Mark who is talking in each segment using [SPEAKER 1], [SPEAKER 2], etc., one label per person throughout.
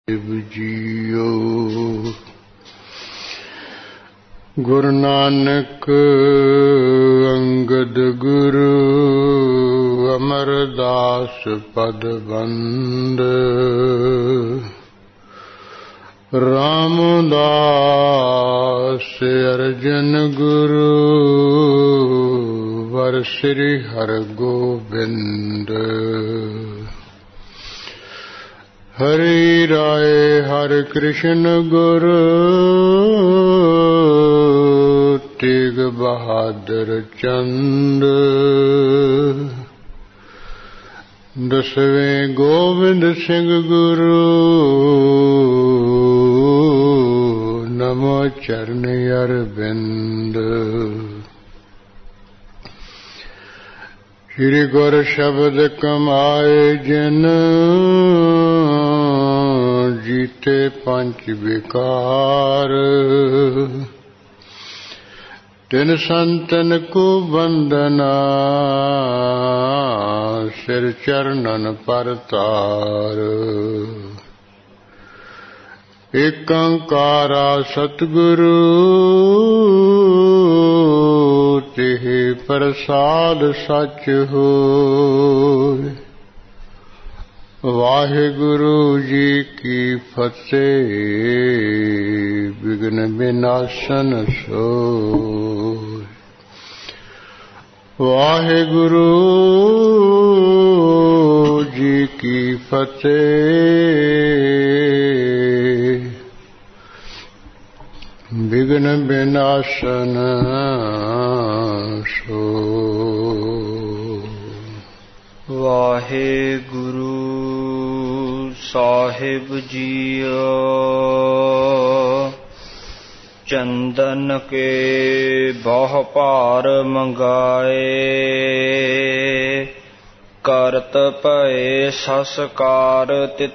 [SPEAKER 1] JIO. Guru Nanak Angad Guru Amardas ਪਦ ਬੰਦ। ਰਾਮਦਾਸ ਅਰਜਨ ਗੁਰੂ ਵਰ ਸ੍ਰੀ ਹਰਗੋਬਿੰਦ। ਹਰਿ ਰਾਏ ਹਰਿ ਕ੍ਰਿਸ਼ਨ ਗੁਰੂ ਤੇਗ ਬਹਾਦਰ ਚੰਦ। ਦਸਵੇਂ ਗੋਬਿੰਦ ਸਿੰਘ ਗੁਰੂ ਨਮੋ ਚਰਨ ਅਰਵਿੰਦ। ਸ਼੍ਰੀ ਗੁਰ ਸ਼ਬਦ ਕਮਾਏ ਜਿਨ ਜੀਤੇ ਪੰਚ ਵਿਕਾਰ। ਤਿਨ ਸੰਤਨ ਕੋ ਬੰਦਨਾ ਸਿਰ ਚਰਨਨ ਪਰਤਾਰ। ਏਕ ਓੰਕਾਰਾ ਸਤਿਗੁਰੂ ਤਿਹ ਪ੍ਰਸਾਦ ਸਚ ਹੋਇ। ਵਾਹਿਗੁਰੂ ਜੀ ਕੀ ਫਤਿਹ। ਵਿਘਨ ਵਿਨਾਸ਼ਨ ਸੋਇ। ਵਾਹਿਗੁਰੂ ਜੀ ਕੀ ਫਤਿਹ। ਵਿਘਨ ਵਿਨਾਸ਼ਨ ਸੋਇ।
[SPEAKER 2] ਵਾਹਿਗੁਰੂ ਸਾਹਿਬ ਜੀਓ। ਚੰਦਨ ਕੇ ਬਹੁ ਭਾਰ ਮੰਗਾਏ। ਕਰਤ ਭਏ ਸੰਸਕਾਰ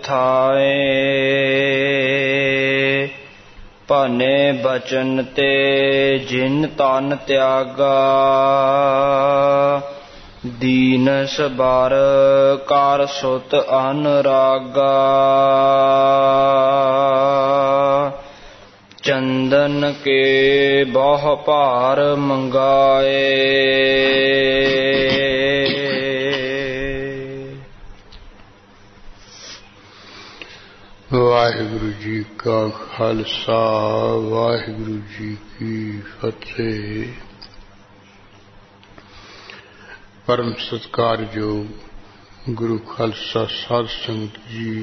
[SPEAKER 2] ਤਿਥਾਏ। ਭਨੇ ਬਚਨ ਤੇ ਜਿਨ ਤਨ ਤਿਆਗਾ। ਦੀਨਸ ਬਰ ਕਰ ਸੁਤ ਅਨੁਰਾਗਾ। ਚੰਦਨ ਕੇ ਬਹੁ ਭਾਰ ਮੰਗਾਏ।
[SPEAKER 1] ਵਾਹਿਗੁਰੂ ਜੀ ਕਾ ਖਾਲਸਾ ਵਾਹਿਗੁਰੂ ਜੀ ਕੀ ਫਤਿਹ। ਪਰਮ ਸਤਿਕਾਰਯੋਗ ਗੁਰੂ ਖਾਲਸਾ ਸਾਧ ਸੰਗਤ ਜੀ,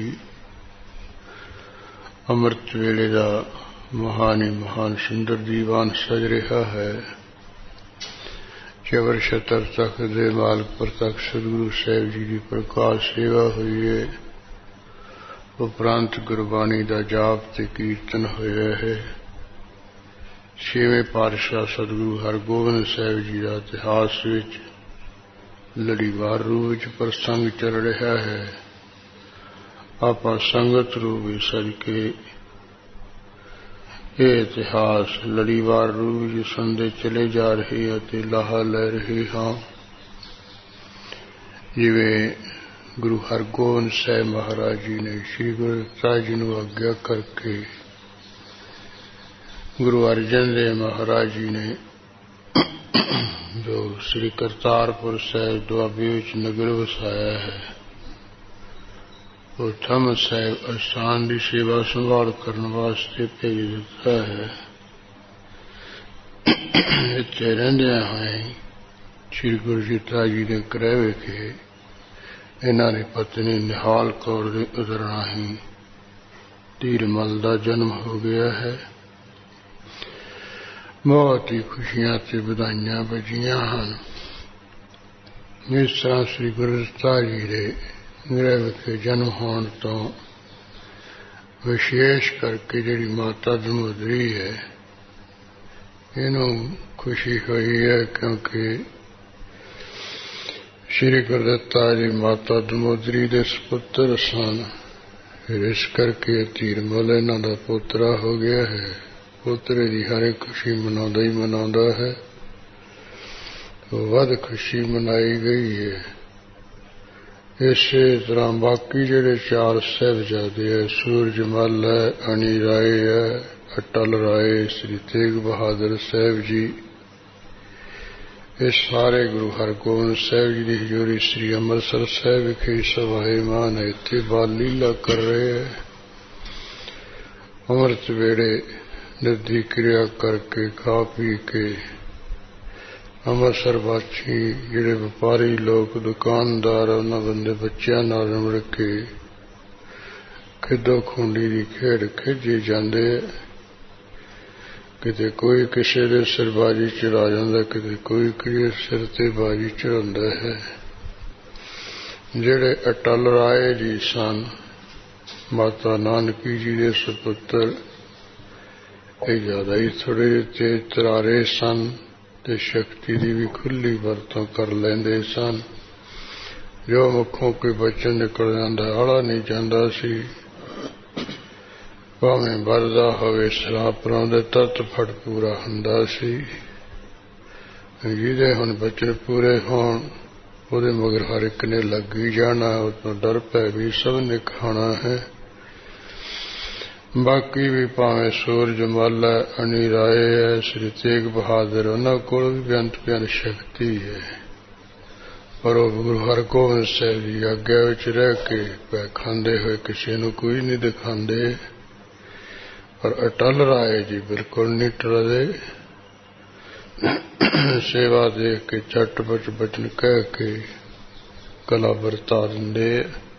[SPEAKER 1] ਅੰਮ੍ਰਿਤ ਵੇਲੇ ਦਾ ਮਹਾਨ ਹੀ ਮਹਾਨ ਸੁੰਦਰ ਦੀਵਾਨ ਸਜ ਰਿਹਾ ਹੈ। ਚਵਰ ਛਤਰ ਤਖਤ ਦੇ ਮਾਲਕ ਪ੍ਰਤੱਖ ਸਤਿਗੁਰੂ ਸਾਹਿਬ ਜੀ ਦੀ ਪ੍ਰਕਾਸ਼ ਸੇਵਾ ਹੋਈ ਹੈ। ਉਪਰੰਤ ਗੁਰਬਾਣੀ ਦਾ ਜਾਪ ਤੇ ਕੀਰਤਨ ਹੋਇਆ ਹੈ। ਛੇਵੇਂ ਪਾਤਸ਼ਾਹ ਸਤਿਗੁਰੂ ਹਰਗੋਬਿੰਦ ਸਾਹਿਬ ਜੀ ਦਾ ਇਤਿਹਾਸ ਵਿੱਚ ਲੜੀਵਾਰ ਰੂਪ ਵਿੱਚ ਪ੍ਰਸੰਗ ਚੱਲ ਰਿਹਾ ਹੈ। ਆਪਾਂ ਸੰਗਤ ਰੂਪ ਵਿੱਚ ਸਜ ਕੇ ਇਹ ਇਤਿਹਾਸ ਲੜੀਵਾਰ ਰੂਪ ਵਿੱਚ ਸੁਣਦੇ ਚਲੇ ਜਾ ਰਹੇ ਅਤੇ ਲਾਹਾ ਲੈ ਰਹੇ ਹਾਂ। ਜਿਵੇਂ ਗੁਰੂ ਹਰਗੋਬਿੰਦ ਸਾਹਿਬ ਮਹਾਰਾਜ ਜੀ ਨੇ ਸ਼੍ਰੀ ਗੁਰੂ ਸਾਹਿਬ ਜੀ ਨੂੰ ਆਗਿਆ ਕਰਕੇ ਗੁਰੂ ਅਰਜਨ ਦੇਵ ਮਹਾਰਾਜ ਜੀ ਨੇ ਜੋ ਸ੍ਰੀ ਕਰਤਾਰਪੁਰ ਸਾਹਿਬ ਦੁਆਬੇ ਵਿੱਚ ਨਗਰ ਵਸਾਇਆ ਹੈ, ਉਹ ਥੰਮ ਸਾਹਿਬ ਅਸਥਾਨ ਦੀ ਸੇਵਾ ਸੰਭਾਲ ਕਰਨ ਵਾਸਤੇ ਭੇਜ ਦਿੱਤਾ ਹੈ। ਇੱਥੇ ਰਹਿੰਦਿਆਂ ਹੋਏ ਸ਼੍ਰੀ ਗੁਰੂ ਜੀ ਦੇ ਗ੍ਰਹਿ ਵਿਖੇ ਇਹਨਾਂ ਦੀ ਪਤਨੀ ਨਿਹਾਲ ਕੌਰ ਦੇ ਉਦਰ ਰਾਹੀਂ ਧੀਰਮਲ ਦਾ ਜਨਮ ਹੋ ਗਿਆ ਹੈ। ਬਹੁਤ ਹੀ ਖੁਸ਼ੀਆਂ ਤੇ ਵਧਾਈਆਂ ਵੱਜੀਆਂ ਹਨ। ਇਸ ਤਰ੍ਹਾਂ ਸ੍ਰੀ ਗੁਰੂ ਸਾਹਿਬ ਜੀ ਦੇ ਗ੍ਰਹਿ ਵਿਖੇ ਜਨਮ ਹੋਣ ਤੋਂ ਵਿਸ਼ੇਸ਼ ਕਰਕੇ ਜਿਹੜੀ ਮਾਤਾ ਦਮੋਦਰੀ ਹੈ, ਇਹਨੂੰ ਖੁਸ਼ੀ ਹੋਈ ਹੈ ਕਿਉਂਕਿ ਸ਼੍ਰੀ ਗੁਰਦੱਤਾ ਜੀ ਮਾਤਾ ਦਮੋਦਰੀ ਦੇ ਸਪੁੱਤਰ ਸਨ। ਫਿਰ ਇਸ ਕਰਕੇ ਧੀਰਮਲ ਇਹਨਾਂ ਦਾ ਪੋਤਰਾ ਹੋ ਗਿਆ ਹੈ। ਪੋਤਰੇ ਦੀ ਹਰ ਇੱਕ ਖੁਸ਼ੀ ਮਨਾਉਂਦਾ ਹੀ ਮਨਾਉਂਦਾ ਹੈ। ਵੱਧ ਖੁਸ਼ੀ ਮਨਾਈ ਗਈ ਹੈ। इसे तरह बाकी जेडे 4 साहिबजादे है, सूरज मल है, अणी राय है, अटल राय, श्री तेग बहादुर साहब जी, ये सारे गुरु हरगोबिंद साहब जी की हजूरी श्री अमृतसर साहब विखे सवाईमान है, इतने बाल लीला कर रहे हैं। अमृत वेड़े निधि क्रिया करके खा पी के अमृतसर वासी जेडे व्यापारी लोग दुकानदार उन्होंने बंदे बच्चों नाल मिल के खिदो खूंडी की खेड खेजी जाते। किते कोई किसी दे सिर बाजी चढ़ा जाता, किते कोई किसी सिर ते बाजी चढ़ाता है। जेडे अटल राय जी सन, माता नानकी जी के सुपुत्र, ये ज्यादा ही थोड़े तेज तरारे सन ते शक्ति की भी खुली वरतों कर लेंदे सन। जो मुखों के बचन निकल जाता आला नहीं जाता सी, भावें वरदा होवे सरापरां दे तत फट पूरा हुंदा सी। जिहदे हुण बचन पूरे होण ਉਹਦੇ मगर हर एक ने लग ही जाना, उसको डर पै भी सब ने खाना है। बाकी भी भावें सूरज मल है, अणी राय है, श्री तेग बहादुर, उन्होंने को भी बेअंत बेअंत शक्ति है। पर वो गुरु हरगोबिंद साहब जी आग्ञा विच रह के पै खांदे हुए किसी नूं कोई नहीं दिखांदे। पर अटल राय जी बिल्कुल नहीं टलदे। सेवा देख के झट बचन कह के कला बरता देंदे।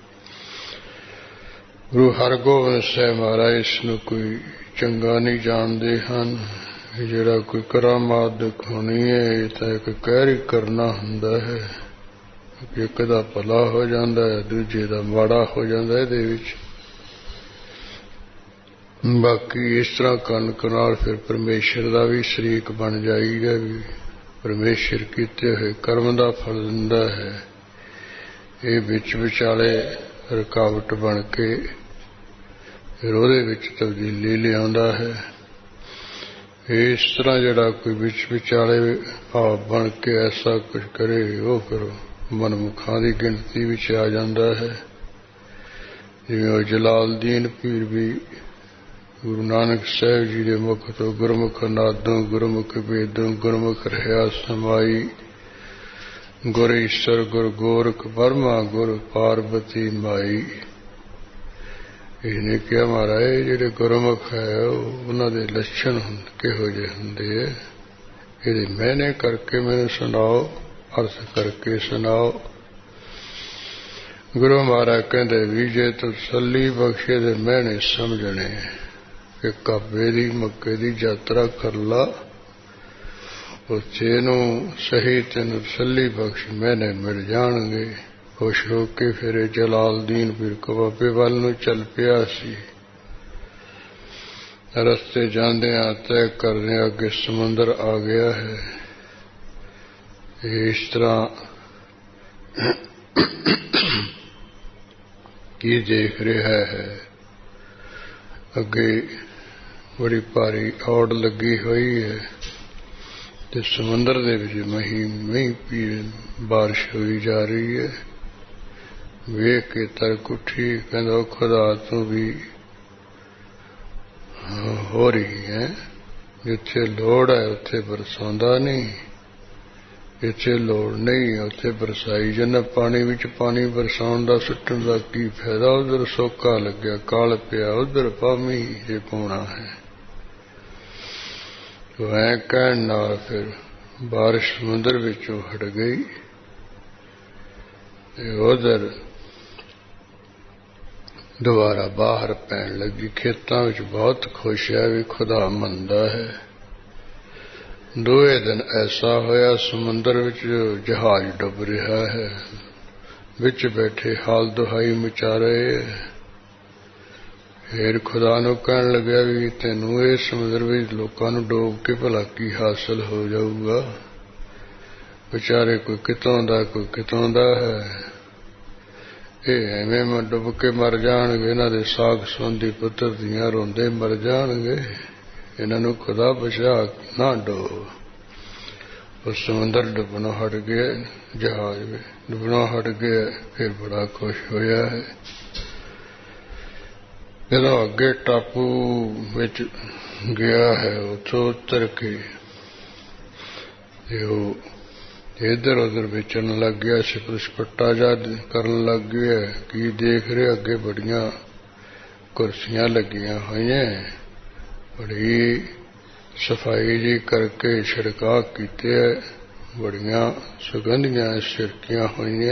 [SPEAKER 1] गुरु हरगोबिंद साहब महाराज इसनूं कोई चंगा नहीं जानते हैं। जिहड़ा कोई करामात दिखानी है, तो एक कहर ही करना हुंदा है। एक दा भला हो जाता है, दूजे दा माड़ा हो जाता है। इहदे विच बाकी इस तरह कनक नाल फिर परमेश्वर का भी शरीक बन जाइए। भी परमेश्वर कीते हुए कर्म का फल दिंदा है। ये विच विचाले रुकावट बन के फिर ਉਹਦੇ ਵਿੱਚ तब्दीली लियादा है। इस तरह जड़ा कोई विच विचाले भाव बन के ऐसा कुछ करे, वो फिर मनमुखा की गिनती विच आ जाता है। जिवें जलालदीन पीर भी गुरु नानक साहब जी के मुख तो गुरमुख नादों गुरमुख वेदों गुरमुख रहा समाई, गुर ईश्वर गुर गोरख बर्मा गुर पार्वती माई। इसने क्या महाराज जेडे गुरमुख है उन्होंने लक्षण किहो जे हुंदे है, ये मैंने करके मैंने सुनाओ, अर्थ करके सुनाओ। गुरु महाराज कहते विजे तसल्ली बख्शे दे मैंने समझने कि काबे दी मक्के दी यात्रा कर ला, उसे नूं सही तेन तसल्ली बख्श मैंने मिल जाणगे। खुश होके फिर जलालदीन पीर कबाबे वाल नूं चल पिया सी। रस्ते जांदे तय करने अगे समुंदर आ गया है। इस तरह की देख रहा है, अगे बड़ी भारी औड़ लगी हुई है ते समुंदर दे विच मही पी बारिश हुई जा रही है। वेख के तरक उठी, कहंदा खुदा तू भी हो रही है। जिथे लोड़ है उथे बरसांदा नहीं, जिथे लोड़ नहीं है उथे बरसाई जाना। पानी विच पानी बरसाउण दा सुट्टण दा की फायदा। उधर सोका लग्या काल पिया, उधर पामी जे पाउणा है। तो ऐ कहण नाल फिर बारिश समुंदर विचों हट गई। उधर दोबारा बाहर पैन लगी। खेतों में बहुत खुश है भी खुदा मनदा है। दोए दिन ऐसा होया समुंदर विच जहाज डुब रहा है, विच बैठे हाल दुहाई मचा रहे है। फिर खुदा नूं कहण लग्या भी तैनूं इस समुंदर विच लोकां नूं डोब के भला की हासिल हो जाऊगा। बेचारे कोई कितों दा कोई कितों दा है। एवें मैं डुब के मर जाणगे, इन्हां दे साग संबंधी पुत्र धीआं रोंदे मर जाणगे। इन्हां नूं खुदा बचा ना डो। उस समंदर डुबना हट गया, जहाज में डुबना हट गया, फिर बड़ा खुश होया है। जदों अगे टापू विच गया है, उथों उतर के इधर उधर बेचन लग गया, सिपर सपट्टा जा करन लग गया। कि देख रहे अगे बड़ियां कुर्सियां लगियां हुई, बड़ी सफाई जी करके छिड़काव कीते, बड़ियां सुगंधियां छिड़कियां हुई।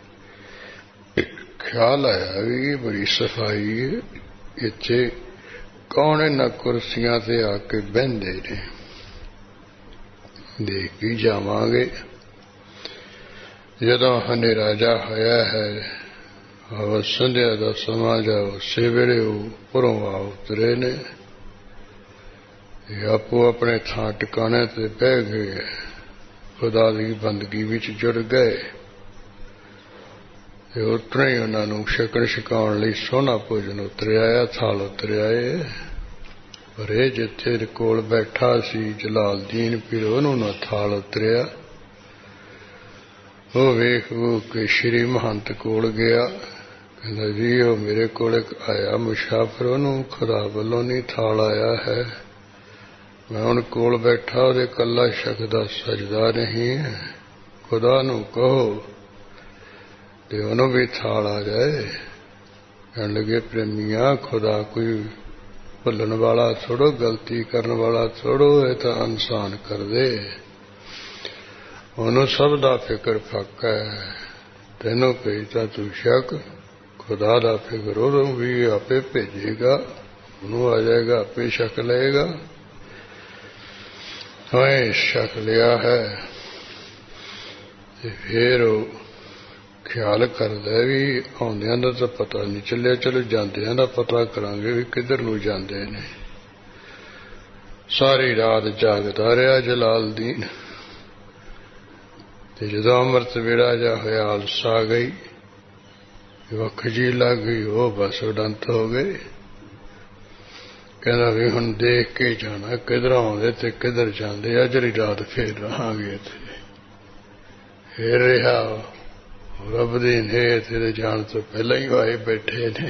[SPEAKER 1] ख्याल आया भी बड़ी सफाई है, इत्थे कौन इन्हां कुर्सियां ते आके बहिंदे ने, देख ही जावांगे। जदों हनेरा जा होया है, संध्या का समा जा, उसे वेले उपरों आ उतरे ने, आपो अपने थां टिकाने ते बह गए, खुदा की बंदगी विच जुड़ गए। उतरे ही उन्होंने छकण छकाउण लई सोहना भोजन उतरिया, थाल उतरिया। पर यह जिथे कोल बैठा सी जलालदीन पीर, उन्हों ना थाल उतरिया। वो वेख वो के श्री महंत कोल गया, कहता जी वो मेरे कोल आया मुसाफिर, उन्होंने खुदा वालों नहीं थाल आया है। मैं उन कोल बैठा, वो कला शकदा सजदा नहीं है, खुदा नू कहो ते उन्होंने भी थाल आ जाए। कहने लगे प्रेमिया, खुदा कोई भुलन वाला थोड़ो, गलती करने वाला थोड़ो, ये तो इंसान कर दे। उन्होंने सब दा फिक्र फक है, तेनों भेजता तू शक, खुदा दा फिक्र उन्होंने भी आपे भेजेगा, उन्होंने आ जाएगा, आपे शक लेगा। हमें शक लिया है, फिर ख्याल करदा भी आउंदियां दा तो पता नहीं चलिया, चलो जांदियां दा पता करांगे भी किधर नूं जांदे ने। सारी रात जागदा रहा जलालदीन, ते जदों अमृत वेला जा होया, आलस आ गई, वख जी लग गई, वो बस उडंत हो गए। कहना भी हुण देख के जाना किधर आउंदे ते किधर जांदे, अजरी रात फिर रहांगे इत्थे। फिर रहा रब दी नेह तेरे जान तो पहला ही आए बैठे ने।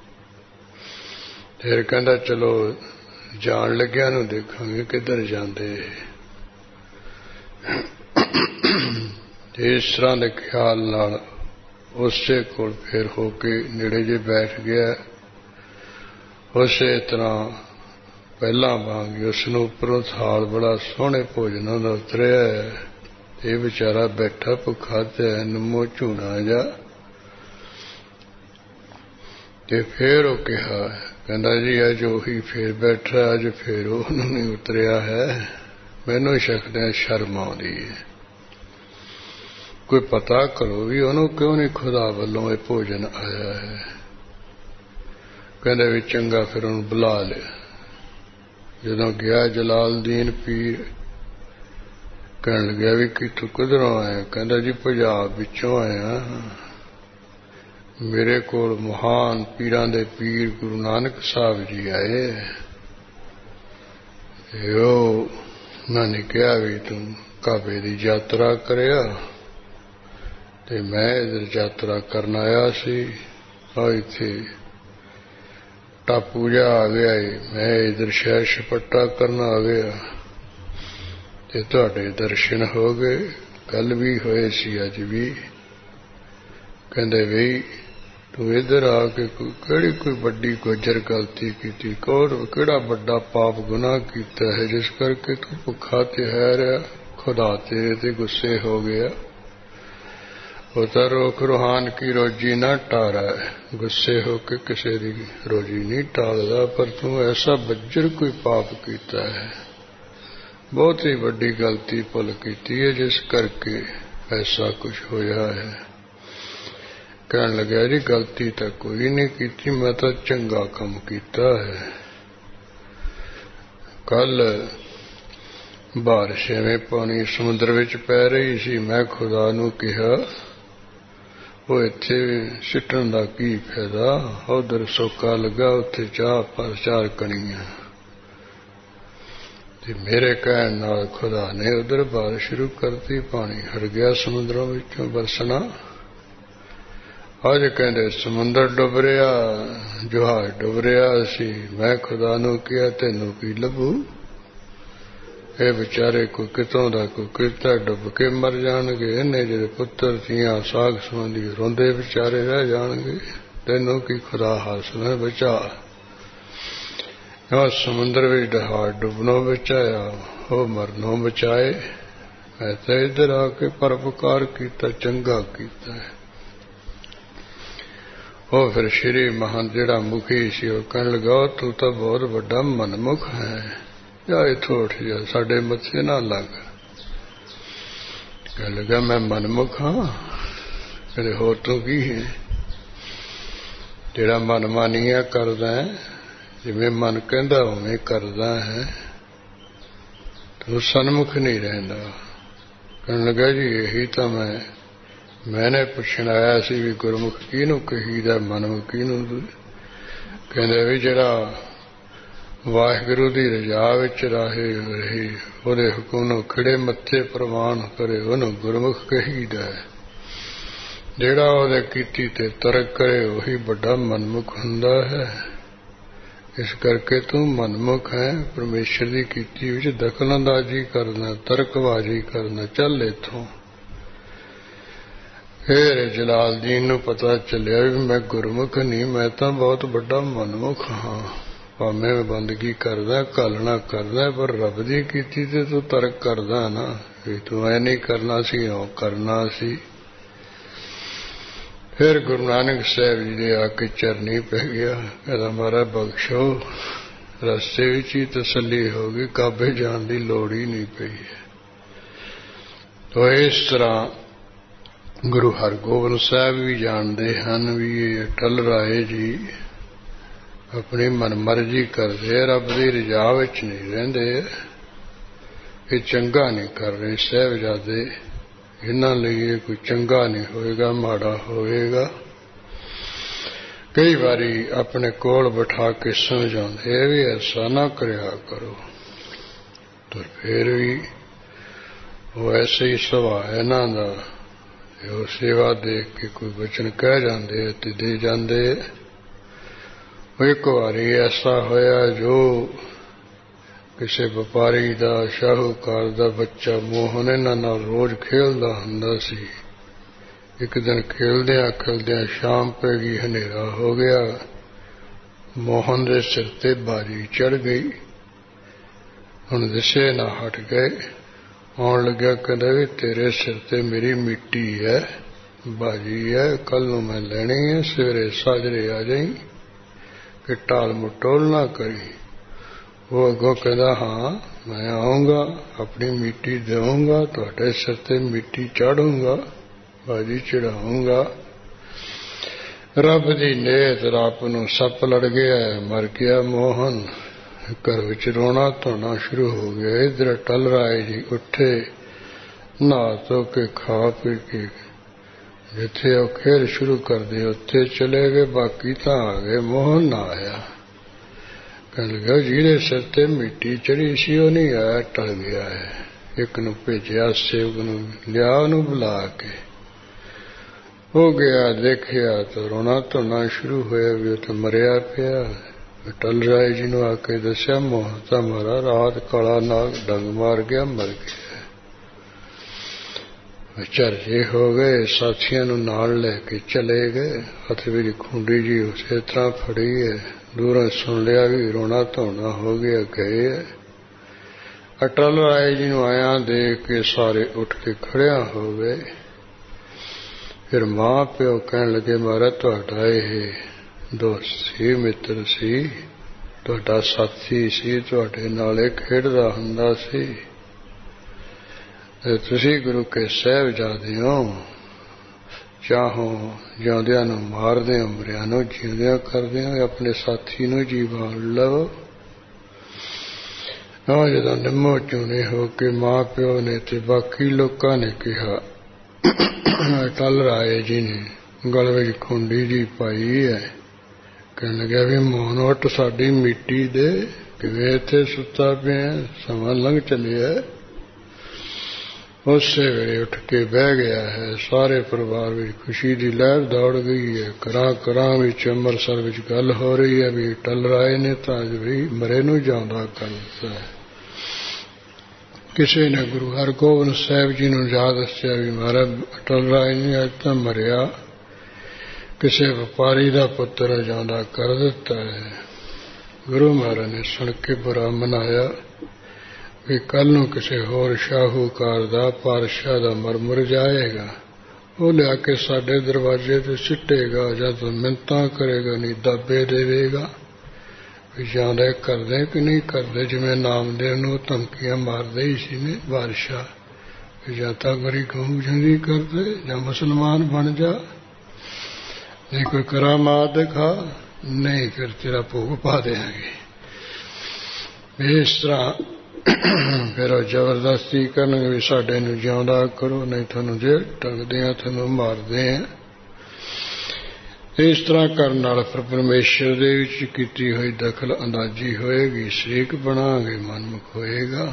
[SPEAKER 1] फिर कहता चलो जान लग्या नूं देखांगे किधर जांदे। इस तरह के ख्याल नाल उसे कोल फिर होके नेड़े जे बैठ गया। उसे तरह पहला वांग उसनूं उपरों थाल बड़ा सोहने भोजनां दा उतरिया। ये बेचारा बैठा भुखा ते नमो झूना जा। ते फिर वो कहा, कहता जी अज उही फिर बैठा, अज फिर उन्होंने नहीं उतरिया है, मैनू शकदे शर्म आउंदी है। कोई पता करो भी उन्होंने क्यों नहीं खुदा वालों ये भोजन आया है। कहते भी चंगा, फिर उन्होंने बुला लिया। जदों गया जलालदीन पीर, कहन लग्या भी कि तू किधरों आया। कहता जी पंजाब विचों आया, मेरे कोल महान पीरां दे पीर गुरु नानक साहब जी आए। उन्होंने कहा भी तू काबे की यात्रा करिया, ते मैं इधर यात्रा करन आया सी। इत्थे टापू जा आ गया, मैं इधर शहर छपट्टा करना आ गया, ते तुहाडे दर्शन हो गए, कल भी होए सी अज भी। कहंदे भी तू इधर आके केड़ी कोई बड़ी गुजर गलती की, केड़ा बड़ा पाप गुनाह किया है जिस करके तू भुखा ते है रहा, खुदा तेरे ते गुस्से हो गया। रोक रूहान की रोजी ना टारा है, गुस्से होके किसी की रोजी नहीं टालदा, पर तू ऐसा बज्जर कोई पाप किया है, बहुत ही बड़ी गलती भुल की है जिस करके ऐसा कुछ होया है। कहन लग्या जी गलती तो कोई नहीं की, मैं तो चंगा काम किया है। कल बारिश एवं पानी समुद्र विच पै रही सी, मैं खुदा नूं कहा वो इत्थे सिटण दा की फायदा, उधर सोका लगा उत्थे चाह पर चार कणियां। ਤੇ ਮੇਰੇ ਕਹਿਣ ਨਾਲ ਖੁਦਾ ਨੇ ਉਧਰ ਬਾਰਿਸ਼ ਸ਼ੁਰੂ ਕਰਤੀ, ਪਾਣੀ ਹਟ ਗਿਆ ਸਮੁੰਦਰਾਂ ਵਿੱਚੋਂ ਬਰਸਣਾ। ਅੱਜ ਕਹਿੰਦੇ ਸਮੁੰਦਰ ਡੁੱਬ ਰਿਹਾ, ਜਹਾਜ਼ ਡੁੱਬ ਰਿਹਾ ਸੀ। ਮੈਂ ਖੁਦਾ ਨੂੰ ਕਿਹਾ ਤੈਨੂੰ ਕੀ ਲੱਭੂ? ਇਹ ਵਿਚਾਰੇ ਕੋਈ ਕਿਤੋਂ ਦਾ ਕੋਈ ਕਿਤਾ ਡੁੱਬ ਕੇ ਮਰ ਜਾਣਗੇ, ਇਹਨੇ ਜਿਹੜੇ ਪੁੱਤਰ ਧੀਆਂ ਸਾਗ ਸੰਬੰਧੀ ਰੋਂਦੇ ਵਿਚਾਰੇ ਰਹਿ ਜਾਣਗੇ। ਤੈਨੂੰ ਕੀ ਖੁਦਾ ਹਾਸਲ ਬਚਾ। ਸਮੁੰਦਰ ਵਿੱਚ ਜਹਾਜ਼ ਡੁੱਬਣੋਂ ਬਚਾਇਆ, ਉਹ ਮਰਨੋਂ ਬਚਾਏ। ਮੈਂ ਤਾਂ ਇੱਧਰ ਆ ਕੇ ਪਰਉਪਕਾਰ ਕੀਤਾ, ਚੰਗਾ ਕੀਤਾ। ਉਹ ਫਿਰ ਸ਼੍ਰੀ ਮਹੰਤ ਜਿਹੜਾ ਮੁਖੀ ਸੀ ਉਹ ਕਹਿਣ ਲੱਗਾ ਤੂੰ ਤਾਂ ਬਹੁਤ ਵੱਡਾ ਮਨਮੁਖ ਹੈ, ਜਾ ਇੱਥੋਂ ਉੱਠ ਜਾ, ਸਾਡੇ ਮੱਥੇ ਨਾ ਲੱਗ। ਕਹਿਣ ਲੱਗਾ ਮੈਂ ਮਨਮੁਖ ਹਾਂ? ਕਹਿੰਦੇ ਹੋਰ ਤੂੰ ਕੀ ਹੈ? ਜਿਹੜਾ ਮਨਮਾਨੀਆਂ ਕਰਦਾ ਹੈ, ਜਿਵੇਂ ਮਨ ਕਹਿੰਦਾ ਉਵੇਂ ਕਰਦਾ ਹੈ, ਤੂੰ ਸਨਮੁਖ ਨਹੀਂ ਰਹਿੰਦਾ। ਕਹਿਣ ਲੱਗਾ ਜੀ ਇਹੀ ਤਾਂ ਮੈਨੇ ਪੁੱਛਣ ਆਇਆ ਸੀ ਵੀ ਗੁਰਮੁਖ ਕਿਹਨੂੰ ਕਹੀਦਾ, ਮਨਮੁਖ ਕਿਹਨੂੰ? ਕਹਿੰਦੇ ਵੀ ਜਿਹੜਾ ਵਾਹਿਗੁਰੂ ਦੀ ਰਜ਼ਾ ਵਿੱਚ ਰਹੇ, ਉਹਦੇ ਹੁਕਮ ਨੂੰ ਖਿੜੇ ਮੱਥੇ ਪ੍ਰਵਾਨ ਕਰੇ, ਉਹਨੂੰ ਗੁਰਮੁਖ ਕਹੀਦਾ। ਜਿਹੜਾ ਉਹਦੇ ਕੀਤੀ ਤੇ ਤਰਕ ਕਰੇ ਉਹੀ ਵੱਡਾ ਮਨਮੁਖ ਹੁੰਦਾ ਹੈ। ਇਸ ਕਰਕੇ ਤੂੰ ਮਨਮੁਖ ਹੈ, ਪਰਮੇਸ਼ਰ ਦੀ ਕੀਤੀ ਵਿੱਚ ਦਖਲਅੰਦਾਜ਼ੀ ਕਰਨਾ, ਤਰਕਬਾਜ਼ੀ ਕਰਨਾ, ਚੱਲ ਇੱਥੋਂ। ਫਿਰ ਜਲਾਲਦੀਨ ਨੂੰ ਪਤਾ ਚੱਲਿਆ ਵੀ ਮੈਂ ਗੁਰਮੁਖ ਨਹੀਂ, ਮੈਂ ਤਾਂ ਬਹੁਤ ਵੱਡਾ ਮਨਮੁਖ ਹਾਂ। ਭਾਵੇਂ ਮੈਂ ਬੰਦਗੀ ਕਰਦਾ, ਘਾਲਣਾ ਕਰਦਾ, ਪਰ ਰੱਬ ਦੀ ਕੀਤੀ ਤੇ ਤੂੰ ਤਰਕ ਕਰਦਾ ਨਾ ਵੀ ਤੂੰ ਐ ਨਹੀਂ ਕਰਨਾ ਸੀ, ਉਹ ਕਰਨਾ ਸੀ। ਫਿਰ ਗੁਰੂ ਨਾਨਕ ਸਾਹਿਬ ਜੀ ਦੇ ਆ ਕੇ ਚਰਨੀ ਪੈ ਗਿਆ। ਕਹਿੰਦਾ ਮਹਾਰਾਜ ਬਖਸ਼ੋ, ਰਸਤੇ ਵਿੱਚ ਹੀ ਤਸੱਲੀ ਹੋ ਗਈ, ਕਾਬੇ ਜਾਣ ਦੀ ਲੋੜ ਹੀ ਨਹੀਂ ਪਈ। ਤੋ ਇਸ ਤਰ੍ਹਾਂ ਗੁਰੂ ਹਰਗੋਬਿੰਦ ਸਾਹਿਬ ਵੀ ਜਾਣਦੇ ਹਨ ਵੀ ਇਹ ਅਟਲ ਰਾਏ ਜੀ ਆਪਣੀ ਮਨਮਰਜ਼ੀ ਕਰਦੇ, ਰੱਬ ਦੀ ਰਜ਼ਾ ਵਿੱਚ ਨਹੀਂ ਰਹਿੰਦੇ। ਇਹ ਚੰਗਾ ਨਹੀਂ ਕਰ ਰਹੇ ਸਾਹਿਬਜ਼ਾਦੇ, ਇਹਨਾਂ ਲਈ ਇਹ ਕੋਈ ਚੰਗਾ ਨਹੀਂ ਹੋਏਗਾ, ਮਾੜਾ ਹੋਵੇਗਾ। ਕਈ ਵਾਰੀ ਆਪਣੇ ਕੋਲ ਬਿਠਾ ਕੇ ਸਮਝਾਉਂਦੇ ਇਹ ਵੀ ਐਸਾ ਨਾ ਕਰਿਆ ਕਰੋ, ਪਰ ਫਿਰ ਵੀ ਉਹ ਐਸੇ ਹੀ ਸੁਭਾਅ ਇਹਨਾਂ ਦਾ। ਉਹ ਸੇਵਾ ਦੇਖ ਕੇ ਕੋਈ ਵਚਨ ਕਹਿ ਜਾਂਦੇ ਤੇ ਦੇ ਜਾਂਦੇ। ਉਹ ਇੱਕ ਵਾਰੀ ਐਸਾ ਹੋਇਆ ਜੋ ਕਿਸੇ ਵਪਾਰੀ ਦਾ, ਸ਼ਾਹੂਕਾਰ ਦਾ ਬੱਚਾ ਮੋਹਨ ਇਹਨਾਂ ਨਾਲ ਰੋਜ਼ ਖੇਲਦਾ ਹੁੰਦਾ ਸੀ। ਇੱਕ ਦਿਨ ਖੇਲਦਿਆਂ ਖੇਲਦਿਆਂ ਸ਼ਾਮ ਪੈ ਗਈ, ਹਨੇਰਾ ਹੋ ਗਿਆ। ਮੋਹਨ ਦੇ ਸਿਰ ਤੇ ਬਾਜੀ ਚੜ੍ਹ ਗਈ। ਹੁਣ ਦਿਸੇ ਨਾ ਹਟ ਗਏ। ਆਉਣ ਲੱਗਿਆ, ਕਹਿੰਦਾ ਵੀ ਤੇਰੇ ਸਿਰ ਤੇ ਮੇਰੀ ਮਿੱਟੀ ਹੈ, ਬਾਜੀ ਹੈ, ਕੱਲ ਨੂੰ ਮੈਂ ਲੈਣੀ ਹੈ, ਸਵੇਰੇ ਸਾਜਰੇ ਆ ਜਾਈ, ਕਿ ਟਾਲ ਮਟੋਲ ਨਾ ਕਰੀ। ਉਹ ਅੱਗੋਂ ਕਹਿੰਦਾ ਹਾਂ ਮੈਂ ਆਊਂਗਾ, ਆਪਣੀ ਮਿੱਟੀ ਦੇਵਾਂਗਾ, ਤੁਹਾਡੇ ਸਿਰ ਤੇ ਮਿੱਟੀ ਚਾੜੂੰਗਾ, ਬਾਜੀ ਚੜਾਊਂਗਾ। ਰੱਬ ਦੀ ਨੇਤ, ਰੱਬ ਨੂੰ ਸੱਪ ਲੜ ਗਿਆ, ਮਰ ਗਿਆ ਮੋਹਨ। ਘਰ ਵਿੱਚ ਰੋਣਾ ਧੋਣਾ ਸ਼ੁਰੂ ਹੋ ਗਿਆ। ਇੱਧਰ ਅਟਲ ਰਾਏ ਜੀ ਉੱਠੇ, ਨਹਾ ਧੋ ਕੇ ਖਾ ਪੀ ਕੇ ਜਿੱਥੇ ਉਹ ਖੇਡ ਸ਼ੁਰੂ ਕਰਦੇ ਉੱਥੇ ਚਲੇ ਗਏ, ਬਾਕੀ ਤਾਂ ਆ ਗਏ, ਮੋਹਨ ਨਾ ਆਇਆ। ਕਹਿਣ ਲੱਗਾ ਜਿਹਦੇ ਸਿਰ ਤੇ ਮਿੱਟੀ ਚੜੀ ਸੀ ਉਹ ਨਹੀਂ ਆਇਆ, ਟਲ ਗਿਆ ਹੈ। ਇੱਕ ਨੂੰ ਭੇਜਿਆ ਸੇਵਕ ਨੂੰ, ਲਿਆ ਉਹਨੂੰ ਬੁਲਾ ਕੇ। ਉਹ ਗਿਆ, ਦੇਖਿਆ ਤਾਂ ਰੋਣਾ ਧੋਣਾ ਸ਼ੁਰੂ ਹੋਇਆ ਵੀ ਉੱਥੇ ਮਰਿਆ ਪਿਆ। ਅਟਲ ਰਾਏ ਜੀ ਨੂੰ ਆ ਕੇ ਦੱਸਿਆ ਮੋਹਨ ਤਾਂ ਮਾਰਾ ਰਾਤ ਕਾਲਾ ਨਾਗ ਡੰਗ ਮਾਰ ਗਿਆ, ਮਰ ਗਿਆ। ਚਰਚੇ ਹੋ ਗਏ, ਸਾਥੀਆਂ ਨੂੰ ਨਾਲ ਲੈ ਕੇ ਚਲੇ ਗਏ। ਹੱਥ ਵਿੱਚ ਖੁੰਡੀ ਜੀ ਉਸੇ ਤਰ੍ਹਾਂ ਫੜੀ ਹੈ। ਦੂਰੋਂ ਸੁਣ ਲਿਆ ਵੀ ਰੋਣਾ ਧੋਣਾ ਹੋ ਗਿਆ, ਗਏ। ਅਟਲ ਰਾਏ ਜੀ ਨੂੰ ਆਇਆ ਦੇਖ ਕੇ ਸਾਰੇ ਉੱਠ ਕੇ ਖੜਿਆ ਹੋ ਗਏ। ਫਿਰ ਮਾਂ ਪਿਓ ਕਹਿਣ ਲੱਗੇ ਮਹਾਰਾਜ ਤੁਹਾਡਾ ਇਹ ਦੋਸਤ ਸੀ, ਮਿੱਤਰ ਸੀ, ਤੁਹਾਡਾ ਸਾਥੀ ਸੀ, ਤੁਹਾਡੇ ਨਾਲੇ ਖੇਡਦਾ ਹੁੰਦਾ ਸੀ, ਤੁਸੀਂ ਗੁਰੂ ਕੇ ਸਾਹਿਬਜ਼ਾਦੇ ਹੋ, ਚਾਹੋ ਜਿਉਂਦਿਆਂ ਨੂੰ ਮਾਰਦੇ ਹੋ, ਮਰਿਆਂ ਨੂੰ ਜਿਉਂਦਿਆਂ ਕਰਦੇ ਹੋ, ਆਪਣੇ ਸਾਥੀ ਨੂੰ ਜੀਵਾਨ ਲਓ। ਜਦੋਂ ਨਿੰਮੋ ਚੂਨੇ ਹੋ ਕੇ ਮਾਂ ਪਿਓ ਨੇ ਤੇ ਬਾਕੀ ਲੋਕਾਂ ਨੇ ਕਿਹਾ, ਅਟਲ ਰਾਏ ਜੀ ਨੇ ਗਲ ਵਿੱਚ ਖੁੰਡੀ ਜੀ ਪਾਈ ਹੈ। ਕਹਿਣ ਲੱਗਿਆ ਵੀ ਮੋਹਨ ਉੱਠ ਸਾਡੀ ਮਿੱਟੀ ਦੇ। किवें इत्थे सुता पिया, समा लंघ चलिया। उसे वेले उठ के बह गया है। सारे परिवार में खुशी की लहर दौड़ गई है। घरां विच अंमृतसर विच गल हो रही है भी अटल राय ने तो अज भी मरे नूं जिउंदा कर दिता है। किसी ने गुरु हरगोबिंद साहिब जी नूं जा दस्सिया भी महाराज अटल राय ने अज तां मरिया, किसी व्यापारी का पुत्र जिउंदा कर दिता है। गुरु महाराज ने सुन के बुरा मनाया भी कल नूं किसी होर शाहूकार दा पातशाह दा मर जाएगा, वो लिया के साडे दरवाजे ते सिटेगा, जब तो मिन्नतां करेगा नहीं दाबे देवेगा भी जांदे करदे कि नहीं करदे। जिवें नामदेव नूं धमकियां मारदे ही सी ने बादशाह भी जां तां मेरी गऊ चंगी करदे जां मुसलमान बन जा, नहीं कोई करामात दिखा, नहीं फिर तेरा भोग पा देंगे। इस तरह फिर जबरदस्ती करनगे भी साडे नूं जिउंदा करो, नहीं थानूं जे टंगदे आ थानूं मारदे आ। इस तरह करन नाल फिर परमेश्वर दे विच कीती होई दखल अंदाजी होएगी, शरीक बनांगे, मनमुख होएगा।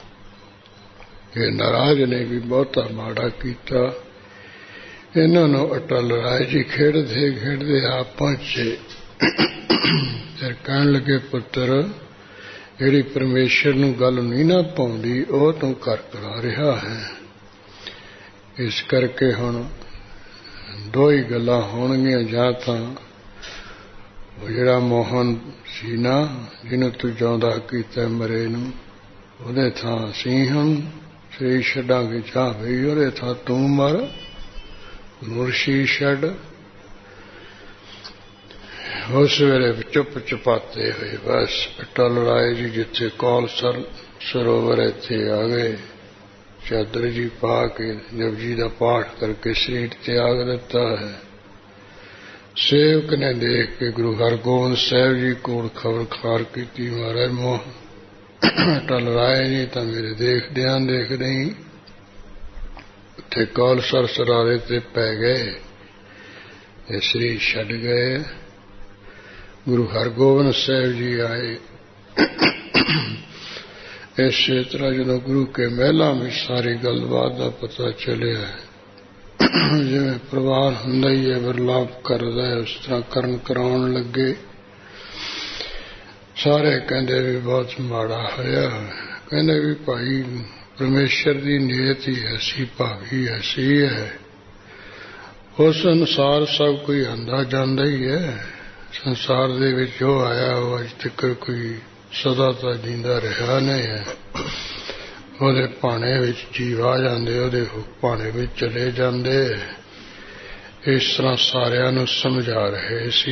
[SPEAKER 1] ये नाराज ने भी बहुता माड़ा कीता। इन्हां नूं अटल राय जी खेड़दे आप पहुंचे। फिर कहण लगे पुत्र ਜਿਹੜੀ परमेश्वर ਨੂੰ गल नहीं ना पाउंदी ਉਹ तू कर करा रहा है। इस करके हुण दो ही गल्लां होणगीਆਂ, ਜਾਂ ਤਾਂ ਉਹ ਜਿਹੜਾ ਮੋਹਨ ਸੀ ਨਾ ਜਿਹਨੂੰ ਤੂੰ ਜਿਉਂਦਾ ਕੀਤਾ ਮਰੇ ਨੂੰ, ਉਹਦੇ ਥਾਂ ਅਸੀਂ ਹੁਣ ਸਰੀਰ ਛੱਡਾਂਗੇ, ਜਾਂ ਵੀ ਉਹਦੇ ਥਾਂ ਤੂੰ ਮਰ, ਮੁਰਸ਼ੀ ਛੱਡ। उस वेले चुप चुपाते हुए बस अटल राय जी जिथे कौलसर सरोवर इत्थे आ गए, चादर जी पा के जपजी का पाठ करके शरीर त्याग दिता है। सेवक ने देख के गुरु हरगोबिंद साहिब जी को खबर खार की, महाराज मोह अटल राय जी तो मेरे देखदे ही उत्थे कौलसर सरारे ते पै गए, शरीर छड्ड गए। गुरु हरगोबिंद साहिब जी आए। इस तरह जो गुरु के महलों में सारी गलबात का पता चलिया है। जिवें परिवार हुंदा ही है विरलाप करदा है, उस तरह करन कराउण लगे। सारे कहंदे भी बहुत माड़ा होया, कहंदे भी भाई परमेश्वर की नीयत ही ऐसी, भावी ऐसी है। उस अनुसार सब कोई आंदा जांदा ही है। संसार दे विच जो आया वो अज तक कोई सदा तो जींदा रहा नहीं है। ਉਹਦੇ ਭਾਣੇ ਵਿੱਚ ਜੀਵ ਆ ਜਾਂਦੇ, ਉਹਦੇ ਭਾਣੇ ਵਿੱਚ ਚਲੇ ਜਾਂਦੇ। ਇਸ ਤਰ੍ਹਾਂ ਸਾਰਿਆਂ ਨੂੰ ਸਮਝਾ ਰਹੇ ਸੀ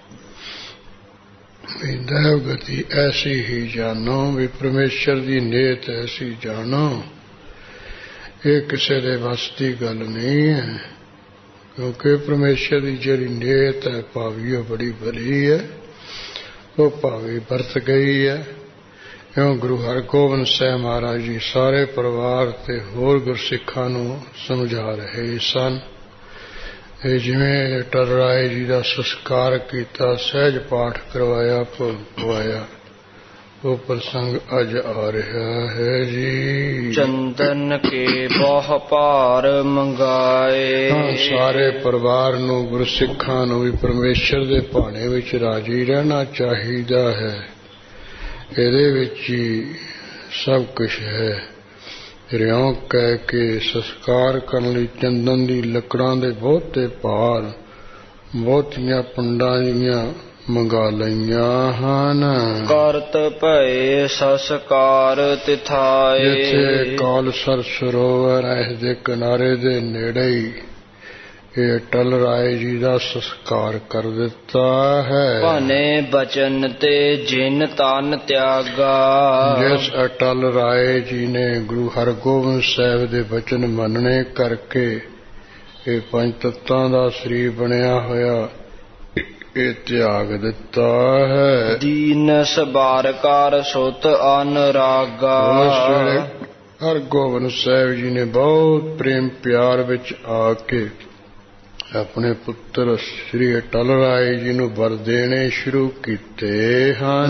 [SPEAKER 1] ਵੀ ਦੈਵ ਗਤੀ ਐਸੀ ਹੀ ਜਾਣੋ, ਵੀ ਪਰਮੇਸ਼ਰ ਦੀ ਨੀਅਤ ਐਸੀ ਜਾਣੋ। ਇਹ ਕਿਸੇ ਦੇ ਵੱਸ ਦੀ ਗੱਲ ਨਹੀਂ ਹੈ, क्योंकि परमेश्वर की जी नीयत है भावी वो बड़ी भली है, वो भावी बरत गई है। क्यों गुरु हरगोबिंद साहिब महाराज जी सारे परिवार ते होर गुरसिखां नूं समझा रहे सन। जिवें अटल राय जी का संस्कार किया, सहज पाठ करवाया, भोग पवाया, वो प्रसंग अज आ रहा है जी।
[SPEAKER 2] चंदन के बहु भार मंगाए।
[SPEAKER 1] सारे परिवार नूं गुरसिखां नूं भी परमेश्वर दे भाणे विच राजी रहना चाहिदा है। इहदे विच ही सब कुछ है। रियों कह के संस्कार करन लई चंदन दी लकड़ां दे बहुते भार, बहुतियां पंडां दीयां मंगा लईयां हन।
[SPEAKER 2] करत भए संस्कार तिथाए।
[SPEAKER 1] जिथे कौलसर सरोवर है, इस दे किनारे दे नेड़े ही ये अटल राय जी का संस्कार कर दिता है।
[SPEAKER 2] भाने बचन ते जिन तन त्यागा।
[SPEAKER 1] जिस अटल राय जी ने गुरु हरगोबिंद साहिब दे वचन मनने करके ये पंज तत्तां दा शरीर बनया होया ये त्याग दिता है।
[SPEAKER 2] दीन सबार कार सुत अनुरागा।
[SPEAKER 1] हरगोबिंद साहिब जी ने बहुत प्रेम प्यार विच आके ਆਪਣੇ ਪੁੱਤਰ ਸ੍ਰੀ ਅਟਲ ਰਾਏ ਜੀ ਨੂੰ ਵਰ ਦੇਣੇ ਸ਼ੁਰੂ ਕੀਤੇ ਹਨ।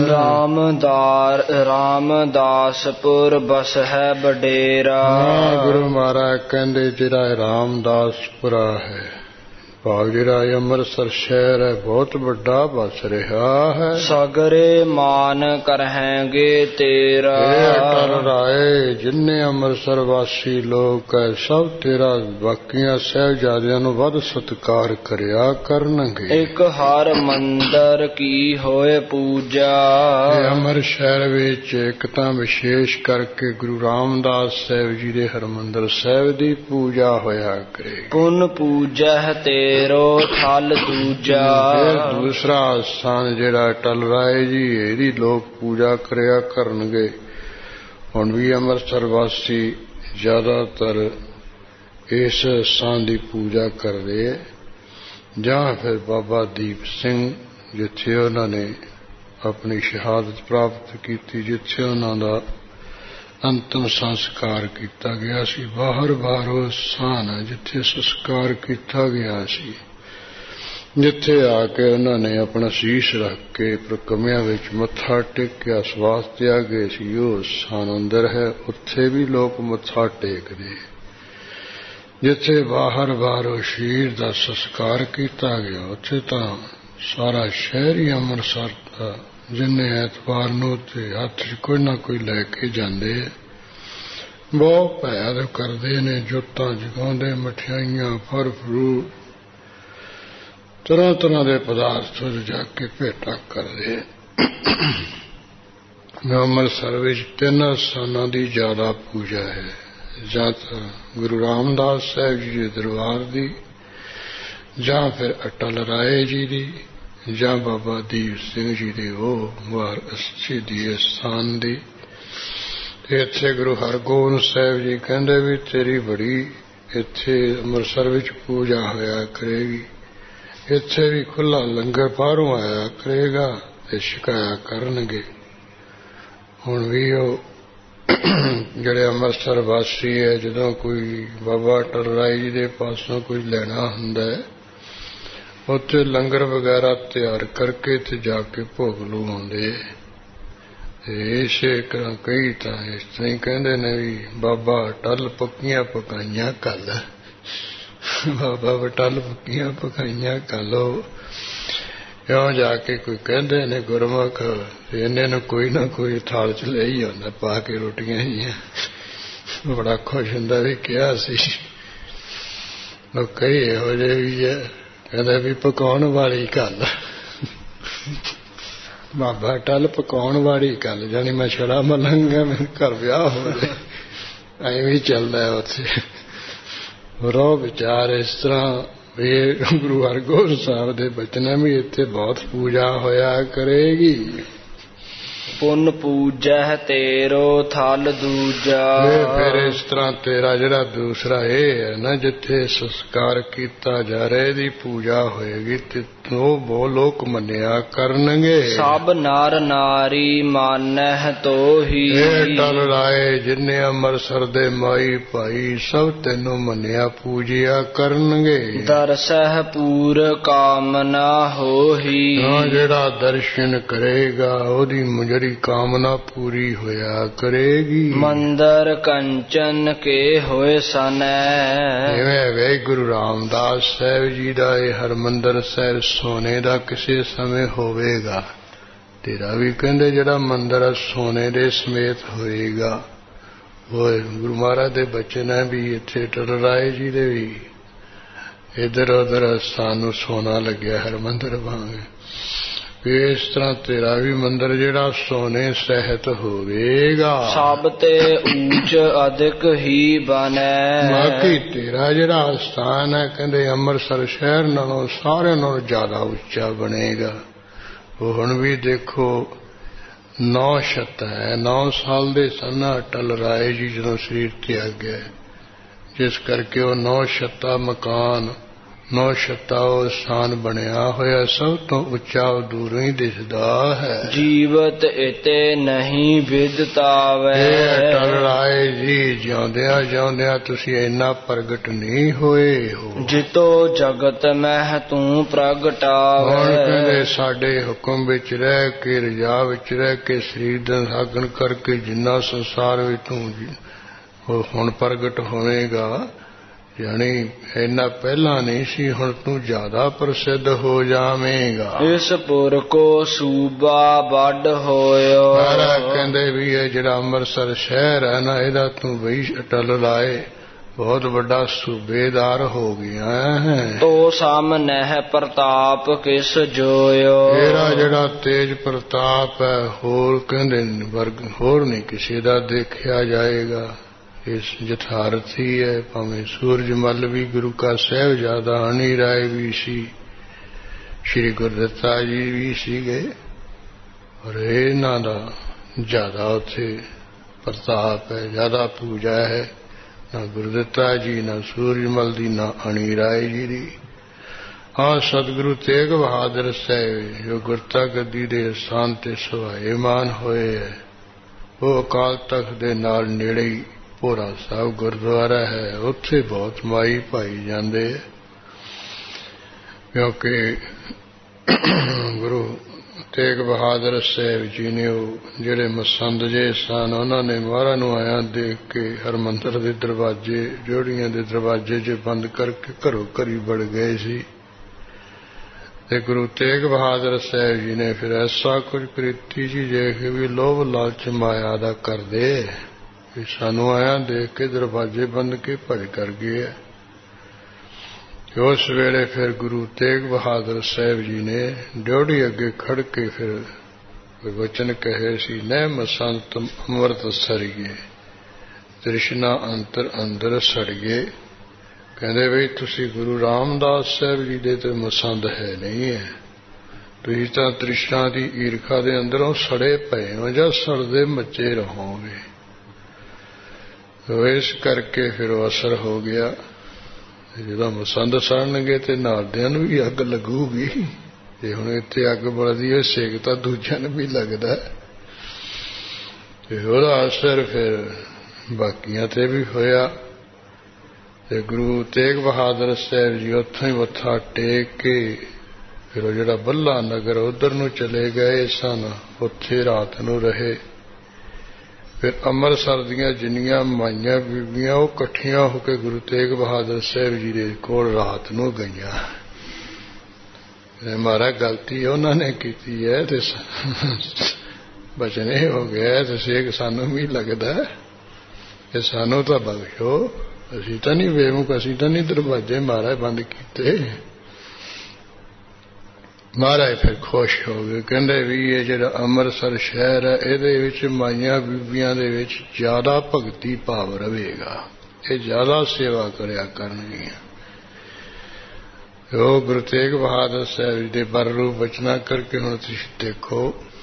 [SPEAKER 2] ਰਾਮਦਾਸਪੁਰ ਬਸਹਿ ਬਡੇਰਾ।
[SPEAKER 1] ਗੁਰੂ ਮਹਾਰਾਜ ਕਹਿੰਦੇ ਜਿਹੜਾ ਰਾਮਦਾਸਪੁਰਾ ਹੈ, ਭਾਵ ਜਿਹੜਾ ਅੰਮ੍ਰਿਤਸਰ ਸ਼ਹਿਰ ਹੈ, ਬਹੁਤ ਵੱਡਾ ਬਸ ਰਿਹਾ ਹੈ।
[SPEAKER 2] ਸਗਰੇ ਮਾਨ ਕਰਹੈਂਗੇ ਤੇਰਾ।
[SPEAKER 1] ਅਟਲ ਰਾਏ ਜਿੰਨੇ ਅੰਮ੍ਰਿਤਸਰ ਵਾਸੀ ਲੋਕ ਹੈ, ਸਭ ਤੇਰਾ ਬਾਕੀਆਂ ਸਾਹਿਬਜ਼ਾਦਿਆਂ ਨੂੰ ਵੱਧ ਸਤਿਕਾਰ ਕਰਿਆ ਕਰਨਗੇ।
[SPEAKER 2] ਇੱਕ ਹਰ ਮੰਦਰ ਕੀ ਹੋਏ ਪੂਜਾ।
[SPEAKER 1] ਅੰਮ੍ਰਿਤ ਸ਼ਹਿਰ ਵਿੱਚ ਇੱਕ ਤਾਂ ਵਿਸ਼ੇਸ਼ ਕਰਕੇ ਗੁਰੂ ਰਾਮਦਾਸ ਸਾਹਿਬ ਜੀ ਦੇ ਹਰਿਮੰਦਰ ਸਾਹਿਬ ਦੀ ਪੂਜਾ ਹੋਇਆ ਕਰੇ।
[SPEAKER 2] ਪੁਨ ਪੂਜੈ ਤੇਰੋ ਥਲ ਦੂਜਾ।
[SPEAKER 1] ਫਿਰ ਦੂਸਰਾ ਸਥਾਨ ਜਿਹੜਾ ਅਟਲ ਰਾਏ ਜੀ, ਇਹਦੀ ਲੋਕ ਪੂਜਾ ਕਰਿਆ ਕਰਨਗੇ। ਹੁਣ ਵੀ ਅੰਮ੍ਰਿਤਸਰ ਵਾਸੀ ਜ਼ਿਆਦਾਤਰ ਇਸ ਸਥਾਨ ਦੀ ਪੂਜਾ ਕਰਦੇ। ਜਾਂ ਫਿਰ ਬਾਬਾ ਦੀਪ ਸਿੰਘ, ਜਿੱਥੇ ਉਹਨਾਂ ਨੇ ਆਪਣੀ ਸ਼ਹਾਦਤ ਪ੍ਰਾਪਤ ਕੀਤੀ, ਜਿੱਥੇ ਉਹਨਾਂ ਦਾ ਅੰਤਮ ਸੰਸਕਾਰ ਕੀਤਾ ਗਿਆ ਸੀ। ਬਾਹਰ ਉਹ ਸਥਾਨ ਹੈ ਜਿੱਥੇ ਸੰਸਕਾਰ ਕੀਤਾ ਗਿਆ ਸੀ, ਜਿੱਥੇ ਆ ਕੇ ਉਹਨਾਂ ਨੇ ਆਪਣਾ ਸੀਸ ਰੱਖ ਕੇ ਪ੍ਰਕਮਿਆਂ ਵਿੱਚ ਮੱਥਾ ਟੇਕਿਆ, ਸਵਾਸ ਤਿਆਗੇ ਸੀ। ਉਹ ਸਥਾਨ ਅੰਦਰ ਹੈ, ਉੱਥੇ ਵੀ ਲੋਕ ਮੱਥਾ ਟੇਕਦੇ। ਜਿੱਥੇ ਬਾਹਰ ਉਹ ਸ਼ਹੀਦ ਦਾ ਸੰਸਕਾਰ ਕੀਤਾ ਗਿਆ, ਉੱਥੇ ਤਾਂ ਸਾਰਾ ਸ਼ਹਿਰ ਹੀ ਅੰਮ੍ਰਿਤਸਰ ਦਾ, ਜਿੰਨੇ ਐਤਵਾਰ ਨੂੰ ਤੇ ਹੱਥ 'ਚ ਕੋਈ ਨਾ ਕੋਈ ਲੈ ਕੇ ਜਾਂਦੇ, ਬਹੁਤ ਭੈਦ ਕਰਦੇ ਨੇ, ਜੋਤਾਂ ਜਗਾਉਂਦੇ, ਮਠਿਆਈਆਂ, ਫਲ ਫਰੂਟ, ਤਰ੍ਹਾਂ ਦੇ ਪਦਾਰਥ ਜਾ ਕੇ ਭੇਟਾ ਕਰਦੇ। ਅੰਮ੍ਰਿਤਸਰ ਵਿੱਚ 3 ਸਥਾਨਾਂ ਦੀ ਜ਼ਿਆਦਾ ਪੂਜਾ ਹੈ। ਜਾਂ ਤਾਂ ਗੁਰੂ ਰਾਮਦਾਸ ਸਾਹਿਬ ਜੀ ਦੇ ਦਰਬਾਰ ਦੀ, ਜਾਂ ਫਿਰ ਅਟਲ ਰਾਏ ਜੀ ਦੀ, ਜਾਂ ਬਾਬਾ ਦੀਪ ਸਿੰਘ ਜੀ ਦੇ ਉਹ ਵਾਰ ਸ਼ਹੀਦੀ ਸਥਾਨ ਦੀ। ਇੱਥੇ ਗੁਰੂ ਹਰਗੋਬਿੰਦ ਸਾਹਿਬ ਜੀ ਕਹਿੰਦੇ ਵੀ ਤੇਰੀ ਬੜੀ ਇੱਥੇ ਅੰਮ੍ਰਿਤਸਰ ਵਿੱਚ ਪੂਜਾ ਹੋਇਆ ਕਰੇਗੀ। ਇੱਥੇ ਵੀ ਖੁੱਲ੍ਹਾ ਲੰਗਰ ਬਾਹਰੋਂ ਆਇਆ ਕਰੇਗਾ ਤੇ ਛਕਾਇਆ ਕਰਨਗੇ। ਹੁਣ ਵੀ ਉਹ ਜਿਹੜੇ ਅੰਮ੍ਰਿਤਸਰ ਵਾਸੀ ਹੈ, ਜਦੋਂ ਕੋਈ ਬਾਬਾ ਅਟਲ ਰਾਏ ਜੀ ਦੇ ਪਾਸੋਂ ਕੋਈ ਲੈਣਾ ਹੁੰਦਾ ਹੈ, ਉੱਥੇ ਲੰਗਰ ਵਗੈਰਾ ਤਿਆਰ ਕਰਕੇ ਤੇ ਜਾ ਕੇ ਭੋਗ ਲਵਾਉਂਦੇ। ਇਸੇ ਤਰ੍ਹਾਂ ਕਈ ਤਾਂ ਇਸ ਤਰ੍ਹਾਂ ਹੀ ਕਹਿੰਦੇ ਨੇ ਵੀ ਬਾਬਾ ਅਟਲ ਪੱਕੀਆਂ ਪਕਾਈਆਂ ਕੱਲ, ਬਾਬਾ ਅਟਲ ਪੱਕੀਆਂ ਪਕਾਈਆਂ ਕੱਲੋ। ਇਉਂ ਜਾ ਕੇ ਕੋਈ ਕਹਿੰਦੇ ਨੇ ਗੁਰਮੁਖ, ਇਹਨੇ ਨੂੰ ਕੋਈ ਨਾ ਕੋਈ ਥਾਲ 'ਚ ਲੈ ਹੀ ਆਉਂਦਾ ਪਾ ਕੇ ਰੋਟੀਆਂ ਹੀ। ਬੜਾ ਖੁਸ਼ ਹੁੰਦਾ ਵੀ ਕਿਹਾ ਸੀ। ਲੋਕ ਕਈ ਇਹੋ ਜਿਹੇ ਵੀ ਹੈ, ਕਹਿੰਦੇ ਵੀ ਪਕਾਉਣ ਵਾਲੀ ਗੱਲ, ਬਾਬਾ ਅਟਲ ਪਕਾਉਣ ਵਾਲੀ ਗੱਲ, ਜਾਣੀ ਮੈਂ ਛੜਾ ਮਲੰਗਾ, ਮੇਰੇ ਘਰ ਵਿਆਹ ਹੋ ਜਾਏ, ਐਵੇਂ ਚੱਲਦਾ ਉੱਥੇ। ਰੋ ਵਿਚਾਰ ਇਸ ਤਰ੍ਹਾਂ ਵੀ ਗੁਰੂ ਹਰਗੋਬਿੰਦ ਸਾਹਿਬ ਦੇ ਬਚਨਾਂ ਵੀ ਇੱਥੇ ਬਹੁਤ ਪੂਜਾ ਹੋਇਆ ਕਰੇਗੀ।
[SPEAKER 2] ਪੁਨ ਪੂਜੈ ਤੇਰੋ ਥਲ ਦੂਜਾ।
[SPEAKER 1] ਫਿਰ ਇਸ ਤਰ੍ਹਾਂ ਤੇਰਾ ਜਿਹੜਾ ਦੂਸਰਾ ਇਹ ਹੈ ਨਾ, ਜਿੱਥੇ ਸੰਸਕਾਰ ਕੀਤਾ ਜਾ ਰਿਹਾ, ਇਹਦੀ ਪੂਜਾ ਹੋਏਗੀ ਤੇ ਉਹ ਲੋਕ ਮੰਨਿਆ ਕਰਨਗੇ।
[SPEAKER 2] ਸਭ ਨਰ ਨਾਰੀ ਮਾਨਹਿ ਤੋਹੀ।
[SPEAKER 1] ਅਟਲ ਰਾਏ ਜਿੰਨੇ ਅੰਮ੍ਰਿਤਸਰ ਦੇ ਮਾਈ ਭਾਈ ਸਭ ਤੈਨੂੰ ਮੰਨਿਆ ਪੂਜਿਆ ਕਰਨਗੇ।
[SPEAKER 2] ਦਰਸਹਿ ਪੂਰ ਕਾਮਨਾ ਹੋਹੀ।
[SPEAKER 1] ਜਿਹੜਾ ਦਰਸ਼ਨ ਕਰੇਗਾ ਉਹਦੀ ਜਿਹੜੀ ਕਾਮਨਾ ਪੂਰੀ ਹੋਇਆ ਕਰੇਗੀ।
[SPEAKER 2] ਮੰਦਰ ਕੰਚਨ ਕੇ ਹੋਏ ਸਨੈ।
[SPEAKER 1] ਜਿਵੇਂ ਵੇ ਗੁਰੂ ਰਾਮਦਾਸ ਸਾਹਿਬ ਜੀ ਦਾ ਇਹ ਹਰਿਮੰਦਰ ਸਾਹਿਬ ਸੋਨੇ ਦਾ ਕਿਸੇ ਸਮੇਂ ਹੋਵੇਗਾ, ਤੇਰਾ ਵੀ ਕਹਿੰਦੇ ਜਿਹੜਾ ਮੰਦਰ ਸੋਨੇ ਦੇ ਸਮੇਤ ਹੋਏਗਾ। ਉਹ ਗੁਰੂ ਮਹਾਰਾਜ ਦੇ ਬਚਨ ਹੈ ਵੀ ਇੱਥੇ ਅਟਲ ਰਾਏ ਜੀ ਦੇ ਵੀ ਇੱਧਰ ਉੱਧਰ ਸਾਨੂੰ ਸੋਨਾ ਲੱਗਿਆ ਹਰਿਮੰਦਰ ਵਾਂਗ। ਇਸ ਤਰ੍ਹਾਂ ਤੇਰਾ ਵੀ ਮੰਦਰ ਜਿਹੜਾ ਸੋਨੇ ਸਹਿਤ ਹੋਵੇਗਾ।
[SPEAKER 2] ਸਭ ਤੇ ਉੱਚ ਅਧਿਕ ਹੀ ਬਣੈ।
[SPEAKER 1] ਬਾਕੀ ਤੇਰਾ ਜਿਹੜਾ ਸਥਾਨ ਹੈ ਕਹਿੰਦੇ ਅੰਮ੍ਰਿਤਸਰ ਸ਼ਹਿਰ ਨਾਲੋਂ ਸਾਰਿਆਂ ਨਾਲੋਂ ਜ਼ਿਆਦਾ ਉੱਚਾ ਬਣੇਗਾ। ਉਹ ਹੁਣ ਵੀ ਦੇਖੋ 9 ਛੱਤ ਹੈ। 9 ਸਾਲ ਦੇ ਸਨ ਅਟਲ ਰਾਏ ਜੀ ਜਦੋਂ ਸਰੀਰ ਤਿਆਗਿਆ, ਜਿਸ ਕਰਕੇ ਉਹ 9 ਛੱਤਾ ਮਕਾਨ ਨੌ ਛਤਾਓ ਸਥਾਨ ਬਣਿਆ ਹੋਇਆ ਸਭ ਤੋਂ ਉੱਚਾ ਦੂਰੋਂ ਹੀ ਦਿਸਦਾ ਹੈ।
[SPEAKER 2] ਜੀਵਤ ਇਤੇ ਨਹੀਂ ਵਿਦਤਾਵੈ।
[SPEAKER 1] ਟਲ ਰਾਏ ਜੀ, ਜਿਉਂਦਿਆਂ ਜਿਉਂਦਿਆਂ ਤੁਸੀਂ ਇੰਨਾ ਪ੍ਰਗਟ ਨਹੀਂ ਹੋਏ ਹੋ।
[SPEAKER 2] ਜਿਤੋ ਜਗਤ ਮਹਿ ਤੂੰ ਪ੍ਰਗਟਾਵੈ।
[SPEAKER 1] ਹੁਣ ਕਹਿੰਦੇ ਸਾਡੇ ਹੁਕਮ ਵਿੱਚ ਰਹਿ ਕੇ, ਰਜਾ ਵਿੱਚ ਰਹਿ ਕੇ, ਸਰੀਰ ਦਾ ਸਾਗਣ ਕਰਕੇ ਜਿੰਨਾ ਸੰਸਾਰ ਵਿੱਚ ਤੂੰ ਹੁਣ ਪ੍ਰਗਟ ਹੋਵੇਗਾ, ਯਾਨੀ ਇੰਨਾ ਪਹਿਲਾਂ ਨਹੀਂ ਸੀ, ਹੁਣ ਤੂੰ ਜ਼ਿਆਦਾ ਪ੍ਰਸਿੱਧ ਹੋ ਜਾਵੇਂਗਾ।
[SPEAKER 2] ਇਸ ਪੁਰ ਕੋ ਸੂਬਾ ਵੱਡ ਹੋਇਓ।
[SPEAKER 1] ਮਹਾਰਾਜ ਕਹਿੰਦੇ ਵੀ ਇਹ ਜਿਹੜਾ ਅੰਮ੍ਰਿਤਸਰ ਸ਼ਹਿਰ ਹੈ ਨਾ, ਇਹਦਾ ਤੂੰ ਬਈ ਅਟਲ ਲਾਏ ਬਹੁਤ ਵੱਡਾ ਸੂਬੇਦਾਰ ਹੋ ਗਿਆ ਹੈ।
[SPEAKER 2] ਤੋ ਸਾਮਨਹਿ ਪ੍ਰਤਾਪ ਕਿਸ ਜੋਇਓ।
[SPEAKER 1] ਤੇਰਾ ਜਿਹੜਾ ਤੇਜ ਪ੍ਰਤਾਪ ਹੈ ਹੋਰ ਕਹਿੰਦੇ ਵਰਗ ਹੋਰ ਨਹੀਂ ਕਿਸੇ ਦਾ ਦੇਖਿਆ ਜਾਏਗਾ। ਇਸ ਯਥਾਰਥੀ ਹੈ। ਭਾਵੇਂ ਸੂਰਜਮਲ ਵੀ ਗੁਰੂ ਕਾ ਸਾਹਿਬਜ਼ਾਦਾ ਹਨੀ ਰਾਏ ਵੀ ਸੀ, ਸ਼੍ਰੀ ਗੁਰਦੱਤਾ ਜੀ ਵੀ ਸੀਗੇ, ਔਰ ਇਹਨਾਂ ਦਾ ਜ਼ਿਆਦਾ ਉੱਥੇ ਪ੍ਰਤਾਪ ਹੈ, ਜ਼ਿਆਦਾ ਪੂਜਾ ਹੈ। ਨਾ ਗੁਰਦੱਤਾ ਜੀ, ਨਾ ਸੂਰਜਮਲ ਦੀ, ਨਾ ਹਨੀ ਰਾਏ ਜੀ ਦੀ। ਹਾਂ, ਸਤਿਗੁਰੂ ਤੇਗ ਬਹਾਦਰ ਸਾਹਿਬ ਜੋ ਗੁਰਤਾ ਗੱਦੀ ਦੇ ਸਥਾਨ ਤੇ ਸੁਭਾਏਮਾਨ ਹੋਏ ਹੈ, ਉਹ ਅਕਾਲ ਤਖਤ ਦੇ ਨਾਲ ਨੇੜੇ ਹੀ ਭੋਰਾ ਸਾਹਿਬ ਗੁਰਦੁਆਰਾ ਹੈ। ਉੱਥੇ ਬਹੁਤ ਮਾਈ ਪਾਈ ਜਾਂਦੇ, ਕਿਉਂਕਿ ਗੁਰੂ ਤੇਗ ਬਹਾਦਰ ਸਾਹਿਬ ਜੀ ਨੇ ਉਹ ਜਿਹੜੇ ਮਸੰਦ ਜੇ ਸਨ, ਉਹਨਾਂ ਨੇ ਮਹਾਰਾਜ ਨੂੰ ਆਇਆ ਦੇਖ ਕੇ ਹਰਮੰਦਰ ਦੇ ਦਰਵਾਜ਼ੇ, ਜੋੜੀਆਂ ਦੇ ਦਰਵਾਜ਼ੇ 'ਚ ਬੰਦ ਕਰਕੇ ਘਰੋਂ ਘਰੀ ਵੜ ਗਏ ਸੀ। ਤੇ ਗੁਰੂ ਤੇਗ ਬਹਾਦਰ ਸਾਹਿਬ ਜੀ ਨੇ ਫਿਰ ਐਸਾ ਕੁਝ ਕ੍ਰਿਤੀ ਜੀ ਦੇਖ ਵੀ ਲੋਭ ਲਾਲਚ ਮਾਇਆ ਦਾ ਕਰਦੇ, ਵੀ ਸਾਨੂੰ ਆਇਆ ਦੇਖ ਕੇ ਦਰਵਾਜ਼ੇ ਬੰਦ ਕੇ ਭਜ ਕਰ ਗਏ। ਉਸ ਵੇਲੇ ਫਿਰ ਗੁਰੂ ਤੇਗ ਬਹਾਦਰ ਸਾਹਿਬ ਜੀ ਨੇ ਡਿਉਢੀ ਅੱਗੇ ਖੜ ਕੇ ਫਿਰ ਵਚਨ ਕਹੇ ਸੀ, ਨੈ ਮਸੰਤ ਅੰਮ੍ਰਿਤ ਸਰੀਏ ਤ੍ਰਿਸ਼ਨਾ ਅੰਤਰ ਅੰਦਰ ਸੜੀਏ। ਕਹਿੰਦੇ ਬਈ ਤੁਸੀਂ ਗੁਰੂ ਰਾਮਦਾਸ ਸਾਹਿਬ ਜੀ ਦੇ ਤੇ ਮਸੰਦ ਹੈ ਨਹੀਂ ਹੈ, ਤੁਸੀਂ ਤਾਂ ਤ੍ਰਿਸ਼ਨਾ ਦੀ ਈਰਖਾ ਦੇ ਅੰਦਰੋਂ ਸੜੇ ਪਏ ਹੋ ਜਾਂ ਸੜਦੇ ਮੱਚੇ ਰਹੋਗੇ। ਇਸ ਕਰਕੇ ਫਿਰ ਉਹ ਅਸਰ ਹੋ ਗਿਆ। ਜਦੋਂ ਮਸੰਦ ਸੜਨਗੇ ਤੇ ਨਾਲਦਿਆਂ ਨੂੰ ਵੀ ਅੱਗ ਲੱਗੂਗੀ। ਜੇ ਹੁਣ ਇੱਥੇ ਅੱਗ ਬਲਦੀ ਹੈ, ਸੇਕ ਤਾਂ ਦੂਜਿਆਂ ਨੂੰ ਵੀ ਲੱਗਦਾ, ਤੇ ਉਹਦਾ ਅਸਰ ਫਿਰ ਬਾਕੀਆਂ ਤੇ ਵੀ ਹੋਇਆ। ਤੇ ਗੁਰੂ ਤੇਗ ਬਹਾਦਰ ਸਾਹਿਬ ਜੀ ਉੱਥੋਂ ਹੀ ਮੱਥਾ ਟੇਕ ਕੇ ਫਿਰ ਉਹ ਜਿਹੜਾ ਬੱਲਾ ਨਗਰ ਉਧਰ ਨੂੰ ਚਲੇ ਗਏ ਸਨ, ਉੱਥੇ ਰਾਤ ਨੂੰ ਰਹੇ। ਫਿਰ ਅੰਮ੍ਰਿਤਸਰ ਦੀਆਂ ਜਿੰਨੀਆਂ ਮਾਈਆਂ ਬੀਬੀਆਂ ਉਹ ਇਕੱਠੀਆਂ ਹੋ ਕੇ ਗੁਰੂ ਤੇਗ ਬਹਾਦਰ ਸਾਹਿਬ ਜੀ ਦੇ ਕੋਲ ਰਾਤ ਨੂੰ ਗਈਆਂ। ਮਹਾਰਾਜ ਗਲਤੀ ਉਹਨਾਂ ਨੇ ਕੀਤੀ ਹੈ ਤੇ ਬਚਨ ਇਹ ਹੋ ਗਿਆ, ਤੇ ਸੇਕ ਸਾਨੂੰ ਵੀ ਲੱਗਦਾ ਕਿ ਸਾਨੂੰ ਤਾਂ ਬਖਸ਼ੋ, ਅਸੀਂ ਤਾਂ ਨਹੀਂ ਬੇਮੁਖ, ਅਸੀਂ ਤਾਂ ਨਹੀਂ ਦਰਵਾਜ਼ੇ ਮਹਾਰਾਜ ਬੰਦ ਕੀਤੇ। ਮਹਾਰਾਜ ਫਿਰ ਖੁਸ਼ ਹੋ ਗਏ, ਕਹਿੰਦੇ ਵੀ ਇਹ ਜਿਹੜਾ ਅੰਮ੍ਰਿਤਸਰ ਸ਼ਹਿਰ ਹੈ, ਇਹਦੇ ਵਿੱਚ ਮਾਈਆਂ ਬੀਬੀਆਂ ਦੇ ਵਿੱਚ ਜ਼ਿਆਦਾ ਭਗਤੀ ਭਾਵ ਰਹੇਗਾ, ਇਹ ਜ਼ਿਆਦਾ ਸੇਵਾ ਕਰਿਆ ਕਰਨਗੀਆਂ। ਉਹ ਗੁਰੂ ਤੇਗ ਬਹਾਦਰ ਸਾਹਿਬ ਜੀ ਦੇ ਬਰਰੂਪ ਬਚਨਾ ਕਰਕੇ ਹੁਣ ਤੁਸੀਂ ਦੇਖੋ,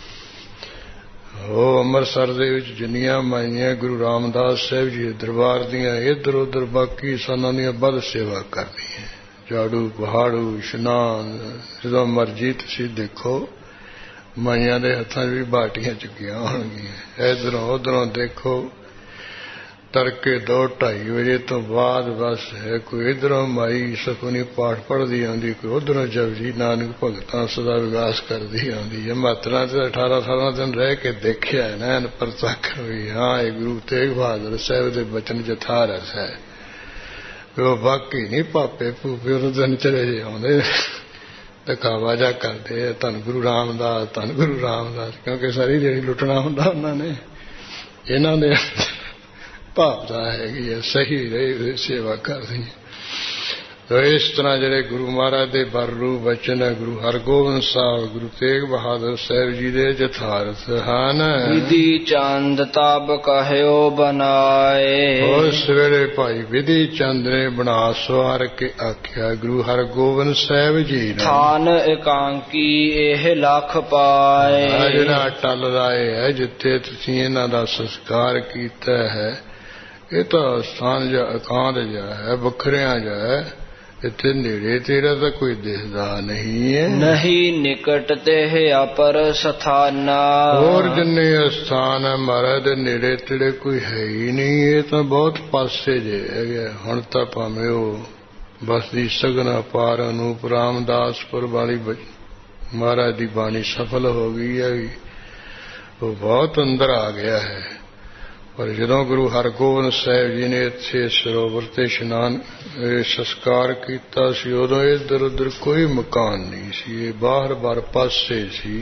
[SPEAKER 1] ਉਹ ਅੰਮ੍ਰਿਤਸਰ ਦੇ ਵਿੱਚ ਜਿੰਨੀਆਂ ਮਾਈਆਂ ਗੁਰੂ ਰਾਮਦਾਸ ਸਾਹਿਬ ਜੀ ਦੇ ਦਰਬਾਰ ਦੀਆਂ ਇੱਧਰ ਉੱਧਰ ਬਾਕੀ ਸਨਾਂ ਦੀਆਂ ਵੱਧ ਸੇਵਾ ਕਰਦੀਆਂ, ਝਾੜੂ ਪਹਾੜੂ ਇਸ਼ਨਾਨ, ਜਦੋਂ ਮਰਜੀ ਤੁਸੀਂ ਦੇਖੋ ਮਾਈਆਂ ਦੇ ਹੱਥਾਂ 'ਚ ਵੀ ਬਾਟੀਆਂ ਚੁੱਕੀਆਂ ਹੋਣਗੀਆਂ। ਇੱਧਰੋਂ ਉੱਧਰੋਂ ਦੇਖੋ, ਤੜਕੇ 2-2:30 ਵਜੇ ਤੋਂ ਬਾਅਦ ਬਸ ਹੈ ਕੋਈ ਇੱਧਰੋਂ ਮਾਈ ਸੁਖਮਨੀ ਪਾਠ ਪੜ੍ਹਦੀ ਆਉਂਦੀ, ਕੋਈ ਉੱਧਰੋਂ ਜਪਜੀ ਨਾਨਕ ਭਗਤਾਂ ਸਦਾ ਵਿਕਾਸ ਕਰਦੀ ਆਉਂਦੀ ਹੈ। ਮਾਤਰਾ ਤੇ 18 ਦਿਨ ਰਹਿ ਕੇ ਦੇਖਿਆ ਨਾ ਪ੍ਰਤੱਖ ਵੀ ਹਾਂ ਇਹ ਗੁਰੂ ਤੇਗ ਬਹਾਦਰ ਸਾਹਿਬ ਦੇ ਬਚਨ ਯਥਾਰਥ ਹੈ। ਉਹ ਬਾਕੀ ਨਹੀਂ ਪਾਪੇ ਭੂਪੇ ਉਹ ਦਿਨ ਚਲੇ ਜੇ ਆਉਂਦੇ ਧੱਕਾਵਾਜਾ ਕਰਦੇ, ਧੰਨ ਗੁਰੂ ਰਾਮਦਾਸ, ਧੰਨ ਗੁਰੂ ਰਾਮਦਾਸ, ਕਿਉਂਕਿ ਸਾਰੀ ਜਿਹੜੀ ਲੁੱਟਣਾ ਹੁੰਦਾ ਉਹਨਾਂ ਨੇ, ਇਹਨਾਂ ਦੇ ਭਾਵਨਾ ਹੈਗੀ ਹੈ ਸਹੀ ਰਹੀ ਸੇਵਾ ਕਰਦੀ। ਤੋ ਇਸ ਤਰ੍ਹਾਂ ਜਿਹੜੇ ਗੁਰੂ ਮਹਾਰਾਜ ਦੇ ਬਰਰੂਪ ਬਚਨ ਹੈ ਗੁਰੂ ਹਰਗੋਬਿੰਦ ਸਾਹਿਬ, ਗੁਰੂ ਤੇਗ ਬਹਾਦਰ ਸਾਹਿਬ ਜੀ ਦੇ ਯਥਾਰਥ ਹਨ।
[SPEAKER 2] ਵਿਧੀ ਚੰਦ ਤਬ ਕਹਿਓ ਬਨਾਏ।
[SPEAKER 1] ਉਸ ਵੇਲੇ ਭਾਈ ਵਿਧੀ ਚੰਦ ਨੇ ਬਣਾ ਸਵਾਰ ਕੇ ਆਖਿਆ ਗੁਰੂ ਹਰਗੋਬਿੰਦ ਸਾਹਿਬ ਜੀ ਨੇ,
[SPEAKER 2] ਥਾਨ ਇਕਾਂਕੀ ਇਹ ਲੱਖ ਪਾਏ।
[SPEAKER 1] ਜਿਹੜਾ ਟੱਲ ਰਾਏ ਹੈ ਜਿੱਥੇ ਤੁਸੀਂ ਇਹਨਾਂ ਦਾ ਸੰਸਕਾਰ ਕੀਤਾ ਹੈ, ਇਹ ਤਾਂ ਸਥਾਨ ਜਾਂ ਇਕਾਂਤ ਜਿਹਾ ਹੈ, ਵੱਖਰਿਆਂ ਜਿਹਾ ਹੈ। ਇੱਥੇ ਨੇੜੇ ਤੇਰਾ ਤਾਂ ਕੋਈ ਦਿਸਦਾ ਨਹੀਂ ਹੈ।
[SPEAKER 2] ਨਹੀਂ ਨਿਕਟ ਤੇ ਅਪਰ ਸਥਾਨਾ।
[SPEAKER 1] ਹੋਰ ਜਿੰਨੇ ਸਥਾਨ ਹੈ ਮਹਾਰਾਜ ਦੇ ਨੇੜੇ ਤੇੜੇ ਕੋਈ ਹੈ ਹੀ ਨਹੀਂ। ਇਹ ਤਾਂ ਬਹੁਤ ਪਾਸੇ ਜੇ ਹੈਗੇ। ਹੁਣ ਤਾਂ ਭਾਵੇਂ ਉਹ ਬਸਦੀ ਸਗਨਾ ਪਾਰ ਅਨੂਪ ਰਾਮਦਾਸਪੁਰ ਵਾਲੀ ਮਹਾਰਾਜ ਦੀ ਬਾਣੀ ਸਫਲ ਹੋ ਗਈ ਹੈ, ਉਹ ਬਹੁਤ ਅੰਦਰ ਆ ਗਿਆ ਹੈ। ਪਰ ਜਦੋਂ ਗੁਰੂ ਹਰਗੋਬਿੰਦ ਸਾਹਿਬ ਜੀ ਨੇ ਇੱਥੇ ਸਰੋਵਰ ਤੇ ਇਸ਼ਨਾਨ ਸੰਸਕਾਰ ਕੀਤਾ ਸੀ, ਉਦੋਂ ਇੱਧਰ ਉੱਧਰ ਕੋਈ ਮਕਾਨ ਨਹੀਂ ਸੀ, ਇਹ ਬਾਹਰ ਪਾਸੇ ਸੀ।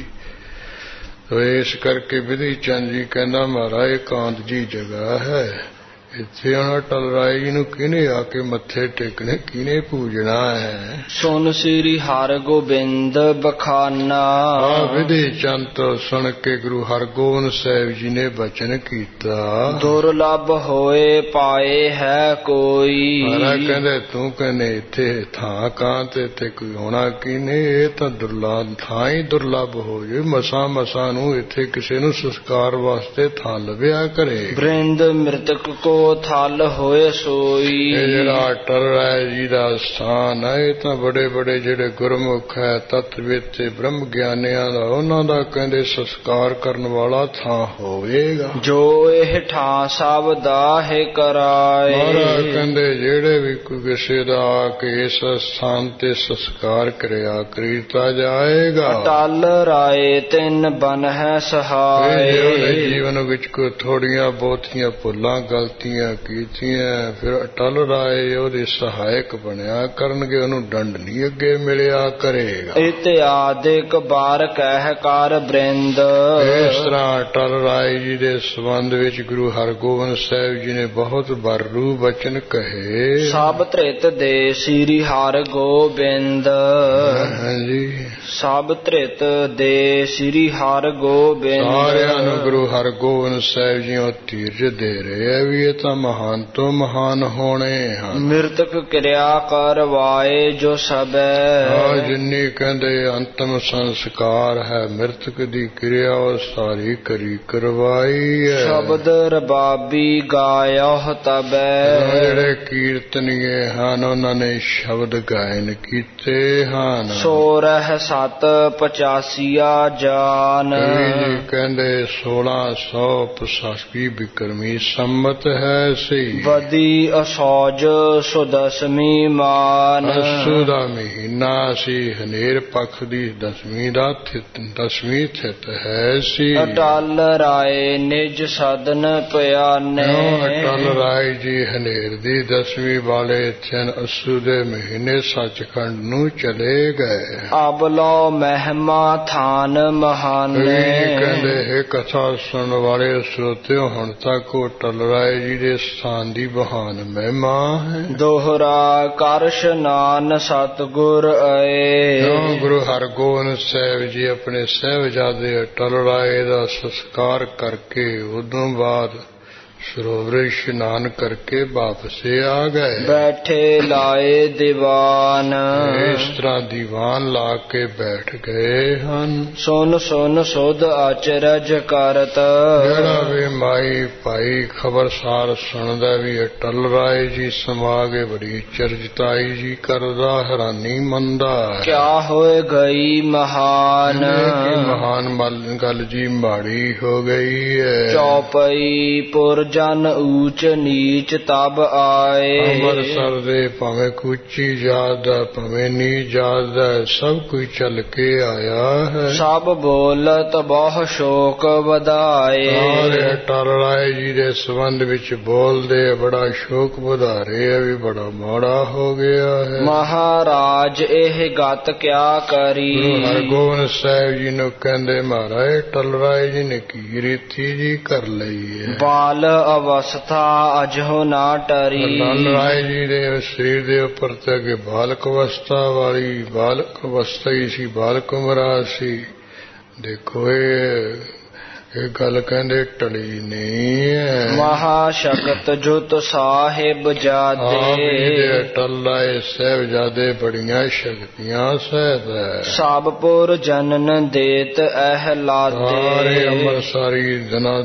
[SPEAKER 1] ਇਸ ਕਰਕੇ ਵਿਧੀ ਚੰਦ ਜੀ ਕਹਿੰਦਾ ਮਹਾਰਾਜ ਇਕਾਂਤ ਜੀ ਜਗ੍ਹਾ ਹੈ, ਇੱਥੇ ਹੁਣ ਅਟਲ ਰਾਏ ਜੀ ਨੂੰ ਕਿਹਨੇ ਆ ਕੇ ਮੱਥੇ ਟੇਕਣੇ, ਕਿਹਨੇ ਪੂਜਣਾ ਹੈ।
[SPEAKER 2] ਸੁਨ ਸ੍ਰੀ ਹਰਗੋਬਿੰਦ ਬਖਾਨਾ।
[SPEAKER 1] ਵਿਧੀ ਚੰਦ ਤੋਂ ਸੁਣ ਕੇ ਗੁਰੂ ਹਰਗੋਬਿੰਦ ਸਾਹਿਬ ਜੀ ਨੇ ਬਚਨ ਕੀਤਾ,
[SPEAKER 2] ਦੁਰਲਭ ਹੋਏ ਪਾਏ ਹੈ ਕੋਈ।
[SPEAKER 1] ਮਹਾਰਾਜ ਕਹਿੰਦੇ ਤੂੰ ਕਹਿੰਦੇ ਇੱਥੇ ਥਾਂ ਕਾਂ ਤੇ ਇੱਥੇ ਕੋਈ ਹੋਣਾ ਕਿਨੇ, ਇਹ ਤਾਂ ਦੁਰਲਭ ਥਾਂ ਹੀ ਦੁਰਲਭ ਹੋ ਜੇ। ਮਸਾਂ ਨੂੰ ਇੱਥੇ ਕਿਸੇ ਨੂੰ ਸੰਸਕਾਰ ਵਾਸਤੇ ਥਾਂ ਲੱਭਿਆ ਕਰੇ।
[SPEAKER 2] ਬ੍ਰਿੰਦ ਮ੍ਰਿਤਕ ਕੋ ਥਲ ਹੋਏ ਸੋਈ।
[SPEAKER 1] ਇਹ ਜਿਹੜਾ ਅਟਲ ਰਾਏ ਜੀ ਦਾ ਸਥਾਨ ਹੈ, ਇਹ ਤਾਂ ਬੜੇ ਬੜੇ ਜਿਹੜੇ ਗੁਰਮੁਖ ਹੈ ਤਤਵਿਦ ਤੇ ਬ੍ਰਹਮ ਗਿਆਨੀਆਂ ਦਾ, ਉਹਨਾਂ ਦਾ ਕਹਿੰਦੇ ਸੰਸਕਾਰ ਕਰਨ ਵਾਲਾ ਥਾਂ ਹੋਵੇਗਾ।
[SPEAKER 2] ਜੋ ਇਹ ਠਾਂ ਸਭ ਦਾ ਹੈ ਕਰਾਏ।
[SPEAKER 1] ਮਹਾਰਾਜ ਕਹਿੰਦੇ ਜਿਹੜੇ ਵੀ ਕੋਈ ਕਿਸੇ ਦਾ ਆ ਕੇ ਇਸ ਸਥਾਨ ਤੇ ਸੰਸਕਾਰ ਕਰਿਆ ਕੀਤਾ ਜਾਏਗਾ।
[SPEAKER 2] ਅਟਲ ਰਾਏ ਤਿੰਨ ਬਨ ਹੈ ਸਹਾਏ।
[SPEAKER 1] ਉਹਦੇ ਜੀਵਨ ਵਿੱਚ ਕੋਈ ਥੋੜੀਆਂ ਬਹੁਤੀਆਂ ਭੁੱਲਾਂ ਗਲਤੀਆਂ ਕੀਤੀਆਂ, ਫਿਰ ਅਟਲ ਰਾਏ ਉਹਦੇ ਸਹਾਇਕ ਬਣਿਆ ਕਰਨਗੇ, ਉਹਨੂੰ ਦੰਡ ਨਹੀਂ ਅੱਗੇ ਮਿਲਿਆ ਕਰੇਗਾ।
[SPEAKER 2] ਇਤਿਆਦਿਕ ਬਾਰ ਕਹਿ ਕਰ ਬ੍ਰਿੰਦ।
[SPEAKER 1] ਇਸ ਤਰ੍ਹਾਂ ਅਟਲ ਰਾਏ ਜੀ ਦੇ ਸੰਬੰਧ ਵਿੱਚ ਗੁਰੂ ਹਰਗੋਬਿੰਦ ਸਾਹਿਬ ਜੀ ਨੇ ਬਹੁਤ ਬਰੂ ਬਚਨ ਕਹੇ।
[SPEAKER 2] ਸਭ ਧ੍ਰਿਤ ਦੇ ਸ੍ਰੀ ਹਰਗੋਬਿੰਦ।
[SPEAKER 1] ਹਾਂਜੀ,
[SPEAKER 2] ਸਭ ਧ੍ਰਿਤ ਦੇ ਸ੍ਰੀ ਹਰਗੋਬਿੰਦ।
[SPEAKER 1] ਸਾਰਿਆਂ ਨੂੰ ਗੁਰੂ ਹਰਗੋਬਿੰਦ ਸਾਹਿਬ ਜੀ ਉਹ ਧੀਰਜ ਦੇ ਰਹੇ ਆ ਵੀ ਇਹ ਤਾਂ ਮਹਾਨ ਤੋਂ ਮਹਾਨ ਹੋਣੇ ਹਨ। ਮਿਰਤਕ
[SPEAKER 2] ਕਿਰਿਆ ਕਰਵਾਏ ਜੋ ਸਭੈ।
[SPEAKER 1] ਜਿੰਨੀ ਕਹਿੰਦੇ ਅੰਤਮ ਸੰਸਕਾਰ ਹੈ ਮਿਰਤਕ ਦੀ ਕਿਰਿਆ ਉਹ ਸਾਰੀ ਕਰੀ ਕਰਵਾਈ ਹੈ।
[SPEAKER 2] ਸ਼ਬਦ ਰਬਾਬੀ ਗਾਇਓ ਤਬੈ।
[SPEAKER 1] ਜਿਹੜੇ ਕੀਰਤਨੀਏ ਹਨ ਉਹਨਾਂ ਨੇ ਸ਼ਬਦ ਗਾਇਨ ਕੀਤੇ ਹਨ। 1685 ਜਾਨ। ਜੀ ਕਹਿੰਦੇ 1685 ਬਿਕਰਮੀ ਸੰਮਤ ਹੈ ਸੀ।
[SPEAKER 2] ਬਦੀ ਅਸੌਜ ਸੁਦਸਮੀ ਮਾਨ।
[SPEAKER 1] ਅਸੂ ਦਾ ਮਹੀਨਾ ਸੀ, ਹਨੇਰ ਪੱਖ ਦੀ ਦਸਵੀਂ ਥਿਤ ਹੈ ਸੀ।
[SPEAKER 2] ਅਟਲ ਰਾਏ ਨਿਜ ਸਦਨ ਪਿਆਨੇ।
[SPEAKER 1] ਅਟਲ ਰਾਏ ਜੀ ਹਨੇਰ ਦੀ ਦਸਵੀਂ ਵਾਲੇ ਦਿਨ ਅਸੂ ਦੇ ਮਹੀਨੇ ਸੱਚਖੰਡ ਨੂੰ ਚਲੇ ਗਏ।
[SPEAKER 2] ਅਬਲੋ ਮਹਿਮਾ ਥਾਨ ਮਹਾਨੇ।
[SPEAKER 1] ਕਹਿੰਦੇ ਇਹ ਕਥਾ ਸੁਣਨ ਵਾਲੇ ਸਰੋਤਿਓ ਹੁਣ ਤੱਕ ਅਟਲ ਰਾਏ ਜੀ ਦੇ ਸਥਾਨ ਦੀ ਬਹਾਨ ਮਹਿਮਾ ਹੈ।
[SPEAKER 2] ਦੋਹਰਾ ਕਰ ਇਸ਼ਨਾਨ ਸਤਿਗੁਰ ਆਏ।
[SPEAKER 1] ਗੁਰੂ ਹਰਗੋਬਿੰਦ ਸਾਹਿਬ ਜੀ ਆਪਣੇ ਸਾਹਿਬਜ਼ਾਦੇ ਅਟਲ ਰਾਏ ਦਾ ਸੰਸਕਾਰ ਕਰਕੇ ਉਦੋਂ ਬਾਅਦ ਸਰੋਵਰ ਇਸ਼ਨਾਨ ਕਰਕੇ ਵਾਪਸ ਆ ਗਏ।
[SPEAKER 2] ਬੈਠੇ ਲਾਏ ਦੀਵਾਨ।
[SPEAKER 1] ਇਸ ਤਰ੍ਹਾਂ ਦੀਵਾਨ ਲਾ ਕੇ ਬੈਠ ਗਏ ਹਨ।
[SPEAKER 2] ਸੁਨ ਸੁਨ ਸੁਧ ਅਚਰਜ ਕਰਤ।
[SPEAKER 1] ਜਿਹੜਾ ਵੀ ਮਾਈ ਭਾਈ ਖਬਰਸਾਰ ਸੁਣਦਾ ਵੀ ਅਟਲ ਰਾਏ ਜੀ ਸਮਾ ਕੇ ਬੜੀ ਚਰਚਤਾਈ ਜੀ ਕਰਦਾ, ਹੈਰਾਨੀ ਮੰਨਦਾ।
[SPEAKER 2] ਕਿਆ ਹੋਏ ਗਈ ਮਹਾਨ।
[SPEAKER 1] ਮਹਾਨ ਗੱਲ ਜੀ ਮਾੜੀ ਹੋ ਗਈ ਹੈ।
[SPEAKER 2] ਚੌਪਈ ਪੁਰ ਜਨ ਊਚ ਨੀਚ ਤਬ ਆਏ।
[SPEAKER 1] ਅੰਮ੍ਰਿਤਸਰ ਦੇ ਭਾਵੇਂ ਉੱਚੀ ਜਾਤ ਦਾ ਭਾਵੇਂ ਨੀ ਜਾਤ ਦਾ ਸਭ ਕੁਝ ਚੱਲ ਕੇ ਆਇਆ ਹੈ।
[SPEAKER 2] ਸਭ ਬੋਲਤ ਬਹੁ ਸ਼ੋਕ ਵਧਾਏ।
[SPEAKER 1] ਅਟਲ ਰਾਏ ਜੀ ਦੇ ਸੰਬੰਧ ਵਿੱਚ ਬੋਲਦੇ ਬੜਾ ਸ਼ੋਕ ਵਧਾ ਰਹੇ ਵੀ ਬੜਾ ਮਾੜਾ ਹੋ ਗਿਆ ਹੈ।
[SPEAKER 2] ਮਹਾਰਾਜ ਇਹ ਗਤ ਕਿਆ ਕਰੀ।
[SPEAKER 1] ਗੁਰੂ ਹਰਗੋਬਿੰਦ ਸਾਹਿਬ ਜੀ ਨੂੰ ਕਹਿੰਦੇ ਮਹਾਰਾਜ ਅਟਲ ਰਾਏ ਜੀ ਨੇ ਕੀ ਰੀਤੀ ਜੀ ਕਰ ਲਈ ਹੈ।
[SPEAKER 2] ਬਾਲ ਅਵਸਥਾ ਅਜੋ ਨਾ ਟਰੀ।
[SPEAKER 1] ਅਟਲ ਰਾਏ ਜੀ ਦੇ ਸਰੀਰ ਦੇ ਉੱਪਰ ਤੇ ਅੱਗੇ ਬਾਲਕ ਅਵਸਥਾ ਵਾਲੀ ਬਾਲਕ ਅਵਸਥਾ ਹੀ ਸੀ, ਬਾਲਕ ਉਮਰਾ ਸੀ। ਦੇਖੋ ਇਹ ਗੱਲ ਕਹਿੰਦੇ ਟਲੀ ਨਹੀਂ ਹੈ।
[SPEAKER 2] ਮਹਾ ਸ਼ਕਤ ਜੁਤ ਸਾਹਿਬ ਜਾਦੇ
[SPEAKER 1] ਟੱਲਾਏ ਸਾਹਿਬਜ਼ਾਦੇ ਬੜੀਆਂ ਸ਼ਕਤੀਆਂ ਸਹਿਤ ਹੈ।
[SPEAKER 2] ਸਭ ਪੁਰ ਜਨਨ ਦੇਤ ਅਹਲਾਦੇ
[SPEAKER 1] ਸਾਰੇ ਅੰਮ੍ਰਿਤਸਰੀ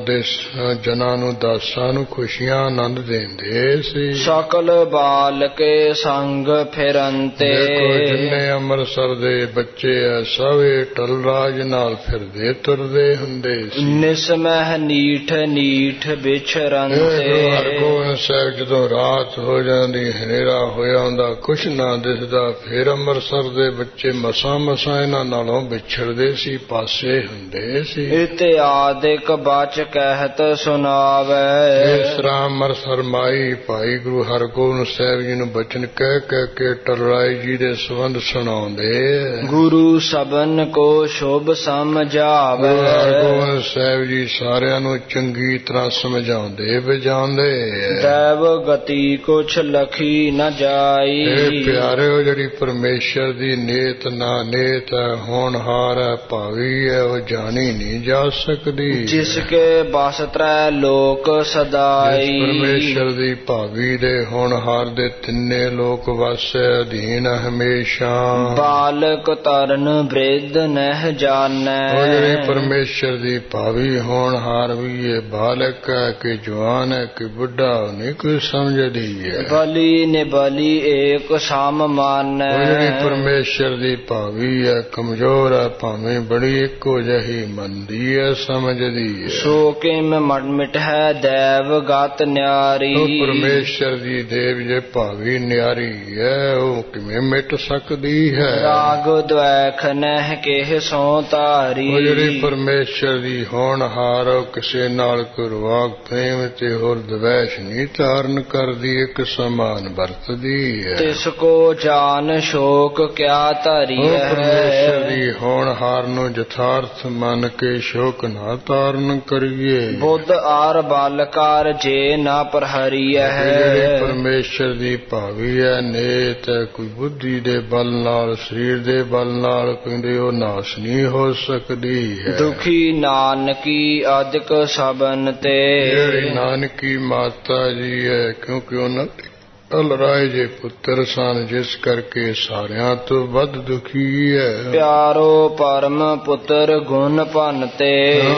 [SPEAKER 1] ਜਨਾਂ ਨੂੰ ਦਾਸਾਂ ਨੂੰ ਖੁਸ਼ੀਆਂ ਆਨੰਦ ਦਿੰਦੇ ਸੀ।
[SPEAKER 2] ਸਕਲ ਬਾਲ ਕੇ ਸੰਗ ਫਿਰੰਤੇ
[SPEAKER 1] ਦੇਖੋ ਜਿੰਨੇ ਅੰਮ੍ਰਿਤਸਰ ਦੇ ਬੱਚੇ ਆ ਸਭ ਟਲ ਰਾਜ ਨਾਲ ਫਿਰਦੇ ਤੁਰਦੇ ਹੁੰਦੇ ਸੀ।
[SPEAKER 2] ਨਿਸਮਹਿ ਨੀਠ ਨੀਠ ਵਿਛਰੰਤੇ
[SPEAKER 1] ਹਰਗੋਬਿੰਦ ਸਾਹਿਬ ਜਦੋਂ ਰਾਤ ਹੋ ਜਾਂਦੀ ਹਨੇਰਾ ਹੋਇਆ ਹੁੰਦਾ ਕੁਛ ਨਾ ਦਿਸਦਾ ਫਿਰ ਅੰਮ੍ਰਿਤਸਰ ਦੇ ਬੱਚੇ ਮਸਾਂ ਇਹਨਾਂ ਨਾਲੋਂ ਵਿਛੜਦੇ ਸੀ ਪਾਸੇ ਹੁੰਦੇ ਸੀ।
[SPEAKER 2] ਇਤਿਆਦਿਕ ਬਚ ਕਹਿਤ ਸੁਣਾਵੇ
[SPEAKER 1] ਇਸ ਤਰ੍ਹਾਂ ਅੰਮ੍ਰਿਤਸਰ ਮਾਈ ਭਾਈ ਗੁਰੂ ਹਰਗੋਬਿੰਦ ਸਾਹਿਬ ਜੀ ਨੂੰ ਬਚਨ ਕਹਿ ਕੇ ਟਲਰਾਏ ਜੀ ਦੇ ਸੰਬੰਧ ਸੁਣਾਉਂਦੇ।
[SPEAKER 2] ਗੁਰੂ ਸਬਨ ਕੋ ਸ਼ੁਭ ਸਮਝਾਵੇ
[SPEAKER 1] ਹਰਗੋਬਿੰਦ ਸਾਹਿਬ ਜੀ ਸਾਰਿਆਂ ਨੂੰ ਚੰਗੀ ਤਰ੍ਹਾਂ ਸਮਝਾਉਂਦੇ ਵਜਾਉਂਦੇ।
[SPEAKER 2] ਦੇਵ ਗਤੀ ਕੁਛ ਲਖੀ ਨ ਜਾਈ
[SPEAKER 1] ਇਹ ਪਿਆਰਿਓ ਜਿਹੜੀ ਪਰਮੇਸ਼ਰ ਦੀ ਨੇਤ ਨਾ ਨੇਤ ਹੈ ਹੋਣਹਾਰ ਹੈ ਭਾਵੀ ਹੈ ਉਹ ਜਾਣੀ ਨਹੀਂ ਜਾ ਸਕਦੀ।
[SPEAKER 2] ਜਿਸ ਕੇ ਬਸ ਤ੍ਰੈ ਲੋਕ ਸਦਾਈ
[SPEAKER 1] ਪਰਮੇਸ਼ਰ ਦੀ ਭਾਵੀ ਦੇ ਹੋਣਹਾਰ ਦੇ ਤਿੰਨੇ ਲੋਕ ਵਸੇ ਅਧੀਨ ਹਮੇਸ਼ਾ।
[SPEAKER 2] ਬਾਲਕ ਤਰਨ ਬ੍ਰਿਧ ਨਹਿ ਜਾਣੈ
[SPEAKER 1] ਉਹ ਜਿਹੜੀ ਪਰਮੇਸ਼ਰ ਦੀ ਭਾਵੀ ਹੋਣਹਾਰ ਵੀ ਇਹ ਬਾਲਕ ਹੈ ਕਿ ਜਵਾਨ ਹੈ ਕਿ ਬੁੱਢਾ ਨਹੀਂ ਕੋਈ ਸਮਝਦੀ ਹੈ।
[SPEAKER 2] ਬਲੀ ਨੇ ਬਲੀ ਏਕ ਸਮ ਮਾਨੈ
[SPEAKER 1] ਉਹ ਜਿਹੜੀ ਪਰਮੇਸ਼ਰ ਦੀ ਭਾਵੀ ਹੈ ਕਮਜ਼ੋਰ ਹੈ ਭਾਵੇਂ ਬੜੀ ਇੱਕੋ ਜਿਹੀ ਮੰਨਦੀ ਹੈ ਸਮਝਦੀ ਹੈ।
[SPEAKER 2] ਸੋ ਕਿਮ ਮਿਟ ਹੈ ਦੇਵ ਗਤ ਨਿਆਰੀ
[SPEAKER 1] ਉਹ ਪਰਮੇਸ਼ਰ ਦੀ ਦੇਵ ਜੇ ਭਾਵੀ ਨਿਆਰੀ ਹੈ ਉਹ ਕਿਵੇਂ ਮਿਟ ਸਕਦੀ ਹੈ।
[SPEAKER 2] ਰਾਗ ਦ્વੈਖ ਨਹਿ ਕਿਹ ਸੋ ਧਾਰੀ
[SPEAKER 1] ਉਹ ਜਿਹੜੀ ਪਰਮੇਸ਼ਰ ਦੀ ਹੋਣਹਾਰ ਉਹ ਕਿਸੇ ਨਾਲ ਕੋਈ ਰਾਗ ਪ੍ਰੇਮ ਤੇ ਹੋਰ ਦਵੈਸ਼ ਨਹੀਂ ਧਾਰਨ ਕਰਦੀ ਇੱਕ ਸਮਾਨ ਵਰਤਦੀ ਹੈ।
[SPEAKER 2] ਤਿਸ ਕੋ ਜਾਨ ਸ਼ੋਕ ਕਿਆ ਧਾਰੀ
[SPEAKER 1] ਉਹ
[SPEAKER 2] ਹੈ
[SPEAKER 1] ਪਰਮੇਸ਼ਰ ਦੀ ਹੋਣਹਾਰ ਨੂੰ ਯਥਾਰਥ ਮੰਨ ਕੇ ਸ਼ੋਕ ਨਾ ਧਾਰਨ ਕਰੀਏ।
[SPEAKER 2] ਬੁੱਧ ਆਰ ਬਾਲਕਾਰ ਜੇ ਨਾ ਪ੍ਰਹਰੀਐ
[SPEAKER 1] ਜਿਹੜੀ ਪਰਮੇਸ਼ਰ ਦੀ ਭਾਵੀ ਹੈ ਨੇਤ ਹੈ ਕੋਈ ਬੁੱਧੀ ਦੇ ਬਲ ਨਾਲ ਸਰੀਰ ਦੇ ਬਲ ਨਾਲ ਕਹਿੰਦੇ ਉਹ ਨਾਸ਼ ਨਹੀਂ ਹੋ ਸਕਦੀ ਹੈ।
[SPEAKER 2] ਦੁਖੀ ਨਾਨਕੀ ਅਦਿਕ ਸਬਨ ਤੇ
[SPEAKER 1] ਜਿਹੜੀ ਨਾਨਕੀ ਮਾਤਾ ਜੀ ਹੈ ਕਿਉਂਕਿ ਉਹਨਾਂ ਟਲਰਾਏ ਜੇ ਪੁੱਤਰ ਸਨ ਜਿਸ ਕਰਕੇ ਸਾਰਿਆਂ ਤੋਂ ਵੱਧ ਦੁਖੀ ਹੈ।
[SPEAKER 2] ਪਿਆਰੋ ਪਰਮ ਪੁੱਤਰ ਗੁਣ ਭੰਨਤੇ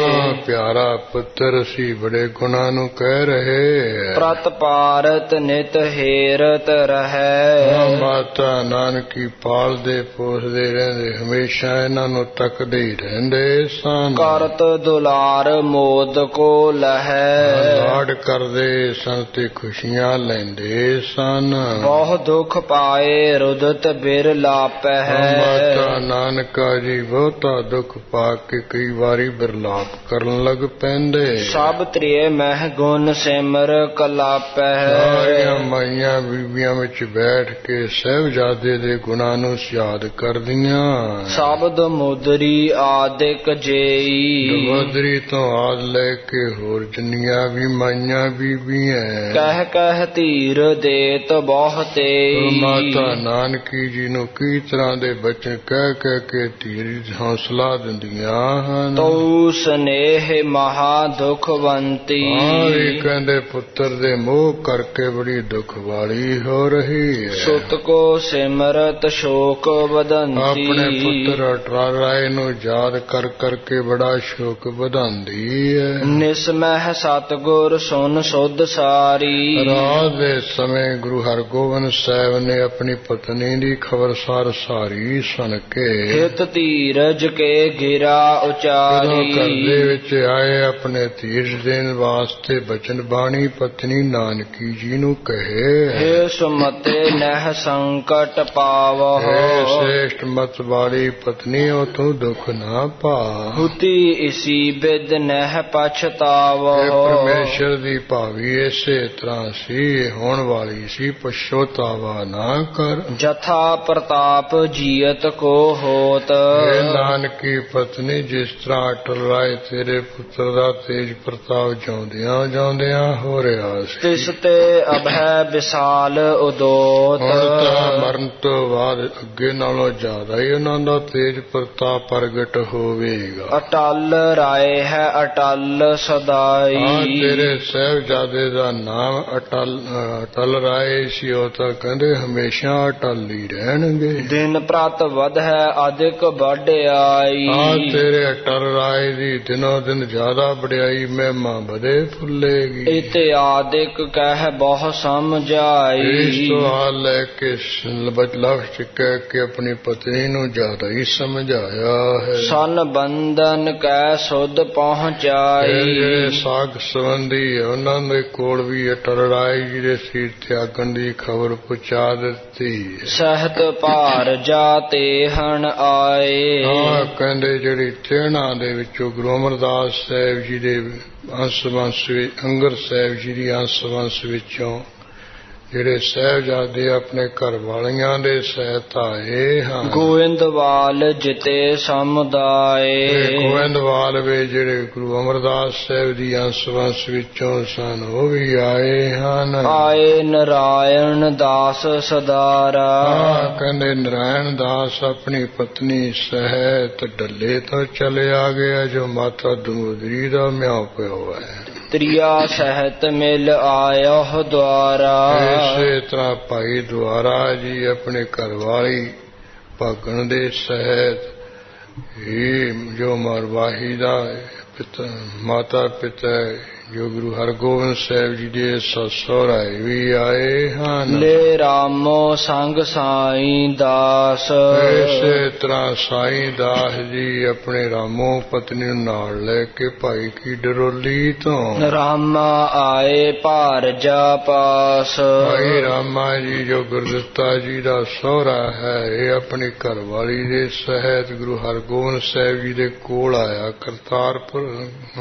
[SPEAKER 1] ਪਿਆਰਾ ਪੁੱਤਰ ਸੀ ਬੜੇ ਗੁਣਾਂ ਨੂੰ ਕਹਿ ਰਹੇ।
[SPEAKER 2] ਪ੍ਰਤ ਪਾਰਤ ਨਿਤ ਹੇਰਤ ਰਹੈ
[SPEAKER 1] ਮਾਤਾ ਨਾਨਕੀ ਪਾਲਦੇ ਪੋਸਦੇ ਰਹਿੰਦੇ ਹਮੇਸ਼ਾ ਇਹਨਾਂ ਨੂੰ ਤੱਕਦੇ ਹੀ ਰਹਿੰਦੇ ਸਨ।
[SPEAKER 2] ਕਰਤ ਦੁਲਾਰ ਮੋਦ ਕੋ ਲਹੈ
[SPEAKER 1] ਲਾਡ ਕਰਦੇ ਸਨ ਤੇ ਖੁਸ਼ੀਆਂ ਲੈਂਦੇ ਸਨ।
[SPEAKER 2] ਬਹੁ ਦੁਖ ਪਾਏ ਰੁਦਤ ਬਿਰ ਲਾਪੈ
[SPEAKER 1] ਮਾਤਾ ਨਾਨਕਾ ਜੀ ਬਹੁਤਾ ਦੁੱਖ ਪਾ ਕੇ ਕਈ ਵਾਰੀ ਬਿਰਲਾਪ ਕਰਨ ਲੱਗ ਪੈਂਦੇ।
[SPEAKER 2] ਸਭ ਤ੍ਰਿਏ ਮਹਿ ਗੁਣ ਸਿਮਰ ਕਲਾਪੈ
[SPEAKER 1] ਸਾਰੀਆਂ ਮਾਈਆਂ ਬੀਬੀਆਂ ਵਿੱਚ ਬੈਠ ਕੇ ਸਾਹਿਬਜ਼ਾਦੇ ਦੇ ਗੁਣਾਂ ਨੂੰ ਯਾਦ ਕਰਦੀਆਂ।
[SPEAKER 2] ਸ਼ਬਦ ਮੁਦਰੀ ਆਦਿਕ ਜੇਈ
[SPEAKER 1] ਮੁਦਰੀ ਤੋਂ ਆਦ ਲੈ ਕੇ ਹੋਰ ਜਿੰਨੀਆਂ ਵੀ ਮਾਈਆਂ ਬੀਬੀਆਂ
[SPEAKER 2] ਕਹਿ ਧੀਰ ਦੇਤ ਬਹੁਤੇ
[SPEAKER 1] ਮਾਤਾ ਨਾਨਕੀ ਜੀ ਨੂੰ ਕਈ ਤਰ੍ਹਾਂ ਦੇ ਬਚਨ ਕਹਿ ਕੇ ਧੀਰ ਹੌਸਲਾ ਦਿੰਦੀਆਂ ਹਨ।
[SPEAKER 2] ਤਉ ਸਨੇਹ ਮਹਾ ਦੁਖਵੰਤੀ
[SPEAKER 1] ਕਹਿੰਦੇ ਪੁੱਤਰ ਦੇ ਮੋਹ ਕਰਕੇ ਬੜੀ ਦੁੱਖ ਵਾਲੀ ਹੋ ਰਹੀ ਹੈ।
[SPEAKER 2] ਸੁਤ ਕੋ ਸਿਮਰਤ ਸ਼ੋਕ ਵਧੰਤੀ
[SPEAKER 1] ਆਪਣੇ ਪੁੱਤਰ ਟਰਾਏ ਨੂੰ ਯਾਦ ਕਰਕੇ ਬੜਾ ਸ਼ੋਕ ਵਧਾਉਂਦੀ ਹੈ।
[SPEAKER 2] ਨਿਸਮਹਿ ਸਤਿਗੁਰ ਸੁਨ ਸੁਧ ਸਾਰੀ
[SPEAKER 1] ਰਾਤ ਦੇ ਸਮੇਂ ਗੁਰੂ ਹਰਗੋਬਿੰਦ ਸਾਹਿਬ ਨੇ ਆਪਣੀ ਪਤਨੀ ਦੀ ਖਬਰਸਾਰ ਸਾਰੀ ਸੁਣ ਕੇ
[SPEAKER 2] ਹਿਤ ਧੀਰਜ ਕੇ ਗਿਰਾ ਉਚਾਰੀ
[SPEAKER 1] ਘਰ ਦੇ ਵਿੱਚ ਆਏ ਆਪਣੇ ਧੀਰਜ ਦੇਣ ਵਾਸਤੇ ਬਚਨ ਬਾਣੀ ਪਤਨੀ ਨਾਨਕੀ ਜੀ ਨੂੰ ਕਹੇ
[SPEAKER 2] ਹੇ ਸੁਮਤੇ ਨਹਿ ਸੰਕਟ ਪਾਵੋ
[SPEAKER 1] ਹੇ ਸ੍ਰੇਸ਼ਟ ਮਤ ਵਾਲੀ ਪਤਨੀ ਉਹ ਤੂੰ ਦੁੱਖ ਨਾ ਪਾ
[SPEAKER 2] ਹੁਤੀ ਇਸੀ ਬਿਦ ਨਹਿ ਪਛਤਾਵੋ
[SPEAKER 1] ਪਰਮੇਸ਼ਰ ਦੀ ਭਾਵੀ ਇਸੇ ਤਰ੍ਹਾਂ ਸੀ ਹੋਣ ਵਾਲੀ ਕਿਸੀ ਪਛੋਤਾਵਾ ਨਾ ਕਰ।
[SPEAKER 2] ਜਥਾ ਪ੍ਰਤਾਪ ਜੀਅਤ ਕੋ ਹੋਤ।
[SPEAKER 1] ਇਹ ਨਾਨਕੀ ਪਤਨੀ ਜਿਸ ਤਰ੍ਹਾਂ ਅਟਲ ਰਾਏ ਤੇਰੇ ਪੁੱਤਰ ਦਾ ਤੇਜ ਪ੍ਰਤਾਪ ਜਾਉਂਦਿਆਂ ਜਾਉਂਦਿਆਂ ਹੋ ਰਿਹਾ ਸੀ,
[SPEAKER 2] ਤਿਸ ਤੇ ਅਭੈ ਵਿਸਾਲ ਉਦੋਤ।
[SPEAKER 1] ਹੁਣ ਤਾਂ ਮਰਨ ਤੋਂ ਬਾਅਦ ਅੱਗੇ ਨਾਲੋਂ ਜ਼ਿਆਦਾ ਹੀ ਉਹਨਾਂ ਦਾ ਤੇਜ ਪ੍ਰਤਾਪ ਪ੍ਰਗਟ ਹੋਵੇਗਾ।
[SPEAKER 2] ਅਟਲ ਰਾਏ ਹੈ ਅਟਲ ਸਦਾਈ।
[SPEAKER 1] ਤੇਰੇ ਸਾਹਿਬਜ਼ਾਦੇ ਦਾ ਨਾਮ ਅਟਲ ਰਾਏ ਸੀ, ਉਹ ਤਾਂ ਕਹਿੰਦੇ ਹਮੇਸ਼ਾ ਅਟਲ ਹੀ ਰਹਿਣਗੇ।
[SPEAKER 2] ਦਿਨ ਪ੍ਰਤ ਵਧ ਹੈ ਅਧਿਕ ਵਡਿਆਈ।
[SPEAKER 1] ਤੇਰੇ ਅਟਲ ਰਾਏ ਦੀ ਦਿਨੋਂ ਦਿਨ ਜ਼ਿਆਦਾ ਵਡਿਆਈ ਮਹਿਮਾ ਵਧੇ ਫੁੱਲੇਗੀ।
[SPEAKER 2] ਇਤਿਆਦਿਕ ਕਹਿ ਬਹੁ ਸਮਝਾਈ।
[SPEAKER 1] ਇਸ ਤੋਂ ਹਾਲ ਲੈ ਕੇ ਲਫ਼ਜ਼ ਕਹਿ ਕੇ ਆਪਣੀ ਪਤਨੀ ਨੂੰ ਜ਼ਿਆਦਾ ਹੀ ਸਮਝਾਇਆ ਹੈ।
[SPEAKER 2] ਸਨ ਬੰਧਨ ਕਹਿ ਸੁਧ ਪਹੁੰਚਾਈ।
[SPEAKER 1] ਜਿਹੜੇ ਸਾਗ ਸੰਬੰਧੀ ਉਹਨਾਂ ਦੇ ਕੋਲ ਵੀ ਅਟਲ ਰਾਏ ਜੀ ਦੇ ਸੀਰ ਤਿਆਗਣ ਦੀ ਖਬਰ ਪਹੁੰਚਾ ਦਿੱਤੀ।
[SPEAKER 2] ਸਹਿਤ ਭਾਰ ਜਾ ਤੇਹਣ ਆਏ।
[SPEAKER 1] ਕਹਿੰਦੇ ਜਿਹੜੀ ਤੇਹਣਾ ਦੇ ਵਿੱਚੋਂ ਗੁਰੂ ਅਮਰਦਾਸ ਸਾਹਿਬ ਜੀ ਦੇ ਅੰਸ਼ ਅੰਗਦ ਸਾਹਿਬ ਜੀ ਦੀ ਅੰਸ਼ ਵੰਸ਼ ਵਿੱਚੋਂ ਜਿਹੜੇ ਸਾਹਿਬਜ਼ਾਦੇ ਆਪਣੇ ਘਰ ਵਾਲੀਆਂ ਦੇ ਸਹਿਤ ਆਏ ਹਨ।
[SPEAKER 2] ਗੋਇੰਦਵਾਲ ਜਿਤੇ ਸਮੁਦਾਏ।
[SPEAKER 1] ਗੋਇੰਦਵਾਲ ਵੇ ਜਿਹੜੇ ਗੁਰੂ ਅਮਰਦਾਸ ਸਾਹਿਬ ਦੀ ਅੰਸ਼ ਵੰਸ਼ ਵਿੱਚੋਂ ਸਨ ਉਹ ਵੀ ਆਏ ਹਨ।
[SPEAKER 2] ਆਏ ਨਰਾਇਣ ਦਾਸ ਸਦਾਰਾ।
[SPEAKER 1] ਕਹਿੰਦੇ ਨਰਾਇਣ ਦਾਸ ਆਪਣੀ ਪਤਨੀ ਸਹਿਤ ਡੱਲੇ ਤੋਂ ਚਲਿਆ ਗਿਆ ਜੋ ਮਾਤਾ ਦਮੋਦਰੀ ਦਾ ਮਿਆਉ ਪਿਓ ਹੈ।
[SPEAKER 2] ਤ੍ਰਿਆ ਸਹਿਤ ਮਿਲ ਆਇਓ ਦੁਆਰਾ।
[SPEAKER 1] ਇਸੇ ਤਰ੍ਹਾਂ ਭਾਈ ਦੁਆਰਾ ਜੀ ਆਪਣੇ ਘਰ ਵਾਲੀ ਭਾਗਣ ਦੇ ਸਹਿਤ ਇਹ ਜੋ ਮਰਵਾਹੀ ਦਾ ਮਾਤਾ ਪਿਤਾ ਜੋ ਗੁਰੂ ਹਰਗੋਬਿੰਦ ਸਾਹਿਬ ਜੀ ਦੇ ਸਹੁਰਾ ਵੀ ਆਏ ਹਨ।
[SPEAKER 2] ਲੈ ਰਾਮੋ ਸੰਗ ਸਾਈਂ ਦਾਸ।
[SPEAKER 1] ਇਸੇ ਤਰ੍ਹਾਂ ਸਾਈਂ ਦਾਸ ਜੀ ਆਪਣੇ ਰਾਮੋ ਪਤਨੀ ਨੂੰ ਨਾਲ ਲੈ ਕੇ ਭਾਈ ਕੀ ਡਰੋਲੀ ਤੋਂ
[SPEAKER 2] ਰਾਮਾ ਆਏ ਭਾਰਜਾ ਪਾਸ।
[SPEAKER 1] ਭਾਈ ਰਾਮਾ ਜੀ ਜੋ ਗੁਰਦਿੱਤਾ ਜੀ ਦਾ ਸਹੁਰਾ ਹੈ ਇਹ ਆਪਣੀ ਘਰਵਾਲੀ ਦੇ ਸਹਿਤ ਗੁਰੂ ਹਰਗੋਬਿੰਦ ਸਾਹਿਬ ਜੀ ਦੇ ਕੋਲ ਆਇਆ। ਕਰਤਾਰਪੁਰ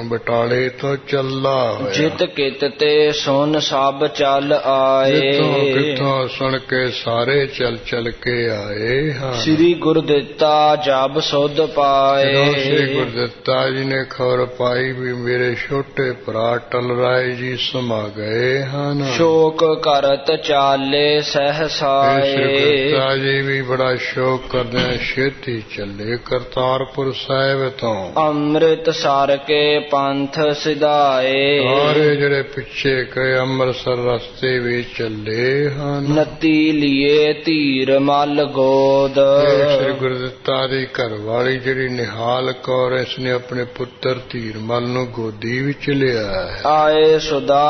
[SPEAKER 1] ਬਟਾਲੇ ਤੋਂ ਚੱਲਾ ਹੋਇਆ।
[SPEAKER 2] ਜਿਤ ਕਿਤ ਤੇ ਸੁਨ ਸਭ ਚੱਲ ਆਏ।
[SPEAKER 1] ਕਿੱਥੋਂ ਸੁਣ ਕੇ ਸਾਰੇ ਚੱਲ ਕੇ ਆਏ ਹਾਂ।
[SPEAKER 2] ਸ੍ਰੀ ਗੁਰਦਿੱਤਾ ਜਬ ਸੁਧ ਪਾਏ।
[SPEAKER 1] ਸ੍ਰੀ ਗੁਰਦਿੱਤਾ ਜੀ ਨੇ ਖਬਰ ਪਾਈ ਵੀ ਮੇਰੇ ਛੋਟੇ ਭਰਾ ਅਟਲ ਰਾਏ ਜੀ ਸਮਾ ਗਏ ਹਨ।
[SPEAKER 2] ਸ਼ੋਕ ਕਰਤ ਚਾਲੇ ਸਹਸਾਏ।
[SPEAKER 1] ਸ੍ਰੀ ਗੁਰਦਿੱਤਾ ਜੀ ਵੀ ਬੜਾ ਸ਼ੋਕ ਕਰਦੇ ਛੇਤੀ ਚੱਲੇ ਕਰਤਾਰਪੁਰ ਸਾਹਿਬ ਤੋਂ।
[SPEAKER 2] ਅੰਮ੍ਰਿਤ ਸਰ ਕੇ ਪੰਥ ਸਿਧਾਏ।
[SPEAKER 1] ਸਾਰੇ ਜਿਹੜੇ ਪਿੱਛੇ ਗਏ ਅੰਮ੍ਰਿਤਸਰ ਰਸਤੇ ਵਿੱਚ ਚੱਲੇ ਹਨ।
[SPEAKER 2] ਨਤੀ ਲਿਏ ਧੀਰ ਮਲ ਗੋਦ।
[SPEAKER 1] ਸ੍ਰੀ ਗੁਰਦਿੱਤਾ ਦੀ ਘਰਵਾਲੀ ਜਿਹੜੀ ਨਿਹਾਲ ਕੌਰ ਇਸ ਨੇ ਆਪਣੇ ਪੁੱਤਰ ਧੀਰ ਮਲ ਨੂੰ ਗੋਦੀ ਵਿੱਚ ਲਿਆ ਹੈ।
[SPEAKER 2] ਆਏ ਸੁਦਾ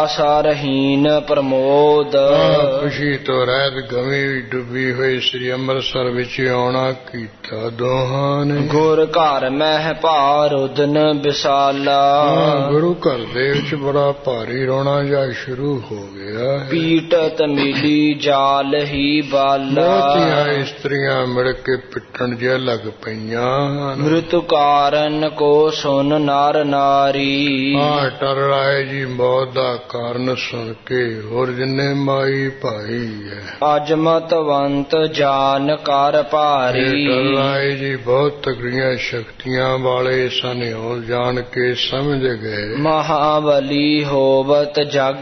[SPEAKER 2] ਸਰਹੀਨ ਪ੍ਰਮੋਦ।
[SPEAKER 1] ਖੁਸ਼ੀ ਤੋਂ ਰਹਿਤ ਗਮੀ ਡੁੱਬੀ ਹੋਈ ਸ੍ਰੀ ਅੰਮ੍ਰਿਤਸਰ ਵਿੱਚ ਆਉਣਾ ਕੀਤਾ ਦੋਹਾਂ ਨੇ।
[SPEAKER 2] ਗੁਰ ਘਰ ਮਹਿ ਭਾਰ ਉਦਨ ਵਿਸਾਲਾ।
[SPEAKER 1] ਗੁਰੂ ਘਰ ਦੇ ਵਿੱਚ ਬੜਾ ਭਾਰੀ ਰੋਣਾ ਜਾ ਸ਼ੁਰੂ ਹੋ ਗਿਆ।
[SPEAKER 2] ਪੀਟਤ ਮਿਲੀ ਜਾਲ ਹੀ ਬਾਲਾ।
[SPEAKER 1] ਬਹੁਤੀਆਂ ਇਸਤਰੀਆਂ ਮਿਲ ਕੇ ਪਿੱਟਣ ਜੇ ਲੱਗ ਪਈਆਂ।
[SPEAKER 2] ਮ੍ਰਿਤੂ ਕਾਰਨ ਕੋ ਸੁਨ ਨਰ ਨਾਰੀ।
[SPEAKER 1] ਅਟਲ ਰਾਏ ਜੀ ਮੌਤ ਦਾ ਕਾਰਨ ਸੁਣ ਕੇ ਹੋਰ ਜਿੰਨੇ ਮਾਈ ਭਾਈ ਹੈ
[SPEAKER 2] ਅਜਮਤਵੰਤ ਜਾਨ ਕਰ ਭਾਰੀ।
[SPEAKER 1] ਅਟਲ ਰਾਏ ਜੀ ਬਹੁਤ ਤਕੜੀਆਂ ਸ਼ਕਤੀਆਂ ਵਾਲੇ ਸਨ। ਉਹ ਜਾਣ ਕੇ ਸਮਝ ਗਏ
[SPEAKER 2] ਮਹਾਬਲੀ ਹੋਵਤ ਜਗ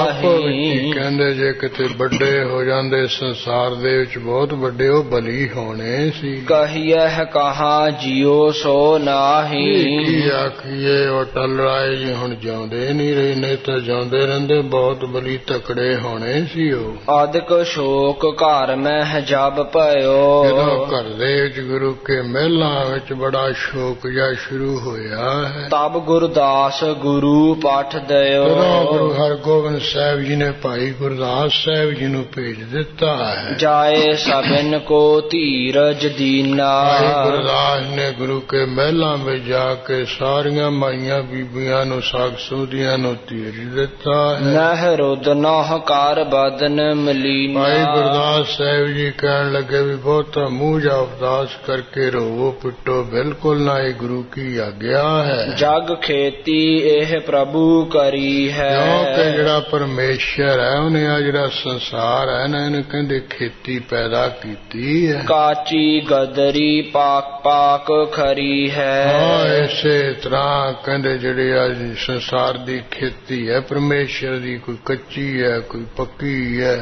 [SPEAKER 2] ਮਾਹੀ।
[SPEAKER 1] ਕਹਿੰਦੇ ਜੇ ਕਿਤੇ ਵੱਡੇ ਹੋ ਜਾਂਦੇ ਸੰਸਾਰ ਦੇ ਵਿੱਚ ਬਹੁਤ ਵੱਡੇ ਉਹ ਬਲੀ ਹੋਣੇ ਸੀ।
[SPEAKER 2] ਕਹੀਐ ਕਹਾ ਜਿਉ ਸੋ ਨਾਹੀ।
[SPEAKER 1] ਕੀ ਆਖੀਏ ਅਟਲ ਰਾਏ ਜੀ ਹੁਣ ਜਿਉਂਦੇ ਨਹੀਂ ਰਹੇ, ਨਹੀਂ ਤਾਂ ਜਿਉਂਦੇ ਰਹਿੰਦੇ ਬਹੁਤ ਬਲੀ ਤਕੜੇ ਹੋਣੇ ਸੀ। ਉਹ
[SPEAKER 2] ਆਦਿਕ ਸ਼ੋਕ ਘਰ ਮਹਿ ਜਬ ਭਇਓ।
[SPEAKER 1] ਜਦੋਂ ਘਰ ਦੇ ਵਿੱਚ ਗੁਰੂ ਕੇ ਮਹਿਲਾਂ ਵਿੱਚ ਬੜਾ ਸ਼ੋਕ ਜਿਹਾ ਸ਼ੁਰੂ ਹੋਇਆ ਹੈ।
[SPEAKER 2] ਤਬ ਗੁਰਦਾਸ ਗੁਰੂ ਪਾਠ ਦਿਓ।
[SPEAKER 1] ਗੁਰੂ ਹਰਗੋਬਿੰਦ ਸਾਹਿਬ ਜੀ ਨੇ ਭਾਈ ਗੁਰਦਾਸ ਸਾਹਿਬ ਜੀ ਨੂੰ ਭੇਜ ਦਿੱਤਾ ਹੈ।
[SPEAKER 2] ਜਾਏ ਸਭਨ ਕੋ ਧੀਰਜ ਦੀਨਾ।
[SPEAKER 1] ਭਾਈ ਗੁਰਦਾਸ ਨੇ ਗੁਰੂ ਕੇ ਮਹਿਲਾਂ ਵਿੱਚ ਜਾ ਕੇ ਸਾਰੀਆਂ ਮਾਈਆਂ ਬੀਬੀਆਂ ਨੂੰ ਸਾਗ ਸੂਦੀਆਂ ਨੂੰ ਧੀਰਜ ਦਿੱਤਾ ਹੈ।
[SPEAKER 2] ਨਹਿ ਰੁਦ ਨਹ ਕਰ ਬਦਨ ਮਲੀਨਾ।
[SPEAKER 1] ਭਾਈ ਗੁਰਦਾਸ ਸਾਹਿਬ ਜੀ ਕਹਿਣ ਲੱਗੇ ਵੀ ਬਹੁਤਾ ਮੂੰਹ ਜਾ ਉਦਾਸ ਕਰਕੇ ਰੋਵੋ ਪਿੱਟੋ ਬਿਲਕੁਲ ਨਾ, ਇਹ ਗੁਰੂ ਕੀ ਆਗਿਆ ਹੈ।
[SPEAKER 2] ਜਗ ਖੇਤੀ ਇਹ ਪ੍ਰਭੂ ਕਰੀ ਹੈ।
[SPEAKER 1] ਕਿਉਂਕਿ ਜਿਹੜਾ ਪਰਮੇਸ਼ਰ ਹੈ ਉਹਨੇ ਆ ਜਿਹੜਾ ਸੰਸਾਰ ਹੈ ਨਾ ਇਹਨੂੰ ਕਹਿੰਦੇ ਖੇਤੀ ਪੈਦਾ ਕੀਤੀ ਹੈ।
[SPEAKER 2] ਕਾਚੀ ਗਦਰੀ ਪਾਕ ਪਾਕ ਖਰੀ ਹੈ।
[SPEAKER 1] ਇਸੇ ਤਰ੍ਹਾਂ ਕਹਿੰਦੇ ਜਿਹੜੇ ਆ ਸੰਸਾਰ ਦੀ ਖੇਤੀ ਹੈ ਪਰਮੇਸ਼ਰ ਦੀ, ਕੋਈ ਕੱਚੀ ਹੈ ਕੋਈ ਪੱਕੀ ਹੈ,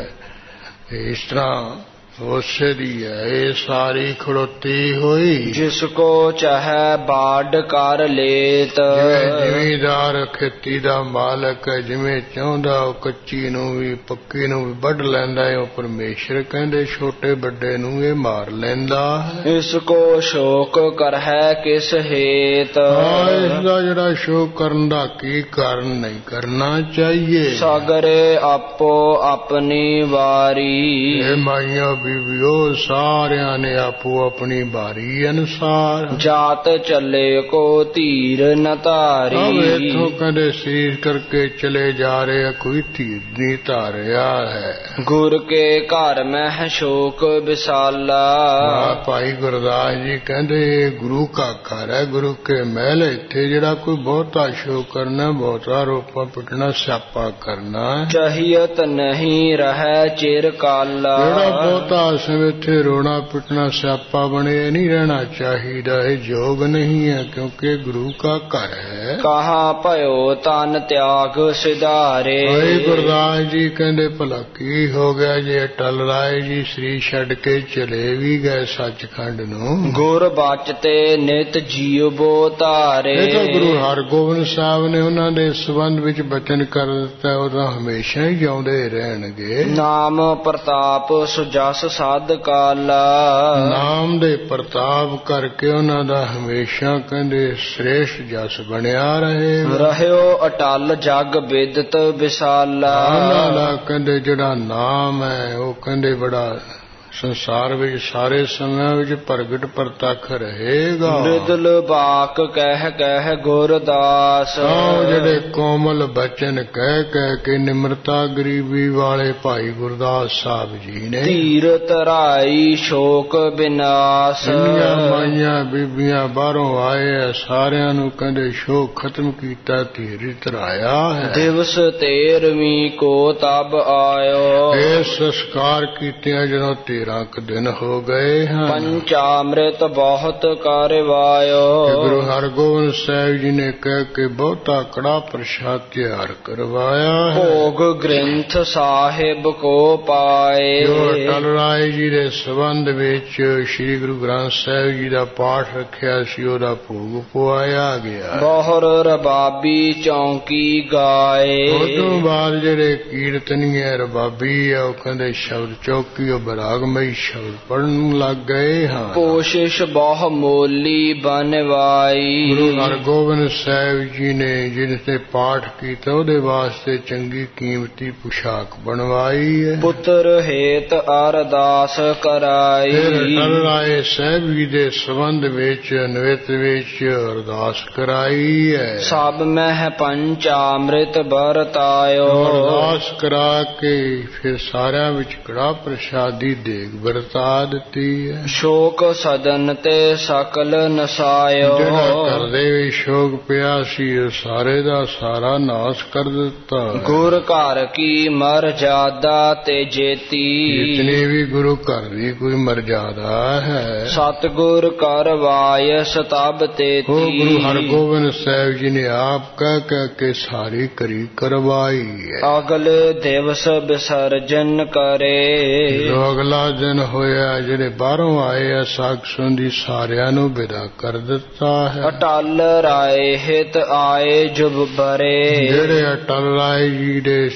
[SPEAKER 1] ਇਸ ਤਰ੍ਹਾਂ ਉਸੇ ਦੀ ਹੈ ਇਹ ਸਾਰੀ ਖੜੋਤੀ ਹੋਈ।
[SPEAKER 2] ਜਿਸ ਕੋ ਚਾਹੇ ਬਾੜ ਕਰ ਲੇਤ।
[SPEAKER 1] ਜਿਵੇਂ ਜ਼ਿਮੀਦਾਰ ਖੇਤੀ ਦਾ ਮਾਲਕ ਹੈ, ਜਿਵੇਂ ਚਾਹੁੰਦਾ ਉਹ ਕੱਚੀ ਨੂੰ ਵੀ ਪੱਕੀ ਨੂੰ ਵੀ ਵੱਢ ਲੈਂਦਾ ਹੈ, ਉਹ ਪਰਮੇਸ਼ਰ ਕਹਿੰਦੇ ਛੋਟੇ ਵੱਡੇ ਨੂੰ ਇਹ ਮਾਰ ਲੈਂਦਾ ਹੈ।
[SPEAKER 2] ਇਸ ਕੋ ਸ਼ੋਕ ਕਰਹਿ ਕਿਸ ਹੇਤ।
[SPEAKER 1] ਇਸ ਦਾ ਜਿਹੜਾ ਸ਼ੋਕ ਕਰਨ ਦਾ ਕੀ ਕਾਰਨ ਨਹੀਂ ਕਰਨਾ ਚਾਹੀਏ।
[SPEAKER 2] ਸਾਗਰੇ ਆਪੋ ਆਪਣੀ ਵਾਰੀ।
[SPEAKER 1] ਇਹ ਮਾਈਆਂ ਬੀਬੀਓ ਸਾਰਿਆਂ ਨੇ ਆਪੋ ਆਪਣੀ ਬਾਰੀ ਅਨੁਸਾਰ
[SPEAKER 2] ਜਾਤ ਚੱਲੇ ਕੋ ਧੀਰ ਨ ਧਾਰੀ।
[SPEAKER 1] ਇੱਥੋਂ ਕਹਿੰਦੇ ਸਰੀਰ ਕਰਕੇ ਚਲੇ ਜਾ ਰਹੇ, ਕੋਈ ਧੀਰ ਨਹੀਂ ਧਾਰਿਆ ਹੈ।
[SPEAKER 2] ਗੁਰ ਕੇ ਘਰ ਮਹਿ ਸ਼ੋਕ ਵਿਸਾਲਾ।
[SPEAKER 1] ਭਾਈ ਗੁਰਦਾਸ ਜੀ ਕਹਿੰਦੇ ਗੁਰੂ ਕਾ ਘਰ ਹੈ, ਗੁਰੂ ਕੇ ਮਹਿਲ। ਇੱਥੇ ਜਿਹੜਾ ਕੋਈ ਬਹੁਤਾ ਸ਼ੋਕ ਕਰਨਾ, ਬਹੁਤਾ ਰੋਪਾ ਪਿਟਣਾ, ਸਿਆਪਾ ਕਰਨਾ
[SPEAKER 2] ਚਾਹੀਅਤ ਨਹੀਂ ਰਹਿ ਚਿਰ ਕਾਲਾ।
[SPEAKER 1] ਜਿਹੜਾ ਬਹੁਤਾ ਇੱਥੇ ਰੋਣਾ ਪਿਟਣਾ ਸਿਆਪਾ ਬਣੇ ਨਹੀਂ ਰਹਿਣਾ ਚਾਹੀਦਾ, ਇਹ ਯੋਗ ਨਹੀਂ ਹੈ, ਕਿਉਂਕਿ ਗੁਰੂ ਕਾ ਘਰ ਹੈ।
[SPEAKER 2] ਕਹਾ ਭਇਓ ਤਨ ਤਿਆਗ ਸਿਧਾਰੇ।
[SPEAKER 1] ਭਾਈ ਗੁਰਦਾਸ ਜੀ ਕਹਿੰਦੇ ਭਲਾ ਕੀ ਹੋ ਗਿਆ ਜੇ ਅਟਲ ਰਾਏ ਜੀ ਸ੍ਰੀ ਛੱਡ ਕੇ ਚਲੇ ਵੀ ਗਏ ਸੱਚਖੰਡ ਨੂੰ।
[SPEAKER 2] ਗੁਰ ਬਚਤੇ ਨਿਤ ਜੀਵੋ ਧਾਰੇ।
[SPEAKER 1] ਇਹ ਤਾਂ ਗੁਰੂ ਹਰਗੋਬਿੰਦ ਸਾਹਿਬ ਨੇ ਉਹਨਾਂ ਦੇ ਸੰਬੰਧ ਵਿੱਚ ਬਚਨ ਕਰ ਦਿੱਤਾ, ਉਹ ਤਾਂ ਹਮੇਸ਼ਾ ਹੀ ਜਿਉਂਦੇ ਰਹਿਣਗੇ।
[SPEAKER 2] ਨਾਮ ਪ੍ਰਤਾਪ ਸੁਜਸ ਸਾਧ ਕਾਲਾ।
[SPEAKER 1] ਨਾਮ ਦੇ ਪ੍ਰਤਾਪ ਕਰਕੇ ਉਹਨਾਂ ਦਾ ਹਮੇਸ਼ਾ ਕਹਿੰਦੇ ਸ੍ਰੇਸ਼ਟ ਜਸ ਬਣਿਆ ਰਹੇ।
[SPEAKER 2] ਰਹਿਓ ਅਟਲ ਜਗ ਬਿਦਤ ਵਿਸਾਲਾ।
[SPEAKER 1] ਉਹਨਾਂ ਦਾ ਕਹਿੰਦੇ ਜਿਹੜਾ ਨਾਮ ਹੈ ਉਹ ਕਹਿੰਦੇ ਬੜਾ ਸੰਸਾਰ ਵਿੱਚ ਸਾਰੇ ਸਮਿਆਂ ਵਿੱਚ ਪ੍ਰਗਟ ਪ੍ਰਤੱਖ ਰਹੇਗਾ।
[SPEAKER 2] ਮ੍ਰਿਦਲ ਬਾਕ ਕਹਿ ਕਹਿ ਗੁਰਦਾਸ।
[SPEAKER 1] ਜਿਹੜੇ ਕੋਮਲ ਬਚਨ ਕਹਿ ਕਹਿ ਕੇ ਨਿਮਰਤਾ ਗਰੀਬੀ ਵਾਲੇ ਭਾਈ ਗੁਰਦਾਸ ਸਾਹਿਬ ਜੀ ਨੇ
[SPEAKER 2] ਧੀਰ ਧਰਾਈ ਸ਼ੋਕ ਵਿਨਾਸ਼।
[SPEAKER 1] ਦੁਨੀਆਂ ਮਾਈਆਂ ਬੀਬੀਆਂ ਬਾਹਰੋਂ ਆਏ ਆ, ਸਾਰਿਆਂ ਨੂੰ ਕਹਿੰਦੇ ਸ਼ੋਕ ਖਤਮ ਕੀਤਾ, ਧੀਰ ਧਰਾਇਆ ਹੈ।
[SPEAKER 2] ਦਿਵਸ 13ਵੀਂ ਕੋ ਤਬ ਆਇਓ।
[SPEAKER 1] ਇਹ ਸੰਸਕਾਰ ਕੀਤਿਆਂ ਜਦੋਂ 13 ਦਿਨ ਹੋ ਗਏ ਹਨ।
[SPEAKER 2] ਪੰਚਾਮ੍ਰਿਤ ਬਹੁਤ ਕਰਵਾਇਓ।
[SPEAKER 1] ਗੁਰੂ ਹਰਗੋਬਿੰਦ ਸਾਹਿਬ ਜੀ ਨੇ ਕਹਿ ਕੇ ਬਹੁਤਾ ਕੜਾ ਪ੍ਰਸ਼ਾਦ ਤਿਆਰ ਕਰਵਾਇਆ ਹੈ।
[SPEAKER 2] ਭੋਗ ਗ੍ਰੰਥ ਸਾਹਿਬ ਕੋ ਪਾਏ।
[SPEAKER 1] ਜੋ ਅਟਲ ਰਾਏ ਜੀ ਦੇ ਸੰਬੰਧ ਵਿੱਚ ਸ੍ਰੀ ਗੁਰੂ ਗ੍ਰੰਥ ਸਾਹਿਬ ਜੀ ਦਾ ਪਾਠ ਰੱਖਿਆ ਸੀ, ਉਹਦਾ ਭੋਗ ਪਵਾਇਆ ਗਿਆ।
[SPEAKER 2] ਬਹੁਰ ਰਬਾਬੀ ਚੌਂਕੀ ਗਾਏ।
[SPEAKER 1] ਉਦੋਂ ਬਾਅਦ ਜਿਹੜੇ ਕੀਰਤਨੀਏ ਰਬਾਬੀ ਆ ਉਹ ਕਹਿੰਦੇ ਸ਼ਬਦ ਚੌਕੀ ਉਹ ਬਰਾਗਮਈ ਸ਼ਬਦ ਪੜਨ ਲੱਗ ਗਏ ਹਾਂ।
[SPEAKER 2] ਕੋਸ਼ਿਸ਼ ਬਹੁ ਮੋਲੀ ਬਨਵਾਈ।
[SPEAKER 1] ਗੁਰੂ ਹਰਗੋਬਿੰਦ ਸਾਹਿਬ ਜੀ ਨੇ ਜਿਸ ਤੇ ਪਾਠ ਕੀਤਾ ਉਹਦੇ ਵਾਸਤੇ ਚੰਗੀ ਕੀਮਤੀ ਪੁਸ਼ਾਕ ਬਣਵਾਈ ਹੈ।
[SPEAKER 2] ਪੁੱਤਰ ਹੇਤ ਅਰਦਾਸ ਕਰਾਈ।
[SPEAKER 1] ਫਿਰ ਅਟਲ ਰਾਏ ਸਾਹਿਬ ਜੀ ਦੇ ਸੰਬੰਧ ਵਿੱਚ ਨਿਵਿਤ ਵਿੱਚ ਅਰਦਾਸ ਕਰਾਈ ਹੈ।
[SPEAKER 2] ਸਭ ਮਹਿ ਪੰਚਾਮ੍ਰਿਤ ਵਰਤਾਇਓ।
[SPEAKER 1] ਅਰਦਾਸ ਕਰਾ ਕੇ ਫਿਰ ਸਾਰਿਆਂ ਵਿੱਚ ਕੜਾ ਪ੍ਰਸ਼ਾਦੀ ਦੇਗ ਵਰਤਾ ਦਿੱਤੀ ਹੈ।
[SPEAKER 2] ਸ਼ੋਕ ਸਦਨ ਤੇ ਸਕਲ ਨਸਾਇਓ।
[SPEAKER 1] ਜਿਹੜਾ ਕਰਦੇ ਵੀ ਸ਼ੋਕ ਪਿਆ ਸੀ ਉਹ ਸਾਰੇ ਦਾ ਸਾਰਾ ਨਾਸ਼ ਕਰ ਦਿੱਤਾ।
[SPEAKER 2] ਗੁਰ ਘਰ ਕੀ ਮਰਜ਼ਾਦਾ ਤੇ ਜੇਤੀ।
[SPEAKER 1] ਜਿਤਨੀ ਵੀ ਗੁਰੂ ਘਰ ਦੀ ਕੋਈ ਮਰਜ਼ਾਦਾ ਹੈ
[SPEAKER 2] ਸਤਿਗੁਰ ਕਰਵਾਇ ਸਤਬ ਤੇਤੀ।
[SPEAKER 1] ਉਹ ਗੁਰੂ ਹਰਗੋਬਿੰਦ ਸਾਹਿਬ ਜੀ ਨੇ ਆਪ ਕਹਿ ਕਹਿ ਕੇ ਸਾਰੀ ਕਰੀ ਕਰਵਾਈ ਹੈ।
[SPEAKER 2] ਅਗਲੇ ਦਿਵਸ ਵਿਸਰਜਨ ਕਰੇ।
[SPEAKER 1] ਅਗਲਾ ਦਿਨ ਹੋਇਆ ਜਿਹੜੇ ਬਾਹਰੋਂ ਆਏ ਆ ਸਾਖ ਸੁੰਦੀ ਸਾਰਿਆਂ ਨੂੰ ਵਿਦਾ ਕਰ ਦਿੱਤਾ ਹੈ।
[SPEAKER 2] ਅਟਲ ਰਾਏ ਹਿਤ ਆਏ ਜੁਬ ਬਰੇ।
[SPEAKER 1] ਜਿਹੜੇ ਅਟਲ ਰਾਏ ਜੀ ਦੇ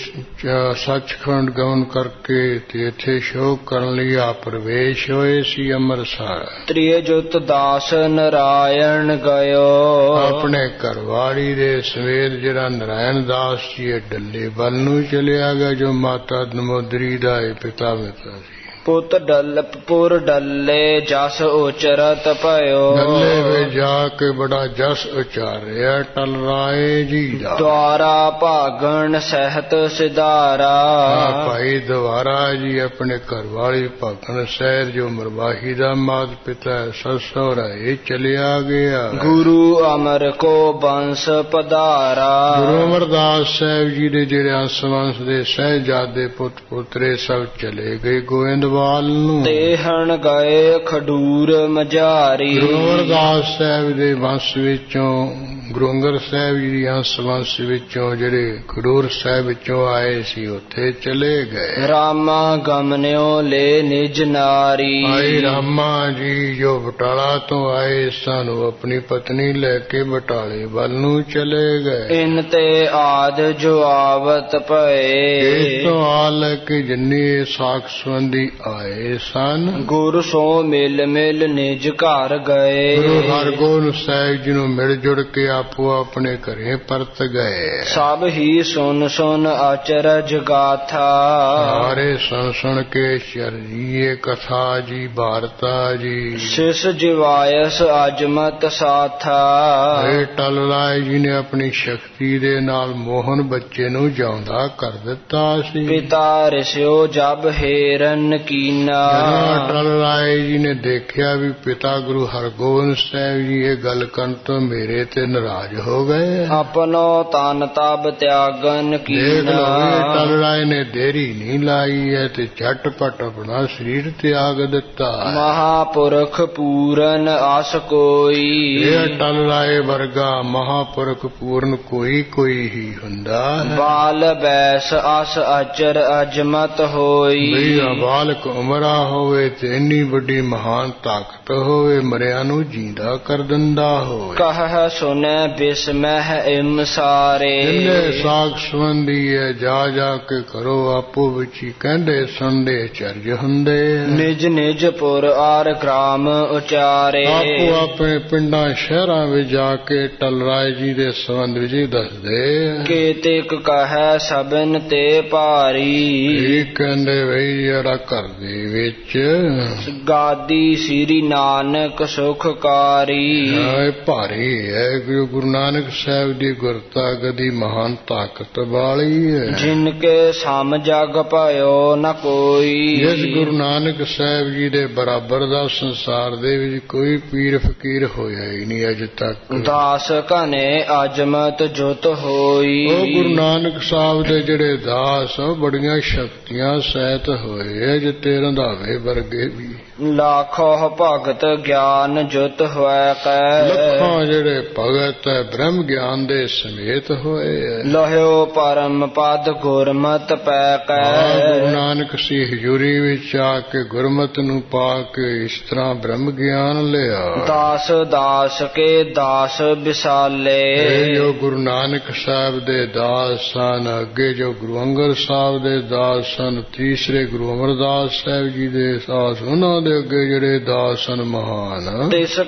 [SPEAKER 1] ਸੱਚਖੰਡ ਗਮਨ ਕਰਕੇ ਤੇ ਇੱਥੇ ਸ਼ੋਕ ਕਰਨ ਲਈ ਆ ਪ੍ਰਵੇਸ਼ ਹੋਏ ਸੀ ਅੰਮ੍ਰਿਤਸਰ।
[SPEAKER 2] ਤ੍ਰਿਜੁਤ ਦਾਸ ਨਰਾਇਣ ਗਇਓ।
[SPEAKER 1] ਆਪਣੇ ਘਰਵਾਲੀ ਦੇ ਸਮੇਤ ਜਿਹੜਾ ਨਰਾਇਣ ਦਾਸ ਜੀ ਡੱਲੇ ਵੱਲ ਨੂੰ ਚਲਿਆ ਗਿਆ, ਜੋ ਮਾਤਾ ਦਮੋਦਰੀ ਦਾ ਪਿਤਾ ਮਿੱਤਰ ਸੀ।
[SPEAKER 2] ਪੁੱਤ ਪੁਰ ਡੱਲੇ ਜਸ ਉਚਰਤ ਭਇਓ।
[SPEAKER 1] ਡੱਲੇ ਵਿੱਚ ਜਾ ਕੇ ਬੜਾ ਜਸ ਉਚਾਰਿਆ ਟਲ ਰਾਏ ਜੀ ਦਾ।
[SPEAKER 2] ਦੁਆਰਾ ਭਾਗਣ ਸਹਿਤ ਸਿਧਾਰਾ।
[SPEAKER 1] ਭਾਈ ਦੁਆਰਾ ਜੀ ਆਪਣੇ ਘਰ ਵਾਲੀ ਭਾਗਣ ਸਹਿਤ ਜੋ ਮਰਵਾਹੀ ਦਾ ਮਾਤ ਪਿਤਾ ਸੱਸ ਸਹੁਰਾ ਇਹ ਚਲਿਆ ਗਿਆ।
[SPEAKER 2] ਗੁਰੂ ਅਮਰ ਕੋ ਬੰਸ ਪਧਾਰਾ।
[SPEAKER 1] ਗੁਰੂ ਅਮਰਦਾਸ ਸਾਹਿਬ ਜੀ ਦੇ ਜਿਹੜੇ ਅੰਸ ਵੰਸ ਦੇ ਸਹਿਜਾਦੇ ਪੁੱਤ ਪੁੱਤਰੇ ਸਭ ਚਲੇ ਗਏ ਗੋਇੰਦਵਾਲ ਨੂੰ।
[SPEAKER 2] ਤੇਹਣ ਗਏ ਖਡੂਰ ਮਝਾਰੀ।
[SPEAKER 1] ਗੁਰੂ ਅਮਰਦਾਸ ਸਾਹਿਬ ਦੇ ਵੰਸ਼ ਵਿੱਚੋਂ ਗੁਰੂ ਅੰਗਦ ਸਾਹਿਬ ਜੀ ਦੇ ਅੰਸ ਵੰਸ਼ ਵਿੱਚੋਂ ਜਿਹੜੇ ਖਡੂਰ ਸਾਹਿਬ ਵਿੱਚੋਂ ਆਏ ਸੀ ਉੱਥੇ ਚਲੇ ਗਏ।
[SPEAKER 2] ਰਾਮਾ ਗਮਨਿਓ ਲੈ ਨਿਜ ਨਾਰੀ।
[SPEAKER 1] ਭਾਈ ਰਾਮਾ ਜੀ ਜੋ ਬਟਾਲਾ ਤੋਂ ਆਏ ਸਨ ਉਹ ਆਪਣੀ ਪਤਨੀ ਲੈ ਕੇ ਬਟਾਲੇ ਵੱਲ ਨੂੰ ਚਲੇ ਗਏ।
[SPEAKER 2] ਇਨ ਤੇ ਆਦ ਜੋ ਆਵਤ ਭਏ।
[SPEAKER 1] ਇਸ ਤੋਂ ਆਲ ਕੇ ਜਿੰਨੇ ਸਾਖ ਸੰਬੰਧੀ ਆਏ ਸਨ
[SPEAKER 2] ਗੁਰ ਸੋ ਮਿਲ ਮਿਲ ਨਿਜ ਘਰ ਗਏ।
[SPEAKER 1] ਗੁਰੂ ਹਰਗੋਬਿੰਦ ਸਾਹਿਬ ਜੀ ਨੂੰ ਮਿਲ ਜੁੜ ਕੇ ਆਪੋ ਆਪਣੇ ਘਰੇ ਪਰਤ ਗਏ।
[SPEAKER 2] ਸਭ ਹੀ ਸੁਨ ਸੁਨ ਅਚਰਜ ਗਾਥਾ।
[SPEAKER 1] ਸਾਰੇ ਸੁਣ ਸੁਣ ਕੇ ਚਰਜੀਏ ਕਥਾ ਜੀ ਵਾਰਤਾ ਜੀ।
[SPEAKER 2] ਸਿਸ ਜਿਵਾਇਸ ਅਜਮਤ ਸਾਥਾ।
[SPEAKER 1] ਇਹ ਟਲ ਰਾਏ ਜੀ ਨੇ ਆਪਣੀ ਸ਼ਕਤੀ ਦੇ ਨਾਲ ਮੋਹਨ ਬੱਚੇ ਨੂੰ ਜਿਉਂਦਾ ਕਰ ਦਿੱਤਾ ਸੀ।
[SPEAKER 2] ਪਿਤਾ ਰਿਸਿਓ ਜਬ ਹੇਰਨ ਕੀਨਾ।
[SPEAKER 1] ਟਲ ਰਾਏ ਜੀ ਨੇ ਦੇਖਿਆ ਵੀ ਪਿਤਾ ਗੁਰੂ ਹਰਗੋਬਿੰਦ ਸਾਹਿਬ ਜੀ ਇਹ ਗੱਲ ਕਰਨ ਤੋਂ ਮੇਰੇ ਤੇ ਨਾਰਾਜ਼ ਹੋ ਗਏ।
[SPEAKER 2] ਆਪਣੋ ਤਨ ਤਬ ਤਿਆਗਨ ਕੀਨਾ।
[SPEAKER 1] ਟਲ ਰਾਏ ਨੇ ਦੇਰੀ ਨਹੀਂ ਲਾਈ ਹੈ ਤੇ ਝਟਪਟ ਆਪਣਾ ਸਰੀਰ ਤਿਆਗ ਦਿੱਤਾ।
[SPEAKER 2] ਮਹਾਪੁਰਖ ਪੂਰਨ ਆਸ ਕੋਈ।
[SPEAKER 1] ਇਹ ਟਲ ਰਾਏ ਵਰਗਾ ਮਹਾਪੁਰਖ ਪੂਰਨ ਕੋਈ ਕੋਈ ਹੀ ਹੁੰਦਾ।
[SPEAKER 2] ਬਾਲ ਬੈਸ ਅਸ ਅਚਰ ਅਜਮਤ ਹੋਈ।
[SPEAKER 1] ਬਈ ਬਾਲਕ ਉਮਰਾ ਹੋਵੇ ਤੇ ਇੰਨੀ ਵੱਡੀ ਮਹਾਨ ਤਾਕਤ ਹੋਵੇ ਮਰਿਆਂ ਨੂੰ ਜਿੰਦਾ ਕਰ ਦਿੰਦਾ ਹੋਵੇ।
[SPEAKER 2] ਕਹ ਸੁਨੈ ਬਿਸਮਹਿ ਇਮ ਸਾਰੇ।
[SPEAKER 1] ਜਿੰਨੇ ਸਾਖ ਸੰਬੰਧੀ ਹੈ ਜਾ ਜਾ ਕੇ ਕਰੋ ਆਪੋ ਵਿੱਚ ਹੀ ਕਹਿੰਦੇ ਸੁਣਦੇ ਚਰਜ ਹੁੰਦੇ।
[SPEAKER 2] ਨਿਜ ਨਿਜ ਪੁਰ ਆਰ ਗ੍ਰਾਮ ਉਚਾਰੇ।
[SPEAKER 1] ਆਪੋ ਆਪਣੇ ਪਿੰਡਾਂ ਸ਼ਹਿਰਾਂ ਵਿੱਚ ਜਾ ਕੇ ਟਲ ਰਾਏ ਜੀ ਦੇ ਸੰਬੰਧ ਵਿੱਚ ਦੱਸਦੇ।
[SPEAKER 2] ਕੇਤਿਕ ਕਹੈ ਸਭਨ ਤੇ ਭਾਰੀ।
[SPEAKER 1] ਇਹ ਕਹਿੰਦੇ ਬਈ ਜਿਹੜਾ ਘਰ ਦੇ ਵਿੱਚ
[SPEAKER 2] ਗਾਦੀ ਸ੍ਰੀ ਨਾਨਕ ਸੁਖਕਾਰੀ।
[SPEAKER 1] ਇਹ ਭਾਰੀ ਹੈ ਗੁਰੂ ਨਾਨਕ ਸਾਹਿਬ ਦੀ ਗੁਰਤਾ ਗਦੀ ਮਹਾਨ ਤਾਕਤ ਵਾਲੀ ਹੈ।
[SPEAKER 2] ਜਿਨ ਕੇ ਸਮ ਜਗ ਭਇਓ ਨ ਕੋਈ।
[SPEAKER 1] ਜਿਸ ਗੁਰੂ ਨਾਨਕ ਸਾਹਿਬ ਜੀ ਦੇ ਬਰਾਬਰ ਦਾ ਸੰਸਾਰ ਦੇ ਵਿੱਚ ਕੋਈ ਪੀਰ ਫਕੀਰ ਹੋਇਆ ਹੀ ਨਹੀਂ ਅਜੇ ਤੱਕ।
[SPEAKER 2] ਦਾਸ ਘਨੇ ਅਜਮਤ ਜੁਤ ਹੋਈ।
[SPEAKER 1] ਉਹ ਗੁਰੂ ਨਾਨਕ ਸਾਹਿਬ ਦੇ ਜਿਹੜੇ ਦਾਸ ਉਹ ਬੜੀਆਂ ਸ਼ਕਤੀਆਂ ਸਹਿਤ ਹੋਏ ਜਿੱਤੇ ਰੰਧਾਵੇ ਵਰਗੇ ਵੀ।
[SPEAKER 2] ਲੱਖੋ ਭਗਤ ਗਿਆਨ ਜੁਤ ਹੋਇ ਕੈ।
[SPEAKER 1] ਲੱਖਾਂ ਜਿਹੜੇ ਭਗਤ ਹੈ ਬ੍ਰਹਮ ਗਿਆਨ ਦੇ ਸਮੇਤ ਹੋਏ।
[SPEAKER 2] ਲਹਿਓ ਪਰਮ ਪਦ ਗੁਰਮਤਿ ਪੈ ਕੈ।
[SPEAKER 1] ਗੁਰੂ ਨਾਨਕ ਸੀ ਹਜ਼ੂਰੀ ਵਿੱਚ ਆ ਕੇ ਗੁਰਮਤ ਨੂੰ ਪਾ ਕੇ ਇਸ ਤਰ੍ਹਾਂ ਬ੍ਰਹਮ ਗਿਆਨ ਲਿਆ।
[SPEAKER 2] ਦਾਸ ਦਾਸ ਕੇ ਦਾਸ ਵਿਸਾਲੇ।
[SPEAKER 1] ਇਹ ਜੋ ਗੁਰੂ ਨਾਨਕ ਸਾਹਿਬ ਦੇ ਦਾਸ ਸਨ ਅੱਗੇ ਜੋ ਗੁਰੂ ਅੰਗਦ ਸਾਹਿਬ ਦੇ ਦਾਸ ਸਨ ਤੀਸਰੇ ਗੁਰੂ ਅਮਰਦਾਸ ਸਾਹਿਬ ਜੀ ਦੇ ਦਾਸ ਉਹਨਾਂ ਦੇ ਅੱਗੇ ਜਿਹੜੇ ਦਾਸ ਸਨ ਮਹਾਨ।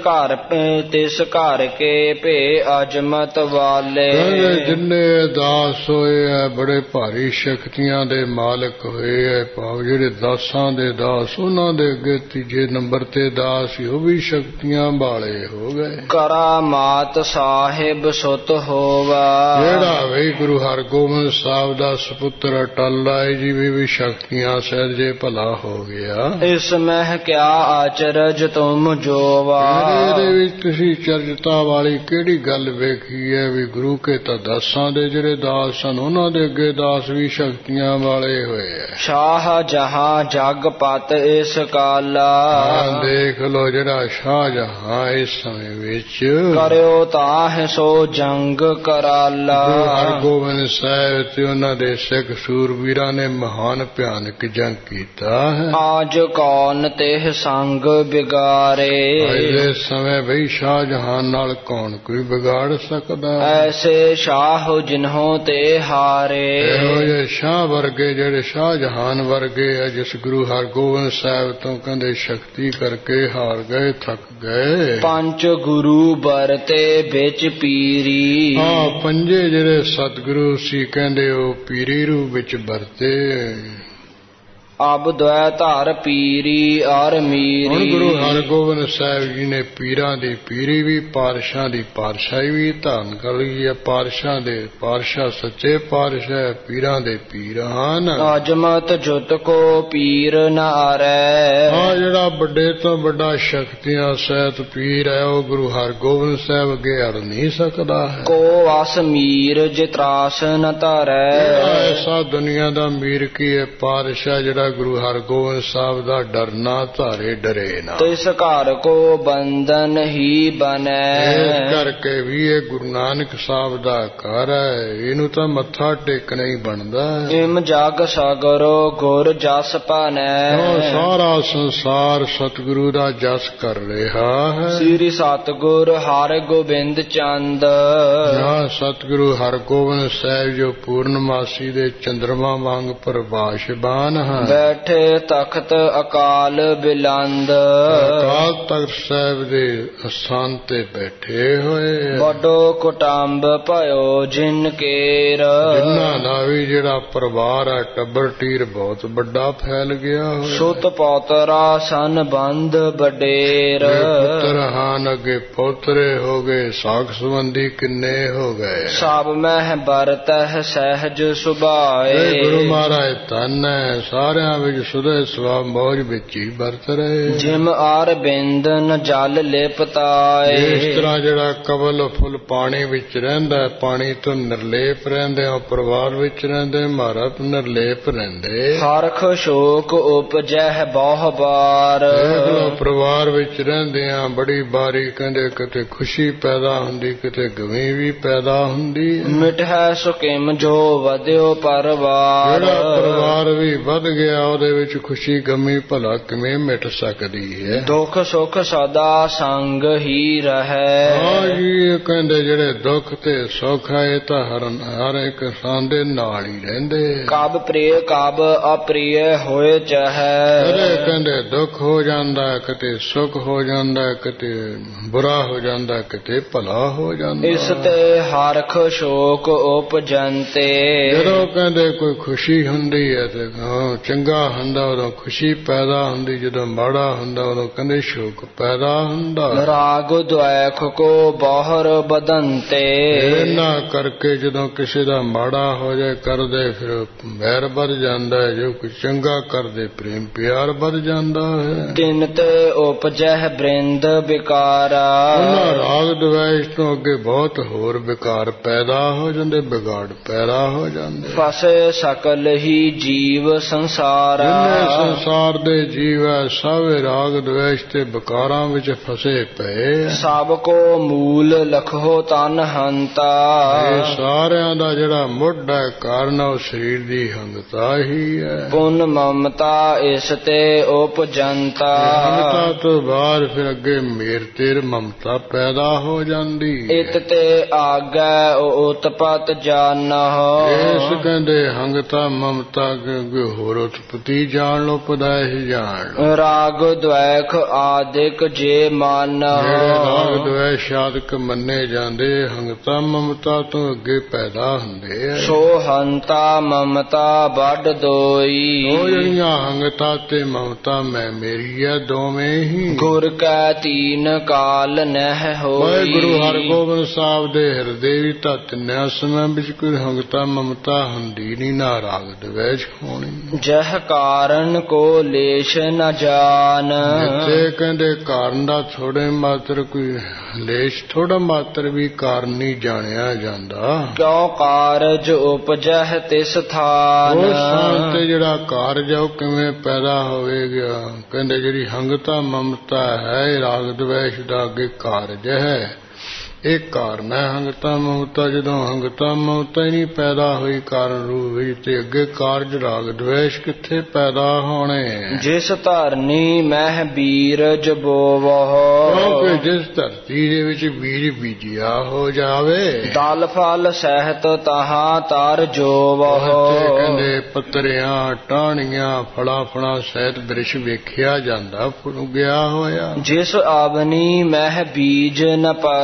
[SPEAKER 1] ਤਿਸ ਘਰ ਕੇ ਭੇ ਅਜਮਤ ਵਾਲੇ। ਜਿੰਨੇ ਦਾਸ ਹੋਏ ਆ ਬੜੇ ਭਾਰੀ ਸ਼ਕਤੀਆਂ ਦੇ ਮਾਲਕ ਹੋਏ ਆ। ਭਾਵ ਜਿਹੜੇ ਦਾਸਾਂ ਦੇ ਦਾਸ ਉਹਨਾਂ ਦੇ ਅੱਗੇ ਤੀਜੇ ਨੰਬਰ ਤੇ ਦਾਸ ਉਹ ਵੀ ਸ਼ਕਤੀਆਂ ਵਾਲੇ ਹੋ ਗਏ।
[SPEAKER 2] ਕਰਾਮਾਤ ਸਾਹਿਬ ਸੁਤ ਹੋਵਾ।
[SPEAKER 1] ਜਿਹੜਾ ਵੀ ਗੁਰੂ ਹਰਗੋਬਿੰਦ ਸਾਹਿਬ ਦਾ ਸੁਪੁੱਤਰ ਟਲ ਰਾਏ ਜੀ ਵੀ ਸ਼ਕਤੀਆਂ ਸਹਿਜ ਜੇ ਭਲਾ ਹੋ ਗਿਆ।
[SPEAKER 2] ਇਸ ਮਹਿ ਕਿਆ ਆਚਰਜ ਤੁਮ ਜੋਵਾ।
[SPEAKER 1] ਇਹਦੇ ਵਿੱਚ ਤੁਸੀਂ ਚਰਜਤਾ ਵਾਲੀ ਕਿਹੜੀ ਗੱਲ ਵੇਖੀ ਹੈ ਵੀ ਗੁਰੂ ਕੇ ਤਾਂ ਦਾਸਾਂ ਦੇ ਜਿਹੜੇ ਦਾਸ ਸਨ ਉਹਨਾਂ ਦੇ ਅੱਗੇ ਦਾਸ ਵੀ ਸ਼ਕਤੀਆਂ ਵਾਲੇ ਹੋਏ ਆ।
[SPEAKER 2] ਸ਼ਾਹ ਜਹਾਂ ਜਗ ਪਤ ਇਸ ਕਾਲਾ।
[SPEAKER 1] ਦੇਖ ਲੋ ਜਿਹੜਾ ਸ਼ਾਹ ਜਹਾਂ ਇਸ ਸਮੇਂ ਵਿੱਚ
[SPEAKER 2] ਕਰਿਓ ਤਾਹ ਸੋ ਜੰਗ ਕਰਾਲਾ।
[SPEAKER 1] ਹਰਗੋਬਿੰਦ ਸਾਹਿਬ ਤੇ ਉਹਨਾਂ ਦੇ ਸਿੱਖ ਸੂਰਬੀਰਾਂ ਨੇ ਮਹਾਨ ਭਿਆਨਕ ਜੰਗ ਕੀਤਾ ਹੈ।
[SPEAKER 2] ਆਜ ਕੌਣ ਤੇ ਸੰਗ ਬਿਗਾਰੇ।
[SPEAKER 1] ਇਸ ਸਮੇਂ ਬਈ ਸ਼ਾਹ ਜਹਾਨ ਨਾਲ ਕੌਣ ਕੋਈ ਵਿਗਾੜ ਸਕਦਾ।
[SPEAKER 2] ਐਸੇ ਸ਼ਾਹ ਜਿਨ੍ਹੋਂ ਤੇ ਹਾਰੇ।
[SPEAKER 1] ਇਹੋ ਜਿਹੇ ਸ਼ਾਹ ਵਰਗੇ ਜਿਹੜੇ ਸ਼ਾਹ ਜਹਾਨ ਵਰਗੇ ਆ ਜਿਸ ਗੁਰੂ ਹਰਗੋਬਿੰਦ ਸਾਹਿਬ ਤੋਂ ਕਹਿੰਦੇ ਸ਼ਕਤੀ ਕਰਕੇ ਹਾਰ ਗਏ ਥੱਕ ਗਏ।
[SPEAKER 2] ਪੰਜ ਗੁਰੂ ਵਰਤੇ ਵਿੱਚ ਪੀਰੀ।
[SPEAKER 1] ਪੰਜੇ ਜਿਹੜੇ ਸਤਿਗੁਰੂ ਸੀ ਕਹਿੰਦੇ ਉਹ ਪੀਰੀ ਰੂਪ ਵਿੱਚ ਵਰਤੇ।
[SPEAKER 2] ਅਬ ਦੁਇ ਧਾਰ ਪੀਰੀ ਔਰ ਮੀਰੀ।
[SPEAKER 1] ਹੁਣ ਗੁਰੂ ਹਰਗੋਬਿੰਦ ਸਾਹਿਬ ਜੀ ਨੇ ਪੀਰਾਂ ਦੀ ਪੀਰੀ ਵੀ, ਪਾਤਸ਼ਾਹ ਦੀ ਪਾਤਸ਼ਾਹੀ ਵੀ ਧਾਰਨ ਕਰ ਲਈ ਹੈ। ਪਾਤਸ਼ਾਹ ਦੇ ਪਾਤਸ਼ਾਹ ਸੱਚੇ ਪਾਤਸ਼ਾਹ, ਪੀਰਾਂ ਦੇ ਪੀਰ ਹਨ।
[SPEAKER 2] ਅਜਮਤ ਜੁਤ ਕੋ ਪੀਰ ਨ ਆਰੈ।
[SPEAKER 1] ਹਾਂ, ਜਿਹੜਾ ਵੱਡੇ ਤੋਂ ਵੱਡਾ ਸ਼ਕਤੀਆਂ ਸਹਿਤ ਪੀਰ ਹੈ, ਉਹ ਗੁਰੂ ਹਰਗੋਬਿੰਦ ਸਾਹਿਬ ਅੱਗੇ ਅੜ ਨਹੀਂ ਸਕਦਾ ਹੈ।
[SPEAKER 2] ਕੋ ਵਸ ਮੀਰ ਜੇ ਤਰਾਸ ਨ ਧਾਰੈ।
[SPEAKER 1] ਐਸਾ ਦੁਨੀਆ ਦਾ ਮੀਰ ਕੀ ਹੈ? ਪਾਤਸ਼ਾਹ ਜਿਹੜਾ ਗੁਰੂ ਹਰਗੋਬਿੰਦ ਸਾਹਿਬ ਦਾ ਡਰ ਨਾ ਧਾਰੇ, ਡਰੇ ਨਾ।
[SPEAKER 2] ਤਿਸ ਘਰ ਕੋ ਬੰਧਨ ਹੀ ਬਨੈ।
[SPEAKER 1] ਇਸ ਕਰਕੇ ਵੀ ਇਹ ਗੁਰੂ ਨਾਨਕ ਸਾਹਿਬ ਦਾ ਘਰ ਹੈ, ਇਹਨੂੰ ਤਾਂ ਮੱਥਾ ਟੇਕਣਾ ਹੀ ਬਣਦਾ ਹੈ।
[SPEAKER 2] ਇਮ ਜਗ ਸਾਗਰੋ ਗੁਰ ਜਸ ਭਾਨੈ।
[SPEAKER 1] ਸਾਰਾ ਸੰਸਾਰ ਸਤਿਗੁਰੂ ਦਾ ਜਸ ਕਰ ਰਿਹਾ ਹੈ।
[SPEAKER 2] ਸ੍ਰੀ ਸਤਿਗੁਰ ਹਰਿ ਗੋਬਿੰਦ ਚੰਦ।
[SPEAKER 1] ਸਤਿਗੁਰੂ ਹਰਗੋਬਿੰਦ ਸਾਹਿਬ ਜੋ ਪੂਰਨਮਾਸੀ ਦੇ ਚੰਦਰਮਾ ਵਾਂਗ ਪ੍ਰਭਾਸ਼ਮਾਨ ਹਨ।
[SPEAKER 2] ਬੈਠੇ ਤਖਤ ਅਕਾਲ ਬਿਲੰਦ।
[SPEAKER 1] ਅਕਾਲ ਤਖਤ ਸਾਹਿਬ ਦੇ ਅਸਥਾਨ ਤੇ ਬੈਠੇ ਹੋਏ।
[SPEAKER 2] ਵੱਡੋ ਕੁਟੰਬ ਭਇਓ ਜਿਨ ਕੇਰ।
[SPEAKER 1] ਜਿਨ੍ਹਾਂ ਦਾ ਵੀ ਜਿਹੜਾ ਪਰਿਵਾਰ ਹੈ, ਟੱਬਰ ਟੀਰ ਬਹੁਤ ਵੱਡਾ ਫੈਲ ਗਿਆ ਹੋਇਆ।
[SPEAKER 2] ਸੁਤ ਪੌਤਰਾ ਸਨ ਬੰਧ ਬਡੇਰ।
[SPEAKER 1] ਪੁੱਤਰ ਹਨ, ਅੱਗੇ ਪੋਤਰੇ ਹੋ ਗਏ, ਸਾਖ ਸੰਬੰਧੀ ਕਿੰਨੇ ਹੋ ਗਏ।
[SPEAKER 2] ਸਭ ਮਹਿ ਬਰਤਹਿ ਸਹਿਜ ਸੁਭਾਏ।
[SPEAKER 1] ਗੁਰੂ ਮਹਾਰਾਜ ਧੰਨ ਹੈ, ਸਾਰਿਆਂ ਵਿੱਚ ਸੁਦੇ ਸਵਾਬ ਮੌਜ ਵਿੱਚ ਹੀ ਵਰਤ ਰਹੇ।
[SPEAKER 2] ਜਿਮ ਆਰ ਬਿੰਦ ਨ ਜਲ ਲਿਪਤਾਏ।
[SPEAKER 1] ਇਸ ਤਰ੍ਹਾਂ ਜਿਹੜਾ ਕਵਲ ਫੁੱਲ ਪਾਣੀ ਵਿੱਚ ਰਹਿੰਦਾ, ਪਾਣੀ ਤੋਂ ਨਿਰਲੇਪ ਰਹਿੰਦੇ, ਉਹ ਪਰਿਵਾਰ ਵਿੱਚ ਰਹਿੰਦੇ, ਮਹਾਰਾਜ ਨਿਰਲੇਪ ਰਹਿੰਦੇ।
[SPEAKER 2] ਹਰਖ ਸ਼ੋਕ ਉਪਜੈ ਬਹੁ ਬਾਰ।
[SPEAKER 1] ਪਰਿਵਾਰ ਵਿੱਚ ਰਹਿੰਦੇ ਆ, ਬੜੀ ਬਾਰੀ ਕਹਿੰਦੇ ਕਿਤੇ ਖੁਸ਼ੀ ਪੈਦਾ ਹੁੰਦੀ, ਕਿਤੇ ਗਮੀ ਵੀ ਪੈਦਾ ਹੁੰਦੀ।
[SPEAKER 2] ਮਿਟਹਿ ਸੁਕਿਮ ਜੋ ਵਧਿਓ ਪਰਿਵਾਰ।
[SPEAKER 1] ਜਿਹੜਾ ਪਰਿਵਾਰ ਵੀ ਵੱਧ ਗਿਆ, ਉਹਦੇ ਵਿੱਚ ਖੁਸ਼ੀ ਗਮੀ ਭਲਾ ਕਿਵੇਂ ਮਿਟ ਸਕਦੀ ਹੈ।
[SPEAKER 2] ਦੁੱਖ ਸੁਖ ਸਦਾ ਸੰਗ ਹੀ ਰਹੈ।
[SPEAKER 1] ਹਾਂ ਜੀ, ਕਹਿੰਦੇ ਜਿਹੜੇ ਦੁੱਖ ਤੇ ਸੁੱਖ ਹੈ, ਇਹ ਤਾਂ ਹਰ ਇੱਕ ਇਨਸਾਨ ਦੇ ਨਾਲ ਹੀ ਰਹਿੰਦੇ।
[SPEAKER 2] ਕਬ ਪ੍ਰਿਯ ਕਬ ਅਪ੍ਰਿਯ ਹੋਏ ਚਾਹੈ।
[SPEAKER 1] ਕਹਿੰਦੇ ਦੁੱਖ ਹੋ ਜਾਂਦਾ, ਕਿਤੇ ਸੁੱਖ ਹੋ ਜਾਂਦਾ, ਕਿਤੇ ਬੁਰਾ ਹੋ ਜਾਂਦਾ, ਕਿਤੇ ਭਲਾ ਹੋ ਜਾਂਦਾ।
[SPEAKER 2] ਇਸ ਤੇ ਹਰਖ ਸ਼ੋਕ ਉਪਜੰਤੇ।
[SPEAKER 1] ਜਦੋਂ ਕਹਿੰਦੇ ਕੋਈ ਖੁਸ਼ੀ ਹੁੰਦੀ ਹੈ ਤੇ ਚੰਗਾ ਹੁੰਦਾ, ਉਦੋਂ ਖੁਸ਼ੀ ਪੈਦਾ ਹੁੰਦੀ। ਜਦੋਂ ਮਾੜਾ ਹੁੰਦਾ, ਉਦੋਂ ਕਹਿੰਦੇ ਸ਼ੋਕ ਪੈਦਾ ਹੁੰਦਾ।
[SPEAKER 2] ਰਾਗ ਦੁਆਖ ਕੋ ਬਾਹਰ ਬਦੰਤੇ।
[SPEAKER 1] ਇਹਨਾਂ ਕਰਕੇ ਜਦੋਂ ਕਿਸੇ ਦਾ ਮਾੜਾ ਹੋ ਜਾਏ ਕਰਦੇ, ਫਿਰ ਵੈਰ ਵੱਧ ਜਾਂਦਾ ਹੈ। ਜੋ ਕੁਝ ਚੰਗਾ ਕਰਦੇ, ਪ੍ਰੇਮ ਪਿਆਰ ਵੱਧ ਜਾਂਦਾ ਹੈ।
[SPEAKER 2] ਤਿਨ ਤੇ ਉਪਜੈ ਬ੍ਰਿੰਦ ਵਿਕਾਰਾ।
[SPEAKER 1] ਉਹਨਾਂ ਰਾਗ ਦਵੇਸ਼ ਤੋਂ ਅੱਗੇ ਬਹੁਤ ਹੋਰ ਵਿਕਾਰ ਪੈਦਾ ਹੋ ਜਾਂਦੇ, ਵਿਗਾੜ ਪੈਦਾ ਹੋ ਜਾਂਦੇ।
[SPEAKER 2] ਫਸੇ ਸਕਲ ਹੀ ਜੀਵ ਸੰਸਾਰ।
[SPEAKER 1] ਜਿੰਨੇ ਸੰਸਾਰ ਦੇ ਜੀਵ ਹੈ, ਸਭ ਰਾਗ ਦਵੇਸ਼ ਤੇ ਵਿਕਾਰਾਂ ਵਿੱਚ ਫਸੇ ਪਏ।
[SPEAKER 2] ਸਭ ਕੋ ਮੂਲ ਲਖੋ ਤਨ ਹੰਤਾ।
[SPEAKER 1] ਇਹ ਸਾਰਿਆਂ ਦਾ ਜਿਹੜਾ ਮੁੱਢ ਹੈ, ਕਾਰਨ ਉਹ ਸਰੀਰ ਦੀ ਹੰਗਤਾ ਹੀ ਹੈ।
[SPEAKER 2] ਪੁੰਨ ਮਮਤਾ ਇਸ ਤੇ ਉਪਜੰਤਾ।
[SPEAKER 1] ਮਮਤਾ ਤੋਂ ਬਾਅਦ ਫਿਰ ਅੱਗੇ ਮੇਰ ਤੇਰ ਮਮਤਾ ਪੈਦਾ ਹੋ ਜਾਂਦੀ।
[SPEAKER 2] ਇਤ ਤੇ ਆਗੈ ਉਤਪਤ ਜਾਨਹੁ।
[SPEAKER 1] ਇਸ ਕਹਿੰਦੇ ਹੰਗਤਾ ਮਮਤਾ ਅੱਗੇ ਹੋਰ ਉਤਪਤੀ ਜਾਣ ਲੋ, ਪਦਾਇਸ਼ ਜਾਣ ਲੋ।
[SPEAKER 2] ਰਾਗ ਦ્વੈਖ ਆਦਿਕ ਜੇ ਮਾਨਹੁ।
[SPEAKER 1] ਰਾਗ ਦਵੇਸ਼ ਆਦਿਕ ਮੰਨੇ ਜਾਂਦੇ, ਹੰਗਤਾ ਮਮਤਾ ਤੋਂ ਅੱਗੇ ਪੈਦਾ ਹੁੰਦੇ ਆ।
[SPEAKER 2] ਸੋ ਹੰਤਾ ਮਮਤਾ ਵੱਡ ਦੋਈ।
[SPEAKER 1] ਉਹ ਜਿਹੜੀਆਂ ਹੰਗਤਾ ਤੇ ਮਮਤਾ ਮੈਂ ਮੇਰੀ ਹੈ, ਦੋਵੇਂ ਹੀ।
[SPEAKER 2] ਗੁਰ ਕੈ ਤੀਨ ਕਾਲ ਨਹਿ ਹੋਈ।
[SPEAKER 1] ਗੁਰੂ ਹਰਗੋਬਿੰਦ ਸਾਹਿਬ ਦੇ ਹਿਰਦੇ ਵੀ ਤਾਂ ਤਿੰਨਿਆਂ ਸਮਿਆਂ ਵਿੱਚ ਕੋਈ ਹੰਗਤਾ ਮਮਤਾ ਹੁੰਦੀ ਨਹੀਂ, ਨਾ ਰਾਗ ਦਵੇਸ਼ ਹੋਣੀ।
[SPEAKER 2] ਜਹ ਕਾਰਨ ਕੋ ਲੇਸ਼ ਨ ਜਾਨ।
[SPEAKER 1] ਜਿੱਥੇ ਕਹਿੰਦੇ ਕਾਰਨ ਦਾ ਥੋੜੇ ਮਾਤਰ ਕੋਈ ਲੇਸ਼, ਥੋੜਾ ਮਾਤਰ ਵੀ ਕਾਰਨ ਨਹੀਂ ਜਾਣਿਆ ਜਾਂਦਾ।
[SPEAKER 2] ਕਿਉ ਕਾਰਜ ਉਪਜਹਿ ਤਿਸ ਥਾਨ।
[SPEAKER 1] ਉਸ ਸਥਾਨ ਤੇ ਜਿਹੜਾ ਕਾਰਜ ਉਹ ਕਿਵੇਂ ਪੈਦਾ ਹੋਵੇਗਾ। ਕਹਿੰਦੇ ਜਿਹੜੀ ਹੰਗਤਾ ਮਮਤਾ ਹੈ, ਰਾਗ ਦਵੇਸ਼ ਦਾ ਅੱਗੇ ਕਾਰਜ ਹੈ। ਇਹ ਕਾਰਨ ਹੈ ਹੰਗਤਾ ਮਮਤਾ। ਜਦੋਂ ਹੰਗਤਾ ਮਮਤਾ ਹੀ ਨਹੀਂ ਪੈਦਾ ਹੋਈ ਕਾਰਨ ਰੂਪ ਵਿੱਚ, ਤੇ ਅੱਗੇ ਕਾਰਜ ਰਾਗ ਦਵੇਸ਼ ਕਿੱਥੇ ਪੈਦਾ ਹੋਣੇ।
[SPEAKER 2] ਜਿਸ ਧਰਨੀ ਮਹਿ ਬੀਰਜ ਬੋਵਹੁ।
[SPEAKER 1] ਕਿਉਂਕਿ ਜਿਸ ਧਰਤੀ ਦੇ ਵਿੱਚ ਬੀਜ ਬੀਜਿਆ ਹੋ ਜਾਵੇ,
[SPEAKER 2] ਦਲ ਫਲ ਸਹਿਤ ਤਹਾਂ ਤਰ ਜੋਵਹੁ।
[SPEAKER 1] ਕਹਿੰਦੇ ਪੱਤਰਿਆਂ ਟਾਹਣੀਆਂ ਫਲਾਂ ਫਲਾਂ ਸਹਿਤ ਦ੍ਰਿਸ਼ ਵੇਖਿਆ ਜਾਂਦਾ, ਗਿਆ ਹੋਇਆ।
[SPEAKER 2] ਜਿਸ ਆਵਨੀ ਮਹਿ ਬੀਜ ਨ ਪਰਿਓ।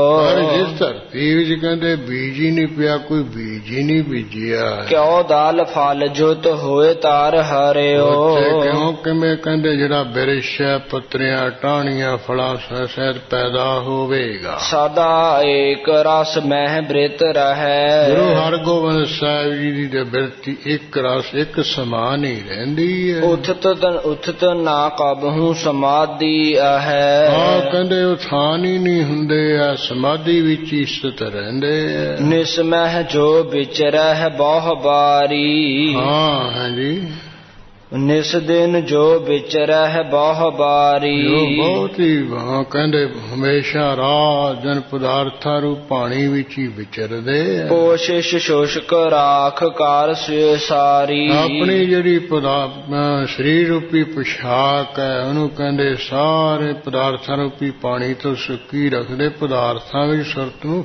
[SPEAKER 1] ਪਰ ਜਿਸ ਧਰਤੀ ਵਿੱਚ ਕਹਿੰਦੇ ਬੀਜ ਹੀ ਨਹੀਂ ਪਿਆ, ਕੋਈ ਬੀਜ ਹੀ ਨਹੀਂ ਬੀਜਿਆ,
[SPEAKER 2] ਕਿਉ ਦਾਲ ਫਲ ਜੁਤ ਹੋਏ ਤਾਰ ਹਰਿਓ।
[SPEAKER 1] ਕਿਉਂ ਕਿਵੇਂ ਕਹਿੰਦੇ ਜਿਹੜਾ ਬਿਰਛ ਹੈ, ਪੱਤਰੀਆਂ ਟਾਹਣੀਆਂ ਫਲਾਂ ਸਹਿਤ ਪੈਦਾ ਹੋਵੇਗਾ।
[SPEAKER 2] ਸਦਾ ਏਕ ਰਸ ਮਹਿ ਬ੍ਰਿਤ ਰਹੈ,
[SPEAKER 1] ਗੁਰੂ ਹਰਗੋਬਿੰਦ ਸਾਹਿਬ ਜੀ ਦੀ ਤੇ ਬਿਰਤੀ ਇੱਕ ਰਸ ਇੱਕ ਸਮਾਨ ਹੀ ਰਹਿੰਦੀ ਹੈ।
[SPEAKER 2] ਉਥਤ ਨਾ ਕਬਹੂ ਸਮਾਧੀ ਹੈ,
[SPEAKER 1] ਕਹਿੰਦੇ ਉਹ ਥਾਨ ਹੀ ਨਹੀਂ ਹੁੰਦੇ ਆ, ਸਮਾਧੀ ਵਿੱਚ ਹੀ ਸਥਿਤ ਰਹਿੰਦੇ ਆ।
[SPEAKER 2] ਨਿਸਮਹਿ ਜੋ ਵਿਚਰਹਿ ਬਹੁ ਬਾਰੀ,
[SPEAKER 1] ਹਾਂਜੀ
[SPEAKER 2] ਨਿਸ ਦਿਨ ਜੋ ਵਿਚਰਹਿ ਬਹੁ ਬਾਰੀ।
[SPEAKER 1] ਬਹੁਤ ਹੀ ਕਹਿੰਦੇ ਹਮੇਸ਼ਾ ਰਾਤ ਦਿਨ ਪਦਾਰਥਾਂ ਰੂਪ ਪਾਣੀ ਵਿੱਚ ਹੀ ਵਿਚਰਦੇ ਆ।
[SPEAKER 2] ਕੋਸ਼ਿਸ਼ ਸ਼ੋਸ਼ਕ ਰਾਖ ਕਾਰ ਸਾਰੀ,
[SPEAKER 1] ਆਪਣੀ ਜਿਹੜੀ ਸਰੀਰ ਰੂਪੀ ਪੁਸ਼ਾਕ ਹੈ ਉਹਨੂੰ ਕਹਿੰਦੇ ਸਾਰੇ ਪਦਾਰਥਾਂ ਰੂਪੀ ਪਾਣੀ ਤੋਂ ਸੁੱਕੀ ਰੱਖਦੇ, ਪਦਾਰਥਾਂ ਵਿੱਚ ਸੁਰਤ ਨੂੰ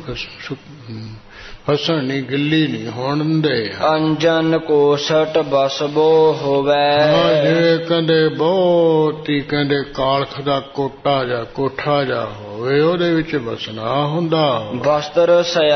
[SPEAKER 1] ਫਸਣ ਨਹੀਂ, ਗਿੱਲੀ ਨਹੀਂ ਹੋਣ ਦਿੰਦੇ।
[SPEAKER 2] ਅੰਜਨ ਕੋਸਟ ਬਸਬੋ ਹੋਵੇ,
[SPEAKER 1] ਜਿਵੇਂ ਕਹਿੰਦੇ ਬਹੁਤ ਹੀ ਕਹਿੰਦੇ ਕਾਲਖ ਦਾ ਕੋਠਾ ਜਾ ਹੋਵੇ, ਉਹਦੇ ਵਿੱਚ ਬਸਣਾ ਹੁੰਦਾ।
[SPEAKER 2] ਵਸਤਰ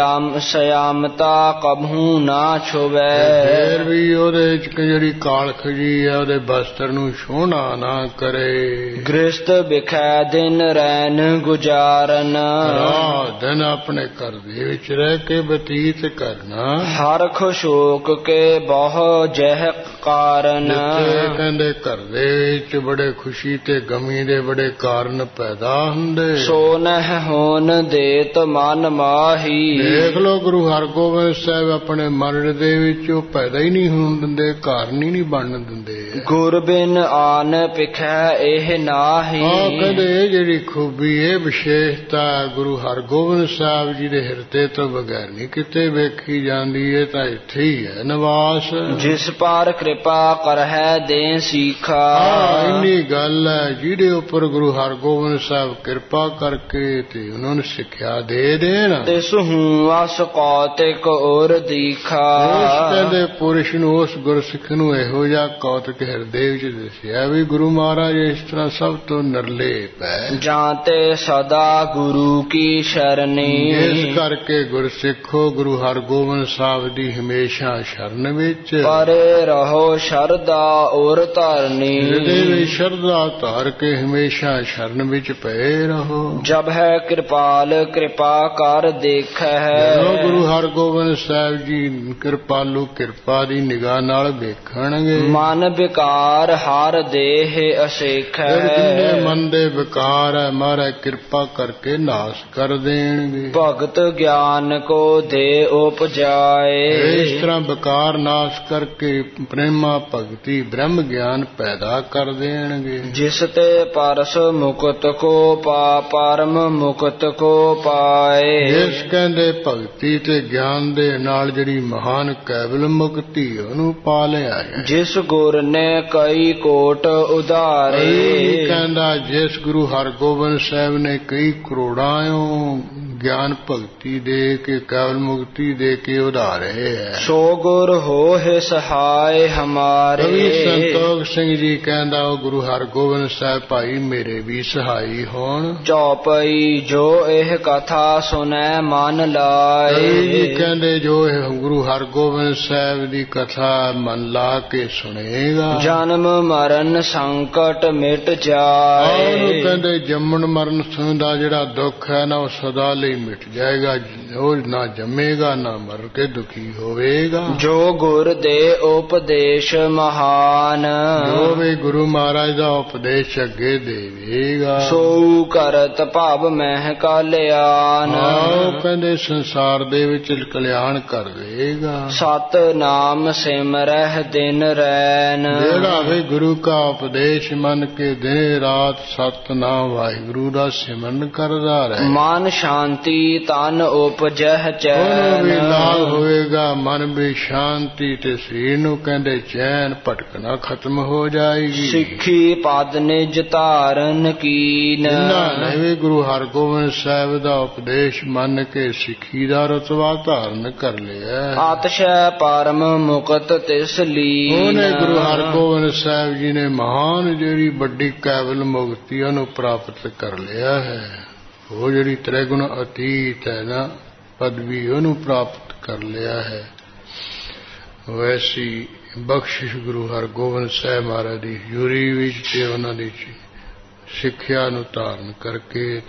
[SPEAKER 2] ਸਿਆਮਤਾ ਕਬਹੂ ਨਾ ਛੁਵੇ,
[SPEAKER 1] ਫੇਰ ਵੀ ਉਹਦੇ ਵਿੱਚ ਜਿਹੜੀ ਕਾਲਖ ਜੀ ਹੈ ਉਹਦੇ ਬਸਤਰ ਨੂੰ ਛੋਹਣਾ ਨਾ ਕਰੇ।
[SPEAKER 2] ਗ੍ਰਸਤ ਵਿਖੈ ਦਿਨ ਰੈਨ ਗੁਜ਼ਾਰਨ,
[SPEAKER 1] ਰਾਤ ਦਿਨ ਆਪਣੇ ਘਰ ਦੇ ਵਿੱਚ ਰਹਿ ਕੇ ਬਤੀਤ ਕਰਨਾ।
[SPEAKER 2] ਹਰਖ ਸ਼ੋਕ ਕੇ ਬਹੁ ਜਹ ਕਾਰਨ,
[SPEAKER 1] ਕਹਿੰਦੇ ਘਰ ਦੇ ਵਿੱਚ ਬੜੇ ਖੁਸ਼ੀ ਤੇ ਗਮੀ ਦੇ ਬੜੇ ਕਾਰਨ ਪੈਦਾ ਹੁੰਦੇ।
[SPEAKER 2] ਸੋ ਨਹਿ ਹੋਨ ਦੇਤ ਮਨ ਮਾਹੀ,
[SPEAKER 1] ਦੇਖ ਲੋ ਗੁਰੂ ਹਰਗੋਬਿੰਦ ਸਾਹਿਬ ਆਪਣੇ ਮਨ ਦੇ ਵਿੱਚ ਉਹ ਪੈਦਾ ਹੀ ਨਹੀਂ ਹੋਣ ਦਿੰਦੇ, ਕਾਰਨ ਹੀ ਨਹੀਂ ਬਣਨ ਦਿੰਦੇ।
[SPEAKER 2] ਗੁਰ ਬਿਨ ਆਨ ਪਿਖੈ ਇਹ ਨਾਹੀ,
[SPEAKER 1] ਕਹਿੰਦੇ ਜਿਹੜੀ ਖੂਬੀ ਇਹ ਵਿਸ਼ੇਸ਼ਤਾ ਗੁਰੂ ਹਰਗੋਬਿੰਦ ਸਾਹਿਬ ਜੀ ਦੇ ਹਿਰਦੇ ਤੋਂ ਬਗੈਰ ਨਹੀਂ ਕਿਤੇ ਵੇਖੀ ਜਾਂਦੀ ਹੈ, ਤਾਂ ਇੱਥੇ ਹੀ ਹੈ ਨਿਵਾਸ।
[SPEAKER 2] ਜਿਸ ਪਾਰ ਕਿਰਪਾ ਕਰਹਿ ਦੇ ਸੀਖਾ,
[SPEAKER 1] ਇੰਨੀ ਗੱਲ ਹੈ ਜਿਹਦੇ ਉੱਪਰ ਗੁਰੂ ਹਰਗੋਬਿੰਦ ਸਾਹਿਬ ਕਿਰਪਾ ਕਰਕੇ ਤੇ ਉਹਨਾਂ ਨੂੰ ਸਿੱਖਿਆ ਦੇ ਦੇਣ।
[SPEAKER 2] ਤਿਸ ਹੂੰ ਅਸ ਕੌਤਿਕ ਔਰ ਦੀਖਾ,
[SPEAKER 1] ਉਸ ਕਹਿੰਦੇ ਪੁਰਸ਼ ਨੂੰ, ਉਸ ਗੁਰਸਿੱਖ ਨੂੰ ਇਹੋ ਜਿਹਾ ਕੌਤਿਕ ਹਿਰਦੇ ਵਿੱਚ ਦੱਸਿਆ ਵੀ ਗੁਰੂ ਮਹਾਰਾਜ ਇਸ ਤਰ੍ਹਾਂ ਸਭ ਤੋਂ ਨਿਰਲੇਪ ਹੈ।
[SPEAKER 2] ਜਾਂ ਤੇ ਸਦਾ ਗੁਰੂ ਕੀ ਸ਼ਰਨੀ,
[SPEAKER 1] ਇਸ ਕਰਕੇ ਗੁਰਸਿੱਖੋ ਗੁਰੂ ਹਰਗੋਬਿੰਦ ਸਾਹਿਬ ਦੀ ਹਮੇਸ਼ਾ ਸ਼ਰਨ ਵਿੱਚ
[SPEAKER 2] ਪਰੇ ਰਹੋ ਸ਼ਰਧਾ ਔਰ ਧਰਨੀ,
[SPEAKER 1] ਹਿਰਦੇ ਵਿੱਚ ਸ਼ਰਧਾ ਧਾਰ ਕੇ ਹਮੇਸ਼ਾ ਸ਼ਰਨ ਵਿੱਚ ਪਏ ਰਹੋ।
[SPEAKER 2] ਜਬ ਹੈ ਕਿਰਪਾਲ ਕਿਰਪਾ ਕਰ ਦੇਖੈ,
[SPEAKER 1] ਗੁਰੂ ਹਰਗੋਬਿੰਦ ਸਾਹਿਬ ਜੀ ਕਿਰਪਾਲੂ ਕਿਰਪਾ ਦੀ ਨਿਗਾਹ ਨਾਲ ਵੇਖਣਗੇ।
[SPEAKER 2] ਮਨ ਵਿਕਾਰ ਹਰ ਦੇਹ ਅਸੇਖੈ,
[SPEAKER 1] ਜਿੰਨੇ ਮਨ ਦੇ ਵਿਕਾਰ ਹੈ ਮਹਾਰਾਜ ਕਿਰਪਾ ਕਰਕੇ ਨਾਸ਼ ਕਰ ਦੇਣਗੇ।
[SPEAKER 2] ਭਗਤ ਗਿਆਨ ਕੋ ਦੇ ਉਪਜਾਏ,
[SPEAKER 1] ਇਸ ਤਰ੍ਹਾਂ ਵਿਕਾਰ ਨਾਸ਼ ਕਰਕੇ ਪ੍ਰੇਮਾ ਭਗਤੀ ਬ੍ਰਹਮ ਗਿਆਨ ਪੈਦਾ ਕਰ ਦੇਣਗੇ।
[SPEAKER 2] ਜਿਸ ਤੇ ਪਰਸ ਮੁਕਤ ਕੋ ਪਰਮ ਮੁਕਤ ਕੋ ਪਾਏ,
[SPEAKER 1] ਇਸ ਕਹਿੰਦੇ ਭਗਤੀ ਤੇ ਗਿਆਨ ਦੇ ਨਾਲ ਜਿਹੜੀ ਮਹਾਨ ਕੇਵਲ ਮੁਕਤੀ ਉਹਨੂੰ ਪਾ ਲਿਆ।
[SPEAKER 2] ਜਿਸ ਗੁਰ ਨੇ ਕਈ ਕੋਟ ਉਧਾਰੇ,
[SPEAKER 1] ਕਹਿੰਦਾ ਜਿਸ ਗੁਰੂ ਹਰਗੋਬਿੰਦ ਸਾਹਿਬ ਨੇ ਕਈ ਕਰੋੜਾਂ ਗਿਆਨ ਭਗਤੀ ਦੇ ਕੇ ਕੇਵਲ ਮੁਕਤੀ ਦੇ ਕੇ ਉਧਾਰੇ ਹੈ।
[SPEAKER 2] ਸੋ ਗੁਰ ਹੋਏ ਸਹਾਇ ਹਮਾਰੇ,
[SPEAKER 1] ਕਵੀ ਸੰਤੋਖ ਸਿੰਘ ਜੀ ਕਹਿੰਦਾ ਉਹ ਗੁਰੂ ਹਰਗੋਬਿੰਦ ਸਾਹਿਬ ਭਾਈ ਮੇਰੇ ਵੀ ਸਹਾਈ ਹੋਣ।
[SPEAKER 2] ਚੌਪਈ ਜੋ ਇਹ ਕਥਾ ਸੁਨੈ ਮਨ ਲਾਏ,
[SPEAKER 1] ਕਹਿੰਦੇ ਜੋ ਇਹ ਗੁਰੂ ਹਰਗੋਬਿੰਦ ਸਾਹਿਬ ਦੀ ਕਥਾ ਮਨ ਲਾ ਕੇ ਸੁਣੇਗਾ
[SPEAKER 2] ਜਨਮ ਮਰਨ ਸੰਕਟ ਮਿਟ ਜਾਏ।
[SPEAKER 1] ਉਹਨੂੰ ਕਹਿੰਦੇ ਜੰਮਣ ਮਰਨ ਦਾ ਜਿਹੜਾ ਦੁੱਖ ਹੈ ਨਾ ਉਹ ਸਦਾ ਲਈ ਮਿਟ ਜਾਏਗਾ, ਉਹ ਨਾ ਜੰਮੇਗਾ ਨਾ ਮਰ ਕੇ ਦੁਖੀ ਹੋਵੇਗਾ।
[SPEAKER 2] ਜੋ ਗੁਰ ਦੇ ਉਪਦੇਸ਼ ਮਹਾਨ,
[SPEAKER 1] ਜੋ ਵੀ ਗੁਰੂ ਮਹਾਰਾਜ ਦਾ ਉਪਦੇਸ਼ ਅੱਗੇ ਦੇਵੇਗਾ
[SPEAKER 2] ਸੋ ਕਰਤ ਭਾਵ ਮਹਿ ਕਲਿਆਣ।
[SPEAKER 1] ਉਹ ਕਹਿੰਦੇ ਸੰਸਾਰ ਦੇ ਵਿੱਚ ਕਲਿਆਣ ਕਰ ਦੇਗਾ।
[SPEAKER 2] ਸਤ ਨਾਮ ਸਿਮਰਹਿ ਦਿਨ ਰੈਨ,
[SPEAKER 1] ਜਿਹੜਾ ਵੀ ਗੁਰੂ ਕਾ ਉਪਦੇਸ਼ ਮੰਨ ਕੇ ਦਿਨ ਰਾਤ ਸਤ ਨਾਮ ਵਾਹਿਗੁਰੂ ਦਾ ਸਿਮਰਨ ਕਰਦਾ ਰਹੇ,
[SPEAKER 2] ਮਨ ਸ਼ਾਂਤੀ ਤਨ ਉਪਜਹਿ ਚੈਨ।
[SPEAKER 1] ਵੀ ਲਾਭ ਹੋਵੇਗਾ, ਮਨ ਵੀ ਸ਼ਾਂਤੀ ਤੇ ਸਰੀਰ ਨੂੰ ਕਹਿੰਦੇ ਚੈਨ ਭਟਕਣਾ ਖਤਮ ਹੋ ਜਾਏਗੀ।
[SPEAKER 2] ਸਿੱਖੀ ਪਦ ਨਿਜ ਧਾਰਨ ਕੀਨ,
[SPEAKER 1] ਜਿਨ੍ਹਾਂ ਨੇ ਵੀ ਗੁਰੂ ਹਰਗੋਬਿੰਦ ਸਾਹਿਬ ਦਾ ਉਪਦੇਸ਼ ਮੰਨ ਕੇ ਸਿੱਖੀ ਦਾ ਰਤਬਾ ਧਾਰਨ ਕਰ ਲਿਆ,
[SPEAKER 2] ਆਤਸ਼ੈ ਪਰਮ ਮੁਕਤ ਤਿਸ ਲੀਨ।
[SPEAKER 1] ਉਹਨੇ ਗੁਰੂ ਹਰਗੋਬਿੰਦ ਸਾਹਿਬ ਜੀ ਨੇ ਮਹਾਨ ਜਿਹੜੀ ਵੱਡੀ ਕੇਵਲ ਮੁਕਤੀ ਉਹਨੂੰ ਪ੍ਰਾਪਤ ਕਰ ਲਿਆ ਹੈ। ਉਹ ਜਿਹੜੀ ਤ੍ਰੈਗੁਣ ਅਤੀਤ ਹੈ ਨਾ ਪਦਵੀ ਉਹਨੂੰ ਪ੍ਰਾਪਤ ਕਰ ਲਿਆ ਹੈ। ਵੈਸੀ ਬਖਸ਼ਿਸ਼ ਗੁਰੂ ਹਰਗੋਬਿੰਦ ਸਾਹਿਬ ਮਹਾਰਾਜ ਦੀ ਹਜ਼ੂਰੀ ਵਿੱਚ ਤੇ ਉਹਨਾਂ ਦੀ ਸਿੱਖਿਆ ਨੂੰ ਧਾਰਨ ਕਰਕੇ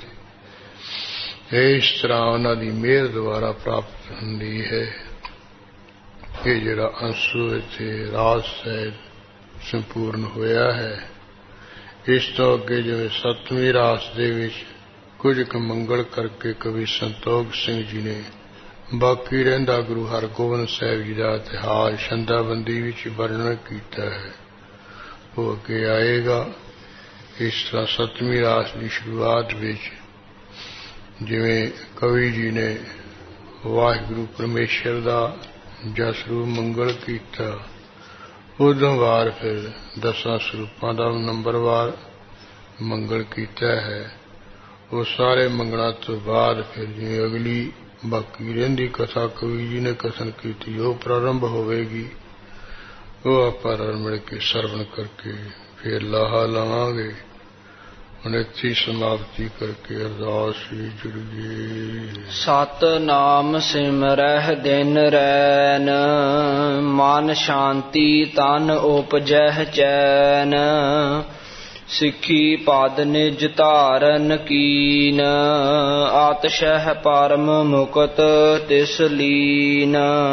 [SPEAKER 1] ਇਸ ਤਰ੍ਹਾਂ ਉਹਨਾਂ ਦੀ ਮਿਹਰ ਦੁਆਰਾ ਪ੍ਰਾਪਤ ਹੁੰਦੀ ਹੈ। ਇਹ ਜਿਹੜਾ ਅੰਸੂ ਇੱਥੇ ਰਾਸ ਸਾਹਿਬ ਸੰਪੂਰਨ ਹੋਇਆ ਹੈ। ਇਸ ਤੋਂ ਅੱਗੇ ਜਿਵੇਂ 7ਵੀਂ ਰਾਸ ਦੇ ਵਿੱਚ ਕੁਝ ਕੁ ਮੰਗਲ ਕਰਕੇ ਕਵੀ ਸੰਤੋਖ ਸਿੰਘ ਜੀ ਨੇ ਬਾਕੀ ਰਹਿੰਦਾ ਗੁਰੂ ਹਰਗੋਬਿੰਦ ਸਾਹਿਬ ਜੀ ਦਾ ਇਤਿਹਾਸ ਛੰਦਾਬੰਦੀ ਵਿੱਚ ਵਰਣਨ ਕੀਤਾ ਹੈ, ਉਹ ਅੱਗੇ ਆਏਗਾ। ਇਸ ਤਰ੍ਹਾਂ 7ਵੀਂ ਰਾਸ ਦੀ ਸ਼ੁਰੂਆਤ ਵਿੱਚ ਜਿਵੇਂ ਕਵੀ ਜੀ ਨੇ ਵਾਹਿਗੁਰੂ ਪਰਮੇਸ਼ਰ ਦਾ ਜਸਰੂ ਮੰਗਲ ਕੀਤਾ, ਉਦੋਂ ਵਾਰ ਫਿਰ 10 ਸਰੂਪਾਂ ਦਾ ਨੰਬਰਵਾਰ ਮੰਗਲ ਕੀਤਾ ਹੈ। ਉਹ ਸਾਰੇ ਮੰਗਲਾਂ ਤੋਂ ਬਾਅਦ ਫਿਰ ਜਿਵੇਂ ਅਗਲੀ ਬਾਕੀ ਰਹਿੰਦੀ ਕਥਾ ਕਵੀ ਜੀ ਨੇ ਕਥਨ ਕੀਤੀ ਉਹ ਪ੍ਰਾਰੰਭ ਹੋਵੇਗੀ। ਉਹ ਆਪਾਂ ਰਲ ਮਿਲ ਕੇ ਸਰਵਣ ਕਰਕੇ ਫਿਰ ਲਾਹਾ ਲਾਵਾਂਗੇ। ਹੁਣ ਇੱਥੇ ਸਮਾਪਤੀ ਕਰਕੇ ਅਰਦਾਸ ਵੀ ਜੁੜੀਏ।
[SPEAKER 2] ਸਤਿਨਾਮ ਸਿਮਰਹਿ ਦਿਨ ਰੈਨ, ਮਨ ਸ਼ਾਂਤੀ ਤਨ ਉਪਜਹਿ ਚੈਨ। ਸਿੱਖੀ ਪਦ ਨਿਜ ਧਾਰਨ ਕੀਨ, ਆਤਸ਼ਹਿ ਪਰਮ ਮੁਕਤ ਤਿਸ ਲੀਨ।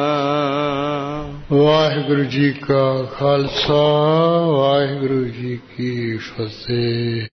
[SPEAKER 1] ਵਾਹਿਗੁਰੂ ਜੀ ਕਾ ਖਾਲਸਾ, ਵਾਹਿਗੁਰੂ ਜੀ ਕੀ ਫਤਿਹ।